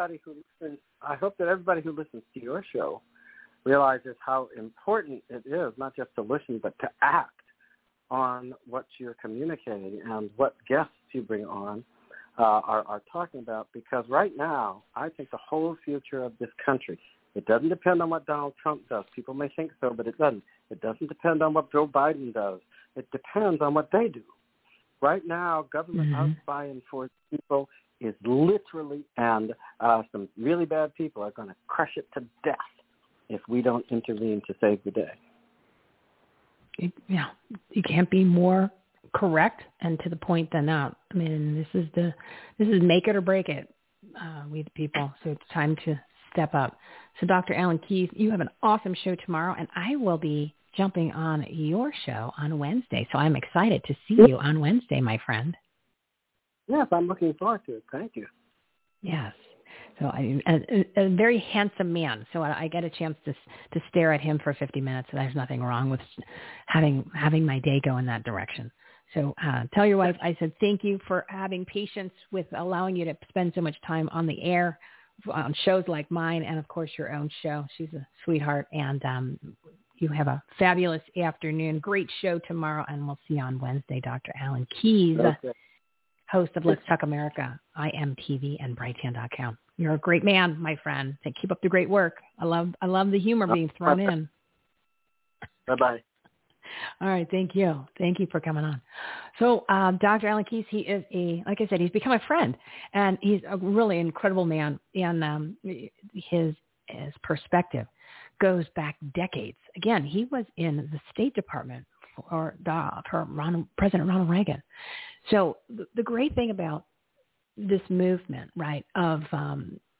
Speaker 8: I hope that everybody who listens to your show realizes how important it is not just to listen, but to act on what you're communicating and what guests you bring on are talking about. Because right now, I think the whole future of this country, it doesn't depend on what Donald Trump does. People may think so, but it doesn't. It doesn't depend on what Joe Biden does. It depends on what they do. Right now, government out by and for people is literally, and some really bad people are going to crush it to death if we don't intervene to save the day.
Speaker 1: Yeah, you can't be more correct and to the point than that. I mean, this is make it or break it, we the people. So it's time to step up. So Dr. Alan Keyes, you have an awesome show tomorrow, and I will be jumping on your show on Wednesday. So I'm excited to see you on Wednesday, my friend.
Speaker 8: Yes, I'm looking forward to it. Thank you.
Speaker 1: Yes. So a very handsome man. So I get a chance to stare at him for 50 minutes. And there's nothing wrong with having my day go in that direction. So tell your wife I said thank you for having patience with allowing you to spend so much time on the air on shows like mine, and of course your own show. She's a sweetheart, and you have a fabulous afternoon. Great show tomorrow, and we'll see you on Wednesday. Dr. Alan Keyes, host of Let's Talk America, IMTV, and Brighteon.com. You're a great man, my friend. Keep up the great work. I love the humor being thrown in.
Speaker 8: Bye-bye.
Speaker 1: All right. Thank you. Thank you for coming on. So Dr. Alan Keyes, he is like I said, he's become a friend, and he's a really incredible man. And his perspective goes back decades. Again, he was in the State Department for President Ronald Reagan. So the great thing about this movement, right, of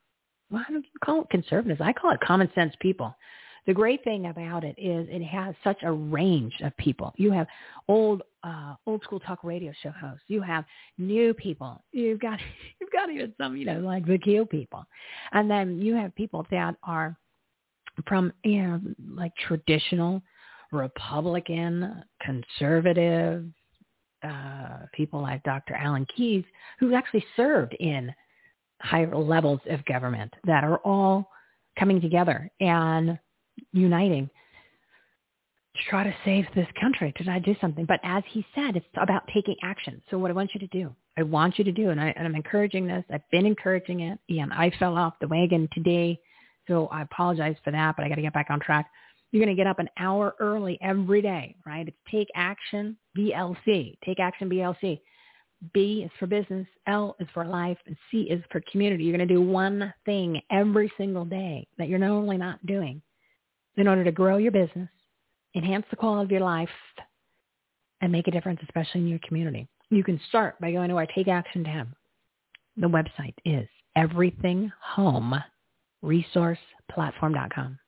Speaker 1: well, I don't call it conservatives. I call it common sense people. The great thing about it is it has such a range of people. You have old school talk radio show hosts. You have new people. You've got even some, like the Q people. And then you have people that are from, like traditional Republican, conservative people like Dr. Alan Keyes, who actually served in higher levels of government, that are all coming together and uniting to try to save this country, to try to do something. But as he said, it's about taking action. So what I want you to do, and I'm encouraging this. I've been encouraging it. And I fell off the wagon today, so I apologize for that, but I got to get back on track. You're going to get up an hour early every day, right? It's Take Action BLC. Take Action BLC. B is for business, L is for life, and C is for community. You're going to do one thing every single day that you're normally not doing in order to grow your business, enhance the quality of your life, and make a difference, especially in your community. You can start by going to our Take Action tab. The website is everythinghomeresourceplatform.com.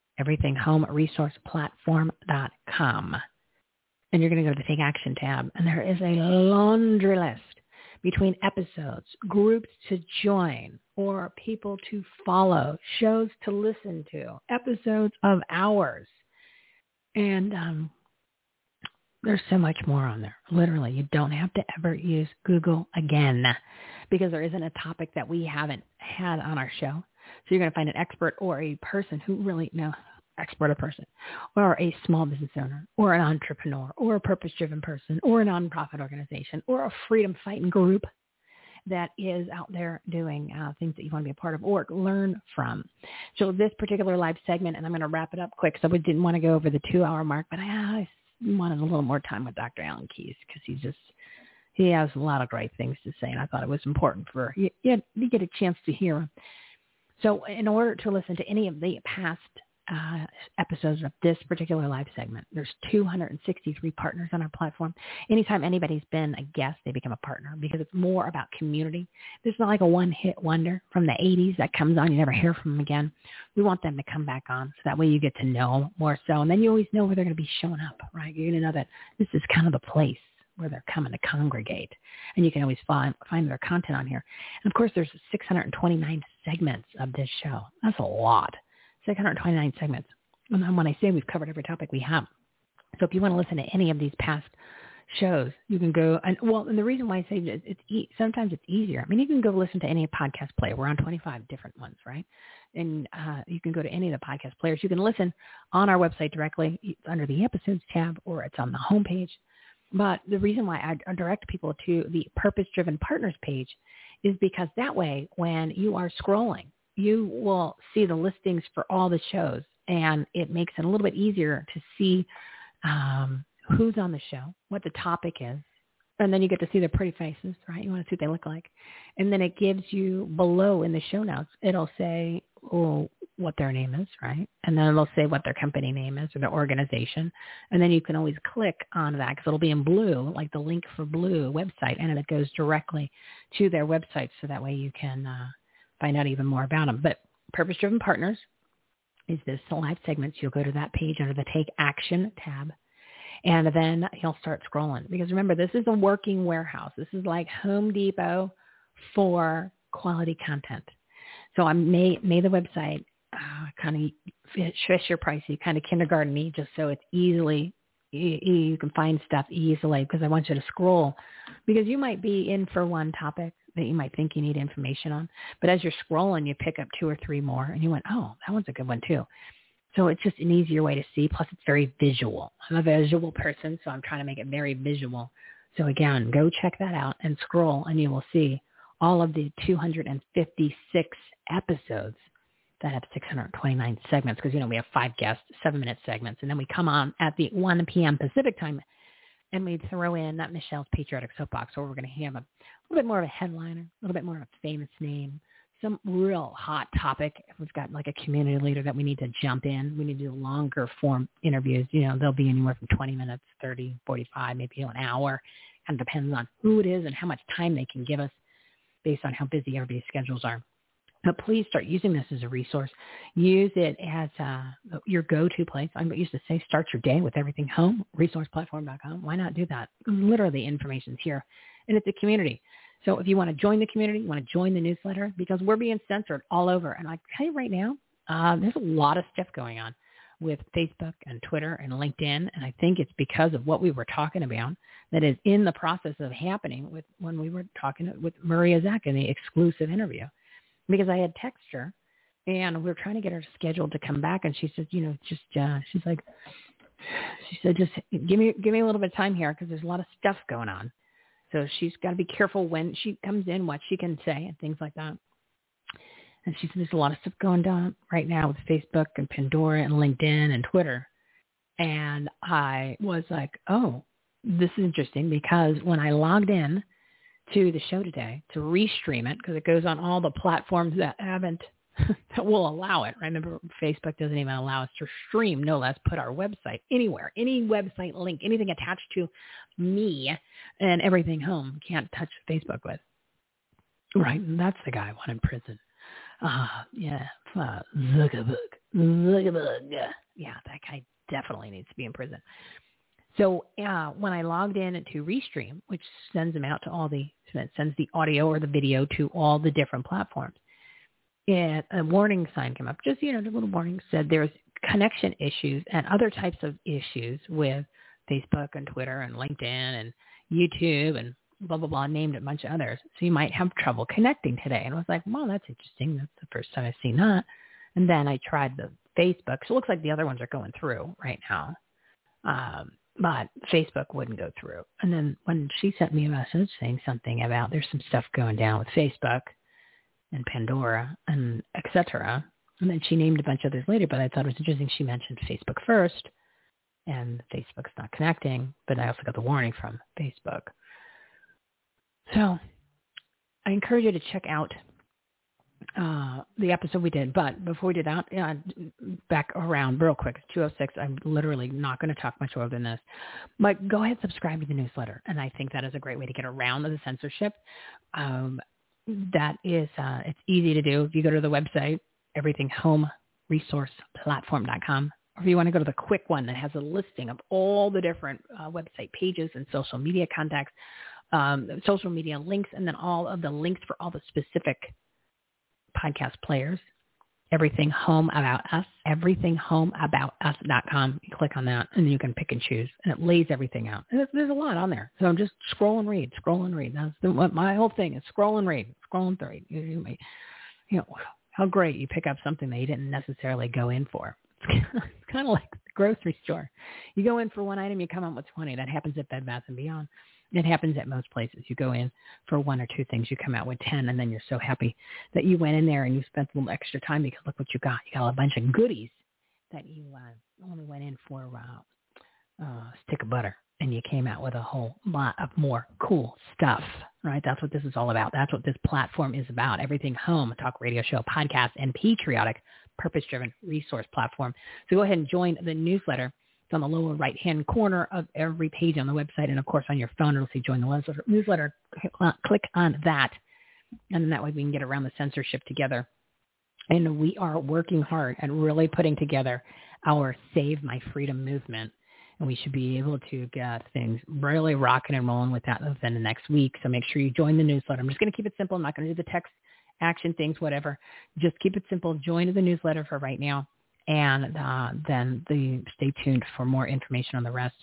Speaker 1: everythinghomeresourceplatform.com. And you're going to go to the Take Action tab, and there is a laundry list between episodes, groups to join, or people to follow, shows to listen to, episodes of ours. And there's so much more on there. Literally, you don't have to ever use Google again, because there isn't a topic that we haven't had on our show. So you're going to find an expert or a person who really expert or person, or a small business owner, or an entrepreneur, or a purpose-driven person, or a nonprofit organization, or a freedom-fighting group that is out there doing things that you want to be a part of or learn from. So this particular live segment, and I'm going to wrap it up quick, so we didn't want to go over the 2-hour mark, but I wanted a little more time with Dr. Alan Keyes, because he has a lot of great things to say, and I thought it was important for you to get a chance to hear him. So in order to listen to any of the past episodes of this particular live segment, there's 263 partners on our platform. Anytime anybody's been a guest, they become a partner, because it's more about community. There's not like a one-hit wonder from the 80s that comes on, you never hear from them again. We want them to come back on, so that way you get to know them more so, and then you always know where they're going to be showing up, right? You're going to know that this is kind of the place where they're coming to congregate, and you can always find their content on here. And of course, there's 629 segments of this show. That's a lot. 629 segments. And when I say we've covered every topic, we have. So if you want to listen to any of these past shows, you can go. And the reason why I say sometimes it's easier. I mean, you can go listen to any podcast player. We're on 25 different ones, right? And you can go to any of the podcast players. You can listen on our website directly under the episodes tab, or it's on the homepage. But the reason why I direct people to the Purpose-Driven Partners page is because that way, when you are scrolling, you will see the listings for all the shows, and it makes it a little bit easier to see who's on the show, what the topic is, and then you get to see their pretty faces, right? You want to see what they look like. And then it gives you below in the show notes, it'll say what their name is, right? And then it'll say what their company name is or their organization. And then you can always click on that, because it'll be in blue, like the link for Blue website, and it goes directly to their website, so that way you can find out even more about them. But Purpose-Driven Partners is this live segments. You'll go to that page under the Take Action tab, and then you'll start scrolling. Because remember, this is a working warehouse. This is like Home Depot for quality content. So I made the website kind of Fisher Pricey, kind of kindergarten-y, just so it's easily, you can find stuff easily, because I want you to scroll. Because you might be in for one topic that you might think you need information on, but as you're scrolling, you pick up 2 or 3 more, and you went, oh, that one's a good one too. So it's just an easier way to see. Plus, it's very visual. I'm a visual person, so I'm trying to make it very visual. So again, go check that out and scroll, and you will see all of the 256 episodes that have 629 segments, because, we have 5 guests, 7-minute segments, and then we come on at the 1 p.m. Pacific time, and we throw in that Michelle's Patriotic Soapbox, where we're going to have a little bit more of a headliner, a little bit more of a famous name, some real hot topic. If we've got like a community leader that we need to jump in, we need to do longer form interviews. They'll be anywhere from 20 minutes, 30, 45, maybe an hour. Kind of depends on who it is and how much time they can give us based on how busy everybody's schedules are. But please start using this as a resource. Use it as your go-to place. I used to say start your day with everything home, resourceplatform.com. Why not do that? Literally, information's here. And it's a community. So if you want to join the community, you want to join the newsletter, because we're being censored all over. And I tell you right now, there's a lot of stuff going on with Facebook and Twitter and LinkedIn. And I think it's because of what we were talking about that is in the process of happening with when we were talking with Maria Zack in the exclusive interview. Because I had texted her, and we were trying to get her scheduled to come back, and she said, she said, just give me a little bit of time here because there's a lot of stuff going on. So she's got to be careful when she comes in, what she can say and things like that. And she said, there's a lot of stuff going on right now with Facebook and Pandora and LinkedIn and Twitter. And I was like, oh, this is interesting, because when I logged in to the show today to restream it, because it goes on all the platforms that that will allow it. Remember, Facebook doesn't even allow us to stream, no less put our website anywhere, any website link, anything attached to me and everything home can't touch Facebook with. Right, and that's the guy I want in prison. Zuckerberg. Yeah, that guy definitely needs to be in prison. So when I logged in to Restream, which sends them out to sends the audio or the video to all the different platforms, a warning sign came up. Just, the little warning said there's connection issues and other types of issues with Facebook and Twitter and LinkedIn and YouTube and blah, blah, blah, named a bunch of others. So you might have trouble connecting today. And I was like, well, that's interesting. That's the first time I've seen that. And then I tried the Facebook. So it looks like the other ones are going through right now. But Facebook wouldn't go through. And then when she sent me a message saying something about there's some stuff going down with Facebook and Pandora and et cetera, and then she named a bunch of others later, but I thought it was interesting she mentioned Facebook first, and Facebook's not connecting, but I also got the warning from Facebook. So I encourage you to check out the episode we did. But before we did that, back around real quick, it's 2:06. I'm literally not going to talk much more than this. But go ahead and subscribe to the newsletter. And I think that is a great way to get around the censorship. That is, it's easy to do. If you go to the website, everythinghomeresourceplatform.com, or if you want to go to the quick one that has a listing of all the different website pages and social media contacts, social media links, and then all of the links for all the specific podcast players, Everything Home About Us, everythinghomeaboutus.com. You click on that, and you can pick and choose, and it lays everything out. And there's a lot on there. So just scroll and read. That's my whole thing is scroll and read. Scroll and read. You know, how great you pick up something that you didn't necessarily go in for. It's kind of like the grocery store. You go in for one item, you come out with 20. That happens at Bed Bath & Beyond. It happens at most places. You go in for one or two things, you come out with 10, and then you're so happy that you went in there and you spent a little extra time because look what you got. You got a bunch of goodies that you only went in for a stick of butter, and you came out with a whole lot of more cool stuff, right? That's what this is all about. That's what this platform is about. Everything Home, talk radio show, podcast, and patriotic, purpose-driven resource platform. So go ahead and join the newsletter. On the lower right-hand corner of every page on the website, and of course on your phone it'll say join the newsletter. Click on that, and then that way we can get around the censorship together. And we are working hard at really putting together our Save My Freedom movement, and we should be able to get things really rocking and rolling with that within the next week. So make sure you join the newsletter. I'm just going to keep it simple. I'm not going to do the text action things, whatever. Just keep it simple. Join the newsletter for right now. And then stay tuned for more information on the rest.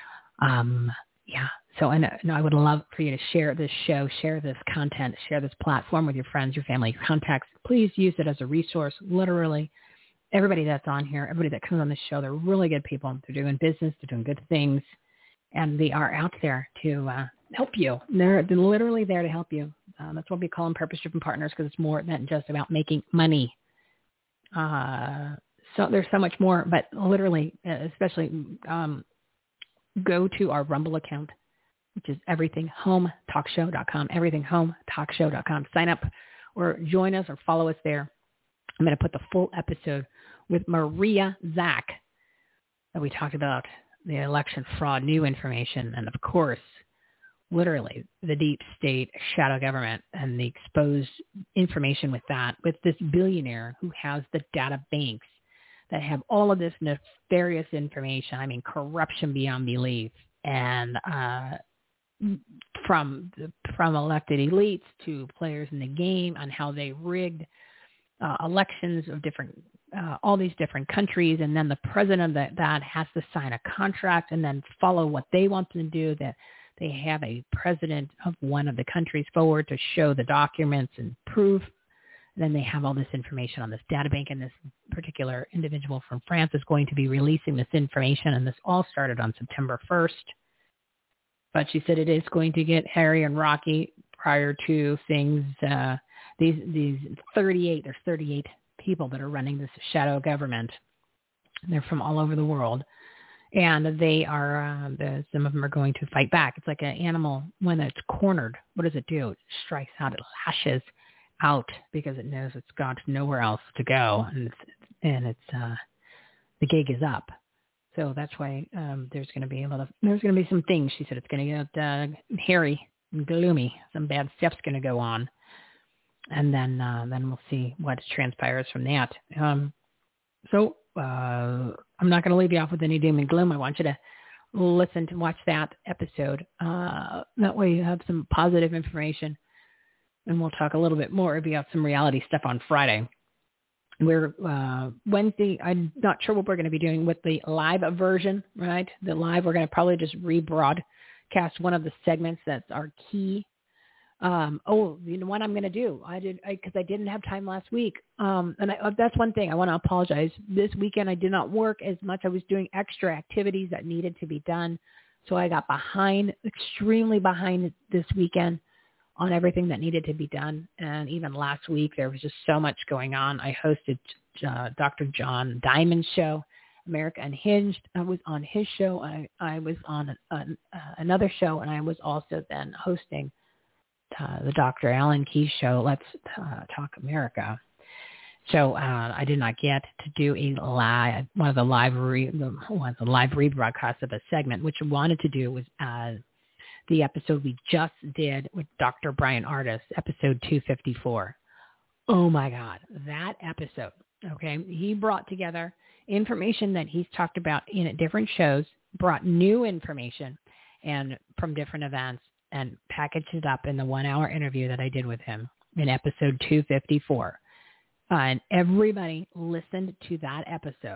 Speaker 1: So I would love for you to share this show, share this content, share this platform with your friends, your family, contacts. Please use it as a resource. Literally, everybody that's on here, everybody that comes on this show, they're really good people. They're doing business. They're doing good things. And they are out there to help you. They're literally there to help you. That's what we call them purpose-driven partners, because it's more than just about making money. So there's so much more, but literally, especially go to our Rumble account, which is everythinghometalkshow.com, everythinghometalkshow.com. Sign up or join us or follow us there. I'm going to put the full episode with Maria Zack that we talked about, the election fraud, new information, and of course, literally the deep state shadow government and the exposed information with that, with this billionaire who has the data banks that have all of this nefarious information. I mean, corruption beyond belief, and from elected elites to players in the game on how they rigged elections of different, all these different countries, and then the president of that has to sign a contract and then follow what they want them to do. That they have a president of one of the countries forward to show the documents and proof. And then they have all this information on this data bank, and this particular individual from France is going to be releasing this information, and this all started on September 1st. But she said it is going to get hairy and rocky prior to things. These 38, there's 38 people that are running this shadow government. They're from all over the world. And they are, some of them are going to fight back. It's like an animal when it's cornered. What does it do? It strikes out. It lashes out because it knows it's got nowhere else to go. And it's the gig is up. So that's why there's going to be some things. She said it's going to get hairy and gloomy. Some bad stuff's going to go on. And then we'll see what transpires from that. So I'm not going to leave you off with any doom and gloom. I want you to watch that episode. That way you have some positive information. And we'll talk a little bit more about some reality stuff on Friday. We're Wednesday. I'm not sure what we're going to be doing with the live version, right? The live, we're going to probably just rebroadcast one of the segments that's our key. You know what I'm going to do? Because I didn't have time last week. That's one thing I want to apologize. This weekend I did not work as much. I was doing extra activities that needed to be done. So I got extremely behind this weekend on everything that needed to be done. And even last week, there was just so much going on. I hosted Dr. John Diamond's show, America Unhinged. I was on his show. I was on another show, and I was also then hosting the Dr. Alan Key show, Let's Talk America. So I did not get to do one of the live rebroadcasts of a segment, which I wanted to do was the episode we just did with Dr. Brian Ardis, episode 254. Oh my God, that episode. Okay, he brought together information that he's talked about in different shows, brought new information and from different events, and packaged it up in the 1-hour interview that I did with him in episode 254. And everybody listened to that episode.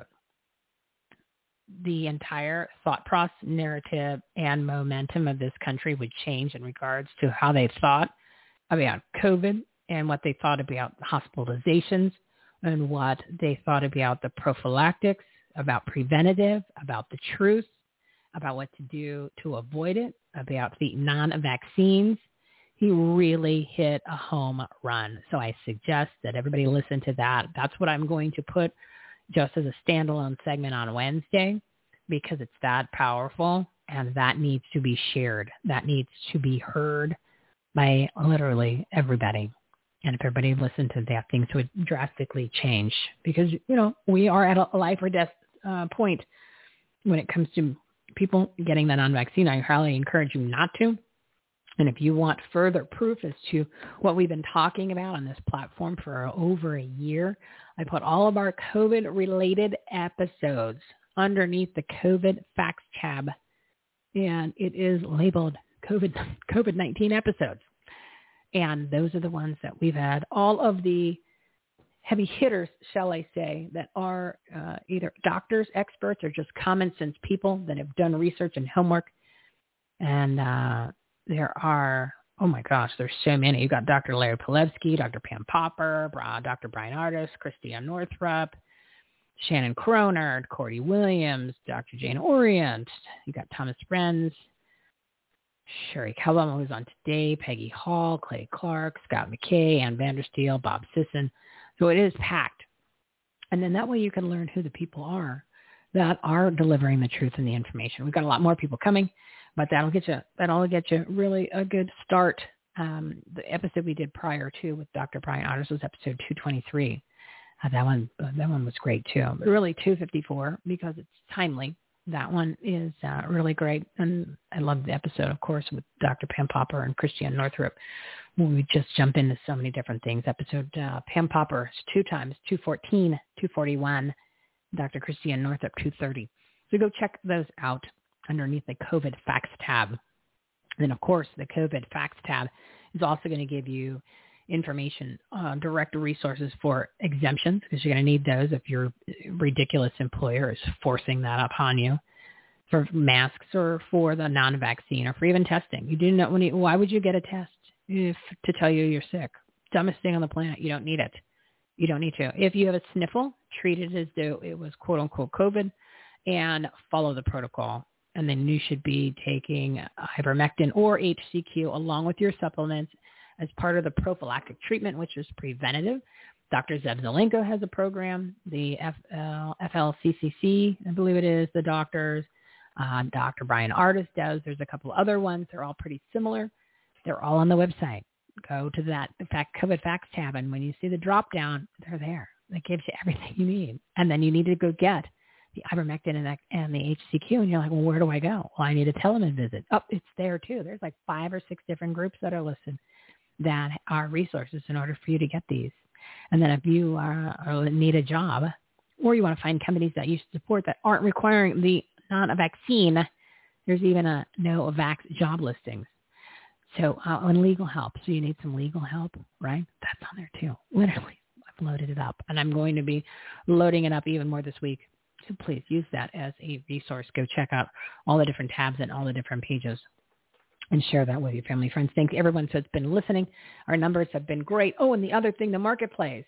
Speaker 1: The entire thought process, narrative, and momentum of this country would change in regards to how they thought about COVID and what they thought about hospitalizations and what they thought about the prophylactics, about preventative, about the truth, about what to do to avoid it, about the non-vaccines. He really hit a home run. So I suggest that everybody listen to that. That's what I'm going to put just as a standalone segment on Wednesday, because it's that powerful and that needs to be shared. That needs to be heard by literally everybody. And if everybody listened to that, things would drastically change, because, we are at a life or death point when it comes to people getting the non-vaccine. I highly encourage you not to. And if you want further proof as to what we've been talking about on this platform for over a year, I put all of our COVID-related episodes underneath the COVID Facts tab, and it is labeled COVID-19 episodes. And those are the ones that we've had all of the heavy hitters, shall I say, that are either doctors, experts, or just common sense people that have done research and homework. And there are, oh my gosh, there's so many. You've got Dr. Larry Pilevsky, Dr. Pam Popper, Dr. Brian Ardis, Christiane Northrup, Shannon Cronard, Cordy Williams, Dr. Jane Orient. You got Thomas Brenz, Sherry Kellum, who's on today, Peggy Hall, Clay Clark, Scott McKay, Ann Vandersteel, Bob Sisson. So it is packed. And then that way you can learn who the people are that are delivering the truth and the information. We've got a lot more people coming, but that'll get you really a good start. The episode we did prior to with Dr. Brian Ardis was episode 223. That one was great too. But really 254 because it's timely. That one is really great. And I love the episode, of course, with Dr. Pam Popper and Christiane Northrup. We just jump into so many different things. Episode Pam Popper is 2 times, 214, 241. Dr. Christiane Northrup, 230. So go check those out underneath the COVID Facts tab. Then, of course, the COVID Facts tab is also going to give you information, direct resources for exemptions, because you're going to need those if your ridiculous employer is forcing that upon you, for masks or for the non-vaccine or for even testing. You do not want to, why would you get a test to tell you you're sick? Dumbest thing on the planet. You don't need it. You don't need to. If you have a sniffle, treat it as though it was quote unquote COVID and follow the protocol. And then you should be taking ivermectin or HCQ along with your supplements as part of the prophylactic treatment, which is preventative. Dr. Zev Zelenko has a program. The FLCCC, I believe it is, the doctors. Dr. Brian Ardis does. There's a couple other ones. They're all pretty similar. They're all on the website. Go to that COVID Facts tab, and when you see the drop down, they're there. It gives you everything you need. And then you need to go get the ivermectin and the HCQ, and you're like, well, where do I go? Well, I need a telemed visit. Oh, it's there too. There's like 5 or 6 different groups that are listed that are resources in order for you to get these. And then if you need a job, or you want to find companies that you support that aren't requiring the non-vaccine, there's even a no-vax job listings. So, and legal help. So you need some legal help, right? That's on there too. Literally, I've loaded it up, and I'm going to be loading it up even more this week. So please use that as a resource. Go check out all the different tabs and all the different pages, and share that with your family, friends. Thanks everyone who's been listening. Our numbers have been great. Oh, and the other thing, the marketplace.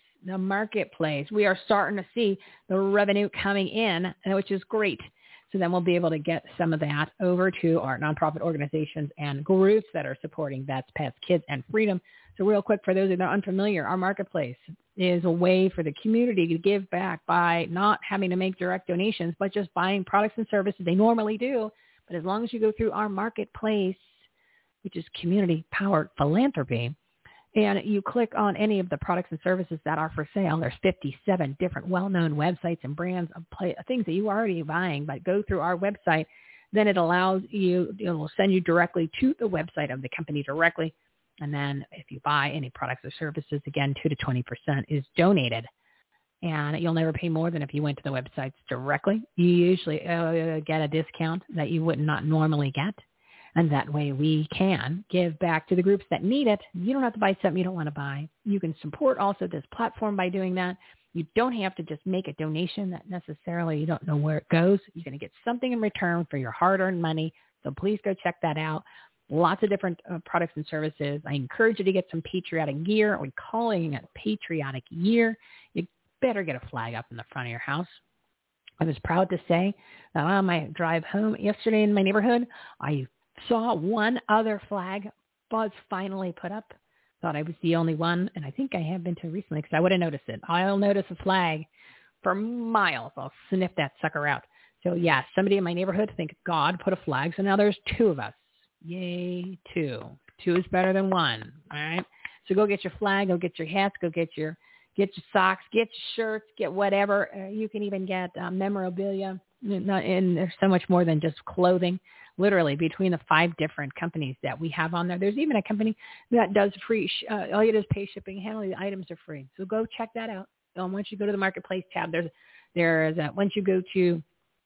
Speaker 1: We are starting to see the revenue coming in, which is great. So then we'll be able to get some of that over to our nonprofit organizations and groups that are supporting Vets, Pets, Kids, and Freedom. So real quick, for those that are unfamiliar, our marketplace is a way for the community to give back by not having to make direct donations, but just buying products and services they normally do. But as long as you go through our marketplace, which is community-powered philanthropy, and you click on any of the products and services that are for sale, there's 57 different well-known websites and brands of things that you are already buying, but go through our website, then it allows you, it will send you directly to the website of the company directly. And then if you buy any products or services, again, 2 to 20% is donated. And you'll never pay more than if you went to the websites directly. You usually get a discount that you would not normally get. And that way we can give back to the groups that need it. You don't have to buy something you don't want to buy. You can support also this platform by doing that. You don't have to just make a donation that necessarily you don't know where it goes. You're going to get something in return for your hard-earned money. So please go check that out. Lots of different products and services. I encourage you to get some patriotic gear. We're calling it Patriotic Year. You better get a flag up in the front of your house. I was proud to say that on my drive home yesterday in my neighborhood, I saw one other flag was finally put up. Thought I was the only one, and I think I have been too recently because I would have noticed it. I'll notice a flag for miles. I'll sniff that sucker out. So, yeah, somebody in my neighborhood think God put a flag, so now there's 2 of us. Yay, 2. 2 is better than 1, all right? So go get your flag, go get your hats, go get your socks, get your shirts, get whatever. You can even get memorabilia, and there's so much more than just clothing. Literally, between the 5 different companies that we have on there, there's even a company that does free. All you do is pay shipping, handling. The items are free. So go check that out. Once you go to the marketplace tab, once you go to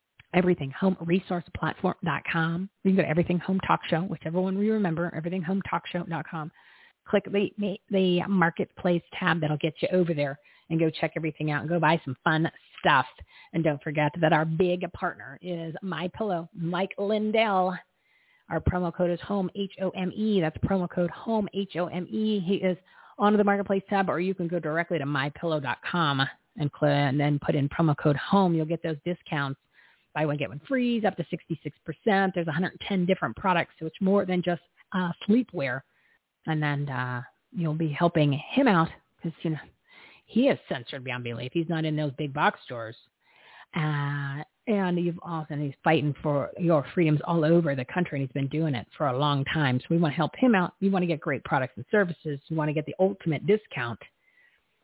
Speaker 1: everythinghomeresourceplatform.com, you can go to Everything Home Talk Show, whichever one we remember, everythinghometalkshow.com. Click the marketplace tab. That'll get you over there, and go check everything out and go buy some fun stuff. And don't forget that our big partner is MyPillow. Mike Lindell. Our promo code is HOME, HOME. That's promo code HOME, HOME. He is on the marketplace tab, or you can go directly to mypillow.com and then put in promo code HOME. You'll get those discounts. Buy one, get one free, up to 66%. There's 110 different products, so it's more than just sleepwear. And then you'll be helping him out because, he is censored beyond belief. He's not in those big box stores. And he's fighting for your freedoms all over the country, and he's been doing it for a long time. So we want to help him out. You want to get great products and services. You want to get the ultimate discount.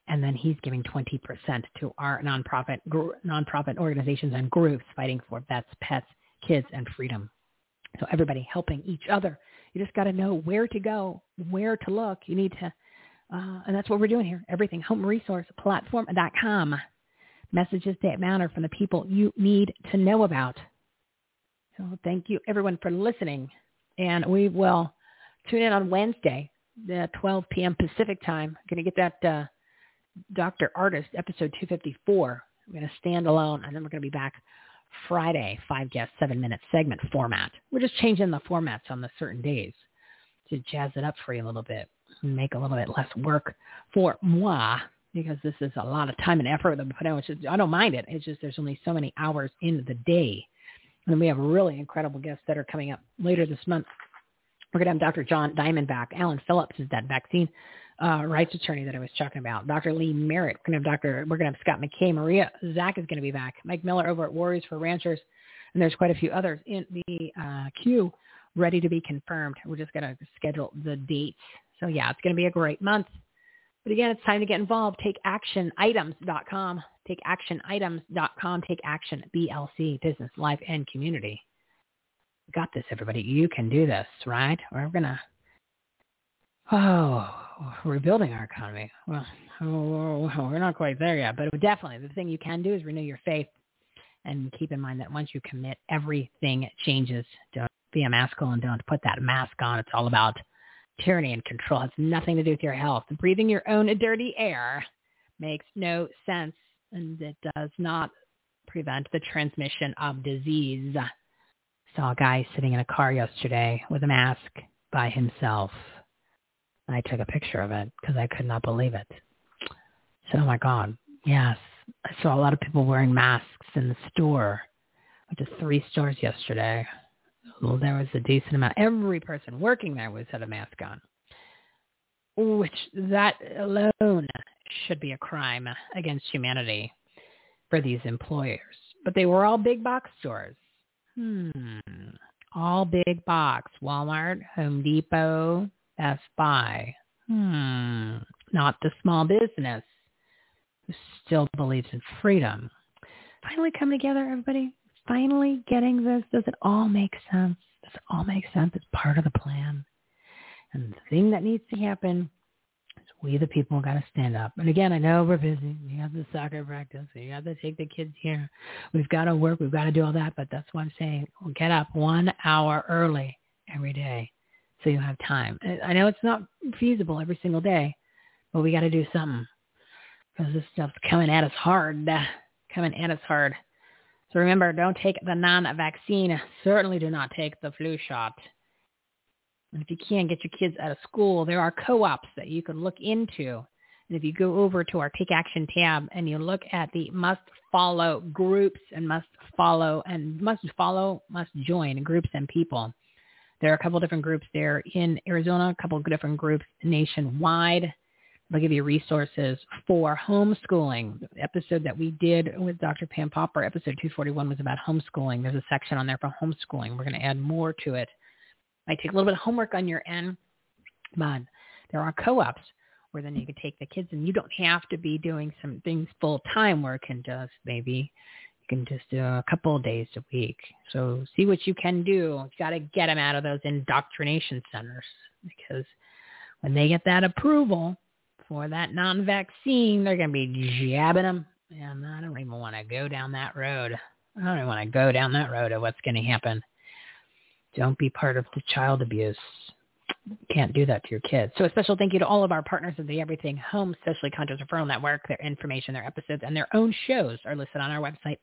Speaker 1: And then he's giving 20% to our nonprofit organizations and groups fighting for vets, pets, kids, and freedom. So everybody helping each other. You just got to know where to go, where to look. You need to, and that's what we're doing here. EverythingHomeResourcePlatform.com. Messages that matter from the people you need to know about. So thank you, everyone, for listening. And we will tune in on Wednesday, 12 p.m. Pacific time. I'm going to get that Dr. Artist, episode 254. We're going to stand alone, and then we're going to be back Friday, 5 guest, 7-minute segment format. We're just changing the formats on the certain days to jazz it up for you a little bit and make a little bit less work for moi, because this is a lot of time and effort that we put in, which is, I don't mind it. It's just there's only so many hours in the day. And we have really incredible guests that are coming up later this month. We're going to have Dr. John Diamond back. Alan Phillips is that vaccine rights attorney that I was talking about. Dr. Lee Merritt. We're going to have Scott McKay. Maria Zach is going to be back. Mike Miller over at Warriors for Ranchers. And there's quite a few others in the queue ready to be confirmed. We're just going to schedule the dates. So, yeah, it's going to be a great month. But, again, it's time to get involved. TakeActionItems.com. TakeActionItems.com. Take Action, BLC, Business, Life, and Community. We got this, everybody. You can do this, right? We're going to, rebuilding our economy. Well, we're not quite there yet, but definitely the thing you can do is renew your faith and keep in mind that once you commit, everything changes. Don't be a maskal and don't put that mask on. It's all about tyranny and control. It has nothing to do with your health. Breathing your own dirty air makes no sense, and it does not prevent the transmission of disease. Saw a guy sitting in a car yesterday with a mask by himself. I took a picture of it because I could not believe it. I said, oh, my God, yes. I saw a lot of people wearing masks in the store. I went to 3 stores yesterday. Well, there was a decent amount. Every person working there had a mask on, which that alone should be a crime against humanity for these employers. But they were all big box stores. All big box. Walmart, Home Depot, Best Buy. Not the small business who still believes in freedom. Finally coming together, everybody. Finally getting this. Does it all make sense? Does it all make sense? It's part of the plan. And the thing that needs to happen is we, the people, got to stand up. And again, I know we're busy. You have the soccer practice. You have to take the kids here. We've got to work. We've got to do all that. But that's what I'm saying. We'll get up 1 hour early every day so you have time. I know it's not feasible every single day, but we got to do something because this stuff's coming at us hard. So remember, don't take the non-vaccine. Certainly do not take the flu shot. And if you can't get your kids out of school, there are co-ops that you can look into. And if you go over to our Take Action tab and you look at the must follow groups and must join groups and people, there are a couple different groups there in Arizona, a couple of different groups nationwide. They'll give you resources for homeschooling. The episode that we did with Dr. Pam Popper, episode 241, was about homeschooling. There's a section on there for homeschooling. We're going to add more to it. Might take a little bit of homework on your end, but there are co-ops where then you can take the kids, and you don't have to be doing some things full-time where you can just do a couple of days a week. So see what you can do. You got to get them out of those indoctrination centers, because when they get that approval for that non-vaccine, they're going to be jabbing them. And I don't even want to go down that road. I don't even want to go down that road of what's going to happen. Don't be part of the child abuse. You can't do that to your kids. So a special thank you to all of our partners of the Everything Home Socially Conscious Referral Network. Their information, their episodes, and their own shows are listed on our website,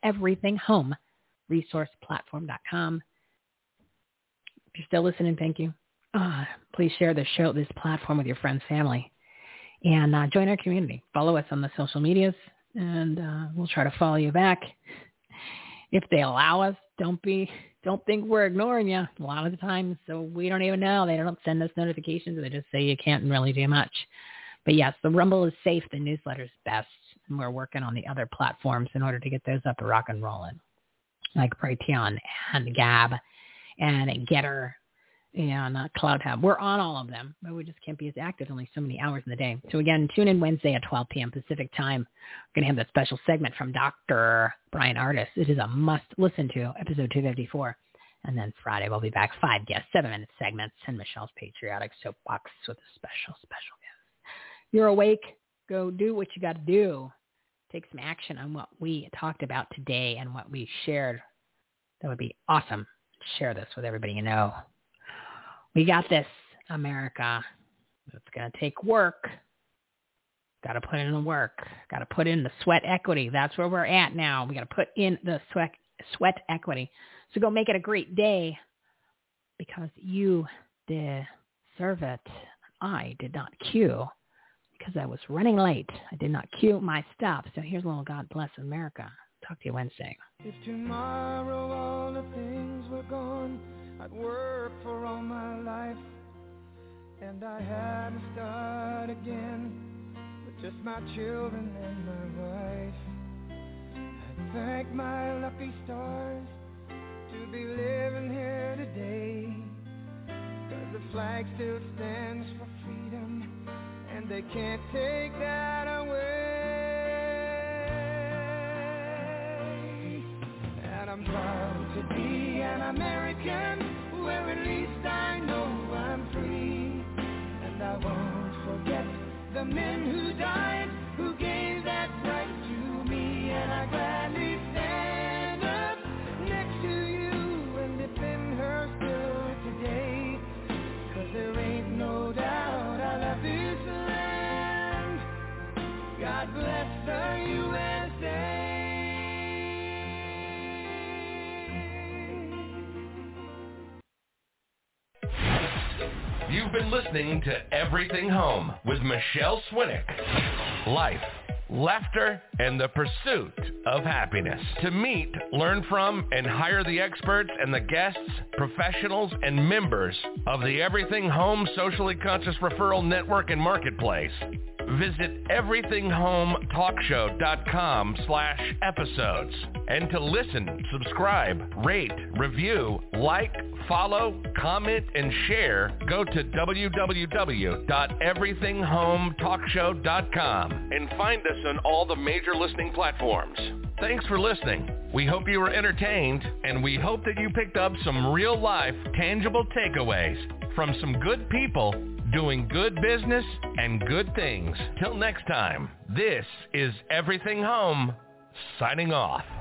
Speaker 1: EverythingHomeResourcePlatform.com. If you're still listening, thank you. Please share this platform with your friends, family. And join our community. Follow us on the social medias, and we'll try to follow you back if they allow us. Don't think we're ignoring you a lot of the time, so we don't even know. They don't send us notifications. They just say you can't really do much. But yes, the Rumble is safe. The newsletter is best, and we're working on the other platforms in order to get those up and rock and rolling, like Brighteon and Gab and Getter and Cloud Hub. We're on all of them, but we just can't be as active, only so many hours in the day. So again, tune in Wednesday at 12 p.m. Pacific time. We're going to have that special segment from Dr. Brian Ardis. It is a must listen to, episode 254. And then Friday we'll be back, 5 guests, 7-minute segments, and Michelle's Patriotic Soapbox with a special guest. You're awake. Go do what you got to do. Take some action on what we talked about today and what we shared. That would be awesome. Share this with everybody you know. We got this, America. It's going to take work. Got to put in the work. Got to put in the sweat equity. That's where we're at now. We got to put in the sweat equity. So go make it a great day because you deserve it. I did not cue because I was running late. I did not cue my stuff. So here's a little God Bless America. Talk to you Wednesday.
Speaker 9: If tomorrow all the things were gone, I'd work for all my life, and I had to start again with just my children and my wife. I'd thank my lucky stars to be living here today, 'cause the flag still stands for freedom, and they can't take that away. And I'm proud to be an American, where at least I know I'm free. And I won't forget the men who died, who gave that right to me. And I gladly stand up next to you and defend her still today. 'Cause there ain't no doubt I love this land. God bless the USA.
Speaker 2: You've been listening to Everything Home with Michelle Swinnick. Life, laughter, and the pursuit of happiness. To meet, learn from, and hire the experts and the guests, professionals, and members of the Everything Home Socially Conscious Referral Network and Marketplace, visit everythinghometalkshow.com/episodes. And to listen, subscribe, rate, review, like, follow, comment, and share, go to www.everythinghometalkshow.com and find us on all the major listening platforms. Thanks for listening. We hope you were entertained, and we hope that you picked up some real-life, tangible takeaways from some good people doing good business and good things. Till next time, this is Everything Home, signing off.